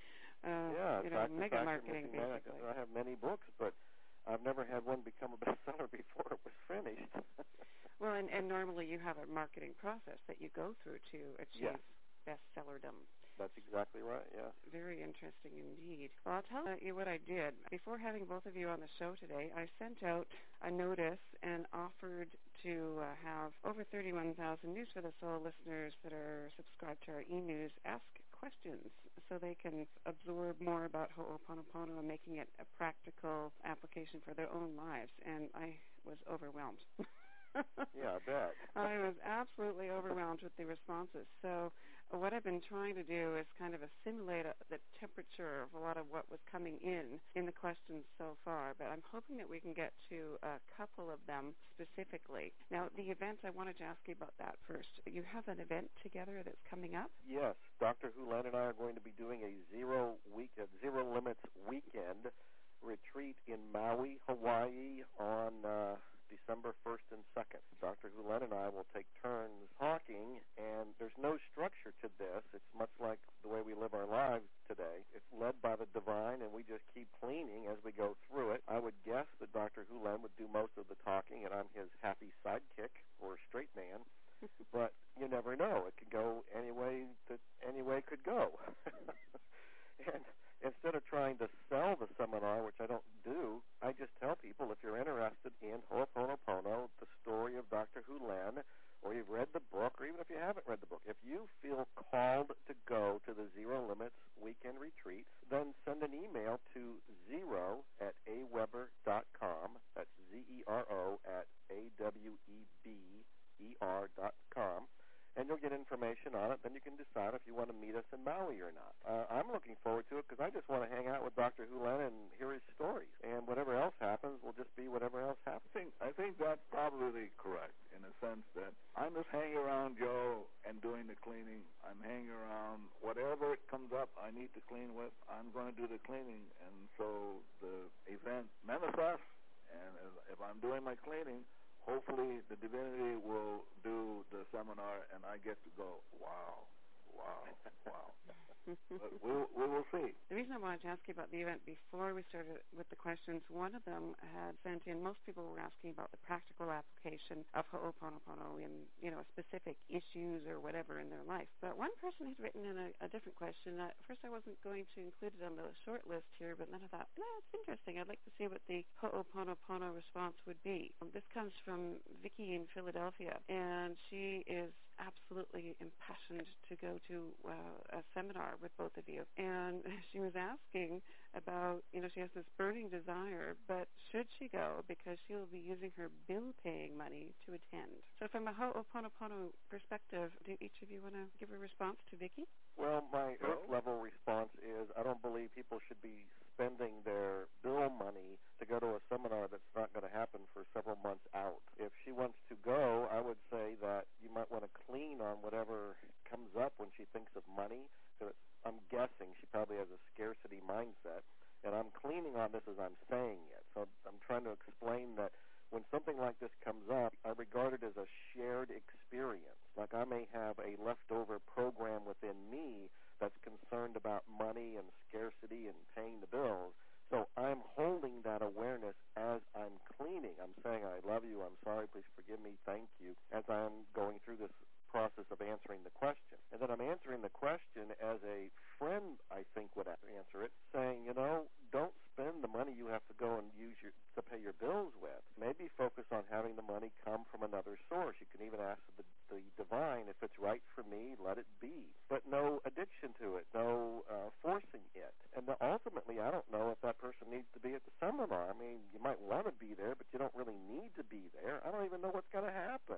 mega marketing, basically. I have many books, but I've never had one become a bestseller before it was finished. Well, and normally you have a marketing process that you go through to achieve bestsellerdom. That's exactly right, yeah. Very interesting indeed. Well, I'll tell you what I did. Before having both of you on the show today, I sent out a notice and offered to have over 31,000 News for the Soul listeners that are subscribed to our e-news ask questions so they can absorb more about Ho'oponopono and making it a practical application for their own lives. And I was overwhelmed. Yeah, I bet. I was absolutely overwhelmed with the responses. So what I've been trying to do is kind of assimilate the temperature of a lot of what was coming in the questions so far. But I'm hoping that we can get to a couple of them specifically. Now, the events, I wanted to ask you about that first. You have an event together that's coming up? Yes. Dr. Hulan and I are going to be doing a Zero Limits weekend retreat in Maui, Hawaii on December 1st and 2nd. Dr. Hulan and I will take turns talking, and there's no structure to this. It's much like the way we live our lives today. It's led by the divine, and we just keep cleaning as we go through it. I would guess that Dr. Hulan would do most of the talking, and I'm his happy sidekick or straight man. But you never know. It could go any way that any way could go. And instead of trying to sell the seminar, which I don't do, I just tell people if you're interested in Ho'oponopono, the story of Dr. Hulan, or you've read the book, or even if you haven't read the book, if you feel called to go to the Zero Limits Weekend Retreat, then send an email to zero@aweber.com. That's ZERO@AWEBER.com. And you'll get information on it. Then you can decide if you want to meet us in Maui or not. I'm looking forward to it because I just want to hang out with Dr. Hulen and hear his stories. And whatever else happens will just be whatever else happens. I think that's probably correct in a sense that I'm just hanging around Joe and doing the cleaning. I'm hanging around whatever comes up I need to clean with. I'm going to do the cleaning. And so the event manifests, and if I'm doing my cleaning, hopefully the divinity will do the seminar, and I get to go, wow. But we will see. The reason I wanted to ask you about the event before we started with the questions, one of them had sent in, most people were asking about the practical application of Ho'oponopono in, specific issues or whatever in their life. But one person had written in a different question. At first I wasn't going to include it on the short list here, but then I thought, it's interesting. I'd like to see what the Ho'oponopono response would be. This comes from Vicky in Philadelphia, and she is absolutely impassioned to go to a seminar with both of you. And she was asking about, she has this burning desire, but should she go because she will be using her bill-paying money to attend? So from a Ho'oponopono perspective, do each of you want to give a response to Vicky? Well, my earth-level response is I don't believe people should be spending their bill money to go to a seminar that's not going to happen for several months out. If she wants to go, I would say that you might want to clean on whatever comes up when she thinks of money. I'm guessing she probably has a scarcity mindset, and I'm cleaning on this as I'm saying it. So I'm trying to explain that when something like this comes up, I regard it as a shared experience. Like I may have a leftover program within me that's concerned about money and scarcity and paying the bills. So I'm holding that awareness as I'm cleaning. I'm saying, I love you, I'm sorry, please forgive me, thank you, as I'm going through this process of answering the question. And then I'm answering the question as a friend, I think, would answer it, saying, don't spend the money you have to go and use to pay your bills with. Maybe focus on having the money come from another source. You can even ask the divine, if it's right for me, let it be. But no addiction to it, no forcing it. And ultimately, I don't know if that person needs to be at the seminar. I mean, you might want to be there, but you don't really need to be there. I don't even know what's going to happen.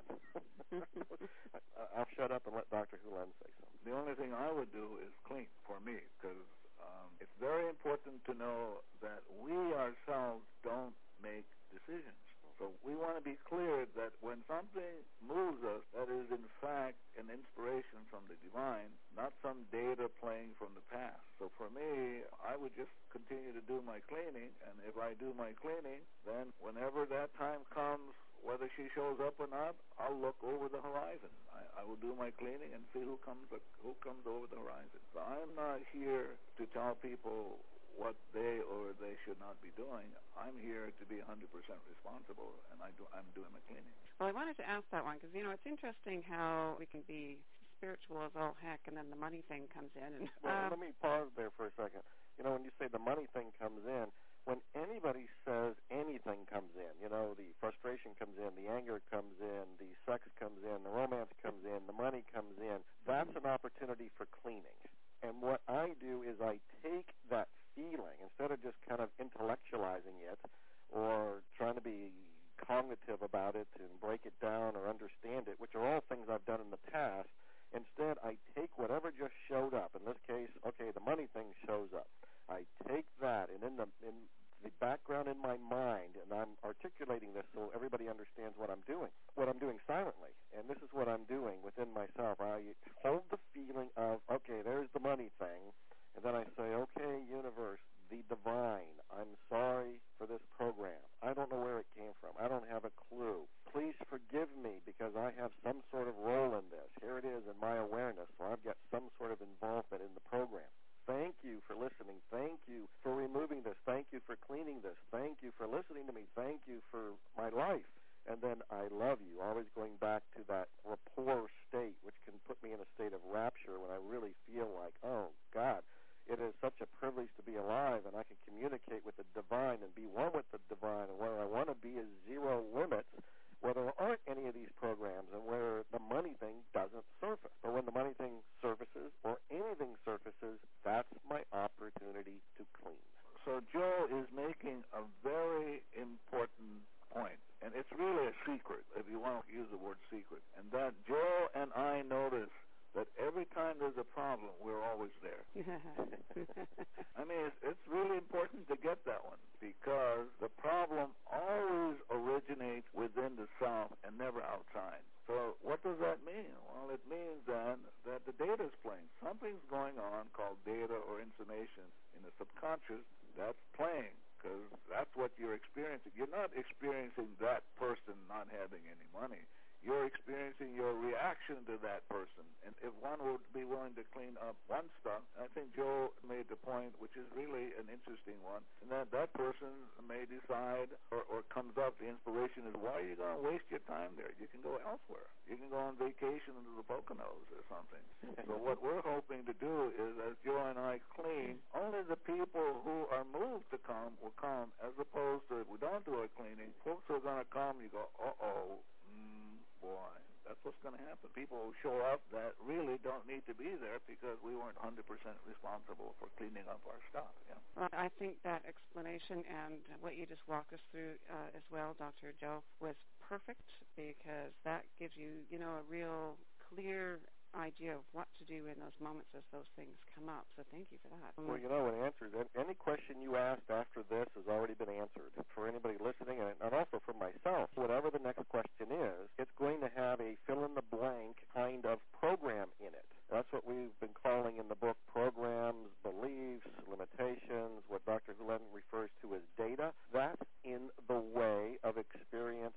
I'll shut up and let Dr. Hulen say something. The only thing I would do is clean for me, because it's very important to know that we ourselves don't make decisions. So we want to be clear that when something moves us, that is in fact an inspiration from the divine, not some data playing from the past. So for me, I would just continue to do my cleaning, and if I do my cleaning, then whenever that time comes, whether she shows up or not, I'll look over the horizon. I will do my cleaning and see who comes over the horizon. So I'm not here to tell people what they or they should not be doing. I'm here to be 100% responsible, and I'm doing my cleaning. Well, I wanted to ask that one because, it's interesting how we can be spiritual as all heck, and then the money thing comes in. And, well, let me pause there for a second. When you say the money thing comes in, when anybody says anything comes in, the frustration comes in, the anger comes in, the sex comes in, the romance comes in, the money comes in, that's an opportunity for cleaning. And what I do is I take that feeling, instead of just kind of intellectualizing it or trying to be cognitive about it and break it down or understand it, which are all things I've done in the past, instead I take whatever just showed up. In this case, the money thing shows up. I take that, and in the background in my mind, and I'm articulating this so everybody understands what I'm doing silently. And this is what I'm doing within myself. I hold the feeling of, there's the money thing, and then I say, universe, the divine, I'm sorry for this program. I don't know where it came from. I don't have a clue. Please forgive me because I have some sort of role in this. Here it is in my awareness where I've got some sort of involvement in the program. Thank you for listening. Thank you for removing this. Thank you for cleaning this. Thank you for listening to me. Thank you for my life. And then I love you, always going back to that rapport state, which can put me in a state of rapture when I really feel like, oh, God, it is such a privilege to be alive, and I can communicate with the divine and be one with the divine, and where I want to be is zero limits, where there aren't any of these programs, and where and that Joe and I notice that every time there's a problem, we're always there. I mean, it's really important to get that one, because the problem always originates within the self and never outside. So what does that mean? Well, it means then that the data is playing. Something's going on called data or information in the subconscious that's playing, because that's what you're experiencing. You're not experiencing that person not having any money. You're experiencing your reaction to that person. And if one would be willing to clean up one stuff, I think Joe made the point, which is really an interesting one, and that person may decide or comes up, the inspiration is, why are you going to waste your time there? You can go elsewhere. You can go on vacation into the Poconos or something. So what we're hoping to do is, as Joe and I clean, only the people who are moved to come will come, as opposed to if we don't do a cleaning, folks are going to come, you go, uh-oh, boy, that's what's going to happen. People who show up that really don't need to be there because we weren't 100% responsible for cleaning up our stuff. Yeah. Well, I think that explanation and what you just walked us through as well, Dr. Joe, was perfect, because that gives you, a real clear idea of what to do in those moments as those things come up. So thank you for that. Well, it answers any question you asked after this has already been answered. For anybody listening, and also for myself, whatever the next question is, it's going to have a fill-in-the-blank kind of program in it. That's what we've been calling in the book programs, beliefs, limitations, what Dr. Hulen refers to as data. That's in the way of experiencing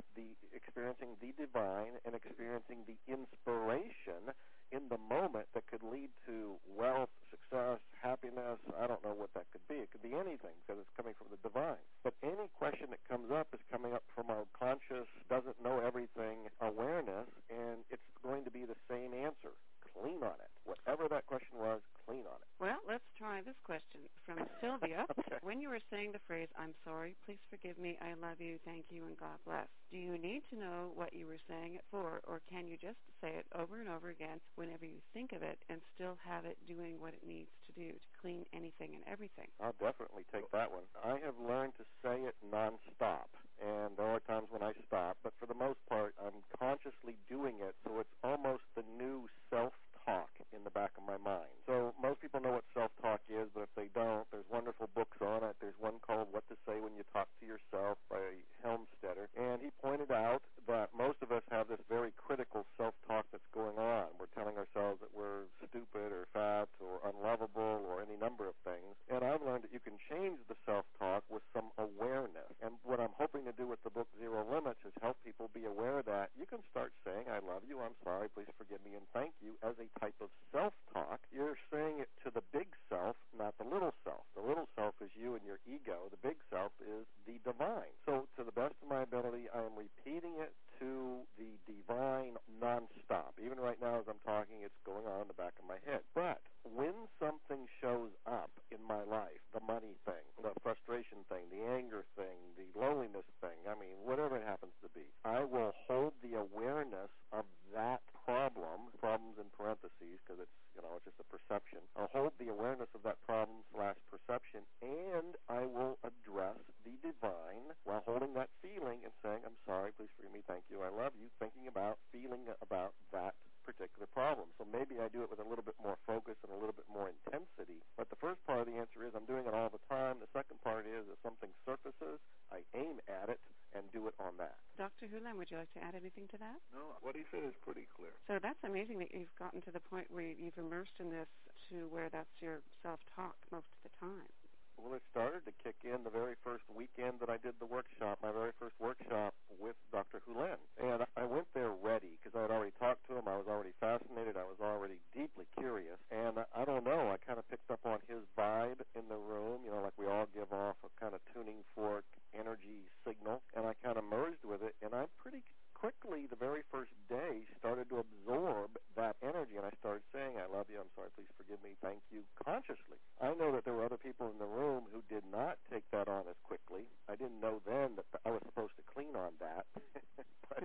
the divine and experiencing the inspiration in the moment that could lead to wealth, success, happiness. I don't know what that could be. It could be anything because it's coming from the divine. But any question that comes up is coming up from our conscious, doesn't know everything awareness, and it's going to be the same answer. Clean on it. Whatever that question was, clean on it. Well, let's try this question from Sylvia. Okay. When you were saying the phrase, I'm sorry, please forgive me, I love you, thank you, and God bless, do you need to know what you were saying it for, or can you just say it over and over again whenever you think of it and still have it doing what it needs to do to clean anything and everything? I'll definitely take that one. I have learned to say it nonstop, and there are times when I stop, but for the most part, I'm consciously doing it, so it's almost the new self-talk in the back of my mind. So most people know what self-talk is, but if they don't, there's wonderful books on it. There's one called What to Say When You Talk to Yourself by Helmstetter, and he pointed out that most of us have this very critical self-talk that's going on. We're telling ourselves that we're stupid or fat or unlovable or any number of things, and I've learned that you can change the self-talk with some awareness. And what I'm hoping to do with the book Zero Limits is help people be aware that you can start saying, I love you, I'm sorry, please forgive me, and thank you as a type of self-talk. You're saying it to the big self, not the little self. The little self is you and your ego. The big self is the divine. So to the best of my ability, I am repeating it to the divine nonstop. Even right now as I'm talking, it's going on in the back of my head. But when something shows up in my life, the money thing, the frustration thing, the anger thing, the loneliness thing, whatever it happens to be, I will hold the awareness of that problems in parentheses, because it's just a perception. I'll hold the awareness of that problem/perception, and I will address the divine while holding that feeling and saying, I'm sorry, please forgive me, thank you, I love you, feeling about that particular problem. So maybe I do it with a little bit more focus and a little bit more intensity. But the first part of the answer is I'm doing it all the time. The second part is if something surfaces, I aim at it and do it on that. Dr. Hulen, would you like to add anything to that? No, what he said is pretty clear. So that's amazing that you've gotten to the point where you've immersed in this to where that's your self-talk most of the time. Well, it started to kick in the very first weekend that I did the workshop, my very first workshop with Dr. Hulen. And I went there ready because I had already talked to him. I was already fascinated. I was already deeply curious. And I don't know, I kind of picked up on his vibe in the room, like we all give off a kind of tuning fork energy signal. And I kind of merged with it, and I pretty quickly, the very first day, started to absorb that energy, and I started saying, I love you, I'm sorry, please forgive me, thank you, consciously. I know that there were other people in the room who did not take that on as quickly. I didn't know then that I was supposed to clean on that, but,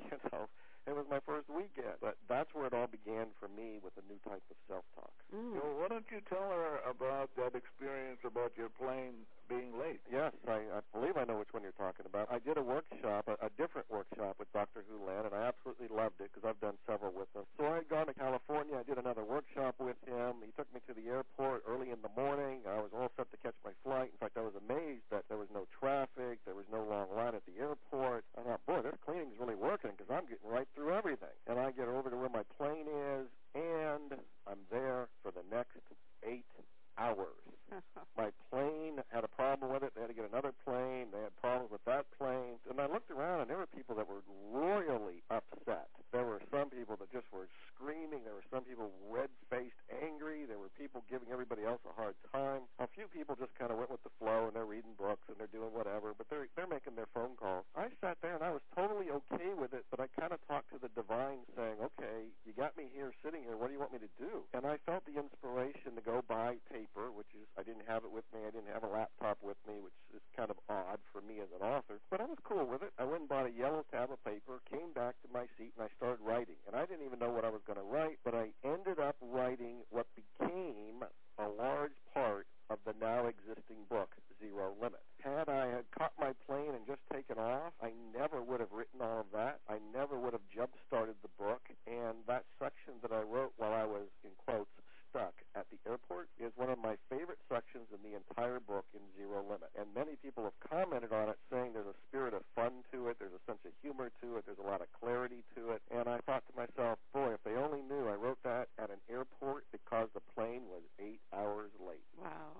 it was my first weekend. But that's where it all began for me with a new type of self-talk. Well, why don't you tell her about that experience about your plane being late. Yes, I believe I know which one you're talking about. I did a workshop, a different workshop with Dr. Hulan, and I absolutely loved it because I've done several with him. So I had gone to California. I did another workshop with him. He took me to the airport early in the morning. I was all set to catch my flight. In fact, I was amazed that there was no traffic. There was no long line at the airport. I thought, boy, this cleaning's really working because I'm getting right through everything. And I get over to where my plane is, and I'm there for the next 8 hours. My plane had a problem with it. They had to get another plane. They had problems with that plane. And I looked around, and there were people that were royally upset. There were some people that just were screaming. There were some people red-faced, angry. There were people giving everybody else a hard time. A few people just kind of went with the flow, and they're reading books, and they're doing whatever, but they're making their phone calls. I sat there, and I was totally okay with it, but I kind of talked to the divine saying, okay, you got me here, sitting here. What do you want me to do? And I felt the inspiration to go buy paper, which is, I didn't have it with me. I didn't have a laptop with me, which is kind of odd for me as an author. But I was cool with it. I went and bought a yellow tab of paper, came back to my seat, and I started writing. And I didn't even know what I was going to write, but I ended up writing what became a large part of the now existing book, Zero Limit. Had I had caught my plane and just taken off, I never would have written all of that. I never would have jump-started the book. And that section that I wrote while I was, in quotes, stuck at the airport is one of my favorite sections in the entire book in Zero Limit. And many people have commented on it saying there's a spirit of fun to it, there's a sense of humor to it, there's a lot of clarity to it. And I thought to myself, boy, if they only knew I wrote that at an airport because the plane was 8 hours late. Wow.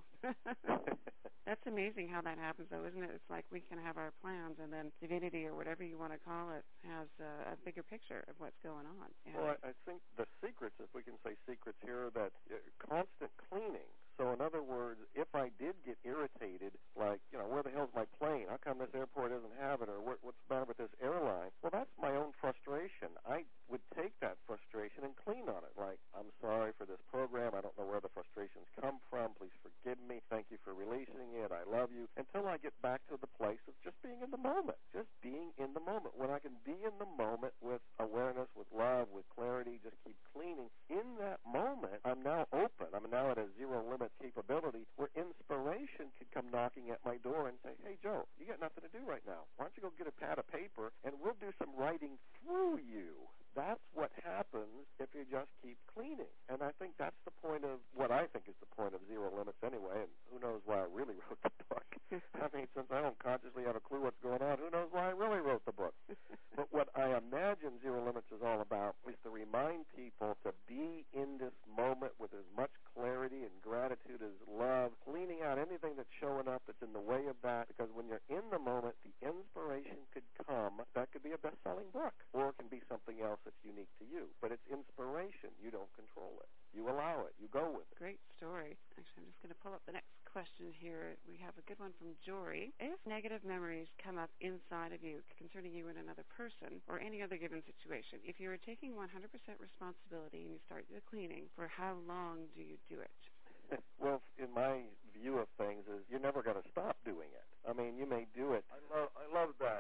That's amazing how that happens, though, isn't it? It's like we can have our plans, and then divinity, or whatever you want to call it, has a bigger picture of what's going on. And well, I think the secrets, if we can say secrets here, that constant cleaning. So in other words, if I did get irritated, like, where the hell's my plane? How come this airport doesn't have it? Or what's the matter with this airline? Well, that's my own frustration. I would take that frustration and clean on it. Like, I'm sorry for this program. I don't know where the frustrations come from. Please forgive me. Thank you for releasing it. I love you. Until I get back to the place of just being in the moment. Just being in the moment. When I can be in the moment with awareness, with love, with clarity, just keep cleaning. In that moment, I'm now open. I'm now at a zero limit capability where inspiration could come knocking at my door and say, hey, Joe, you got nothing to do right now. Why don't you go get a pad of paper and we'll do some writing through you. That's what happens if you just keep cleaning. And I think that's the point of what I think is the point of Zero Limits anyway, and who knows why I really wrote the book. I mean, since I don't consciously have a clue what's going on, who knows why I really wrote the book. But what I imagine Zero Limits is all about is to remind people to be in this moment with as much clarity and gratitude as love, cleaning out anything that's showing up that's in the way of that, because when you're in the moment, the inspiration could come. That could be a best-selling book, or it can be something else that's unique to you. But it's inspiration. You don't control it. You allow it. You go with it. Great story. Actually, I'm just going to pull up the next question here. We have a good one from Jory. If negative memories come up inside of you concerning you and another person or any other given situation, if you are taking 100% responsibility and you start the cleaning, for how long do you do it? Well, in my view of things, is you're never going to stop doing it. I mean, you may do it. I love that.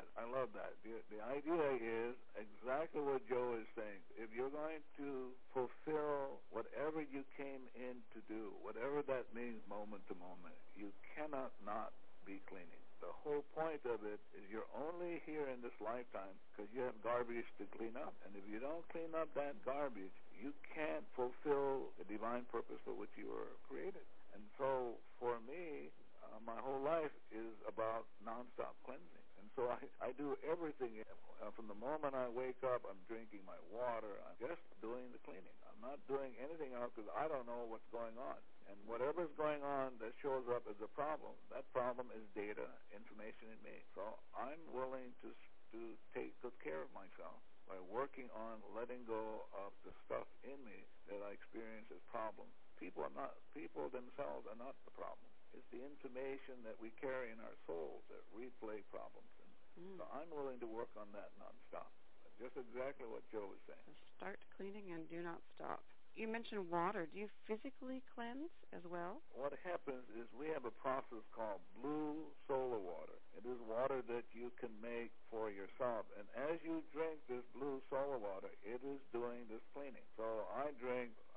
The idea is exactly what Joe is saying. If you're going to fulfill whatever you came in to do, whatever that means moment to moment, you cannot not be cleaning. The whole point of it is you're only here in this lifetime because you have garbage to clean up. And if you don't clean up that garbage, you can't fulfill the divine purpose for which you were created. And so for me, my whole life is about nonstop cleansing. And so I do everything. From the moment I wake up, I'm drinking my water. I'm just doing the cleaning. I'm not doing anything else because I don't know what's going on. And whatever's going on that shows up as a problem, that problem is data, information in me. So I'm willing to take good care of myself by working on letting go of the stuff in me that I experience as problems. People themselves are not the problem. It's the information that we carry in our souls that replay problems. And so I'm willing to work on that nonstop. Just exactly what Joe was saying. So start cleaning and do not stop. You mentioned water. Do you physically cleanse as well? What happens is we have a process called blue solar water. It is water that you can make for yourself. And as you drink this blue solar water, it is doing this cleaning. So I drink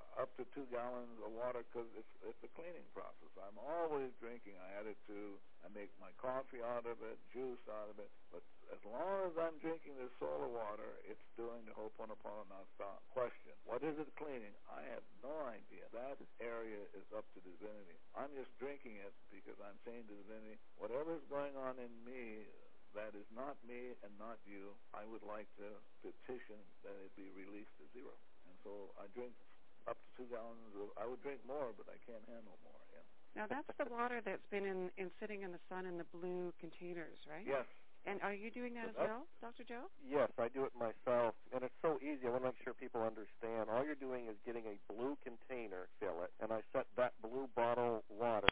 up to 2 gallons of water because it's a cleaning process. I'm always drinking. I make my coffee out of it, juice out of it. But as long as I'm drinking this solar water, it's doing the Ho'oponopono nonstop. Question: what is it cleaning? I have no idea. That area is up to divinity. I'm just drinking it because I'm saying to divinity, whatever's going on in me that is not me and not you, I would like to petition that it be released to zero. And so I drink up to 2 gallons I would drink more, but I can't handle more. Yeah. Now that's the water that's been in sitting in the sun in the blue containers, right? Yes. And are you doing that as well, Dr. Joe? Yes, I do it myself, and it's so easy. I want to make sure people understand. All you're doing is getting a blue container, fill it, and I set that blue bottle water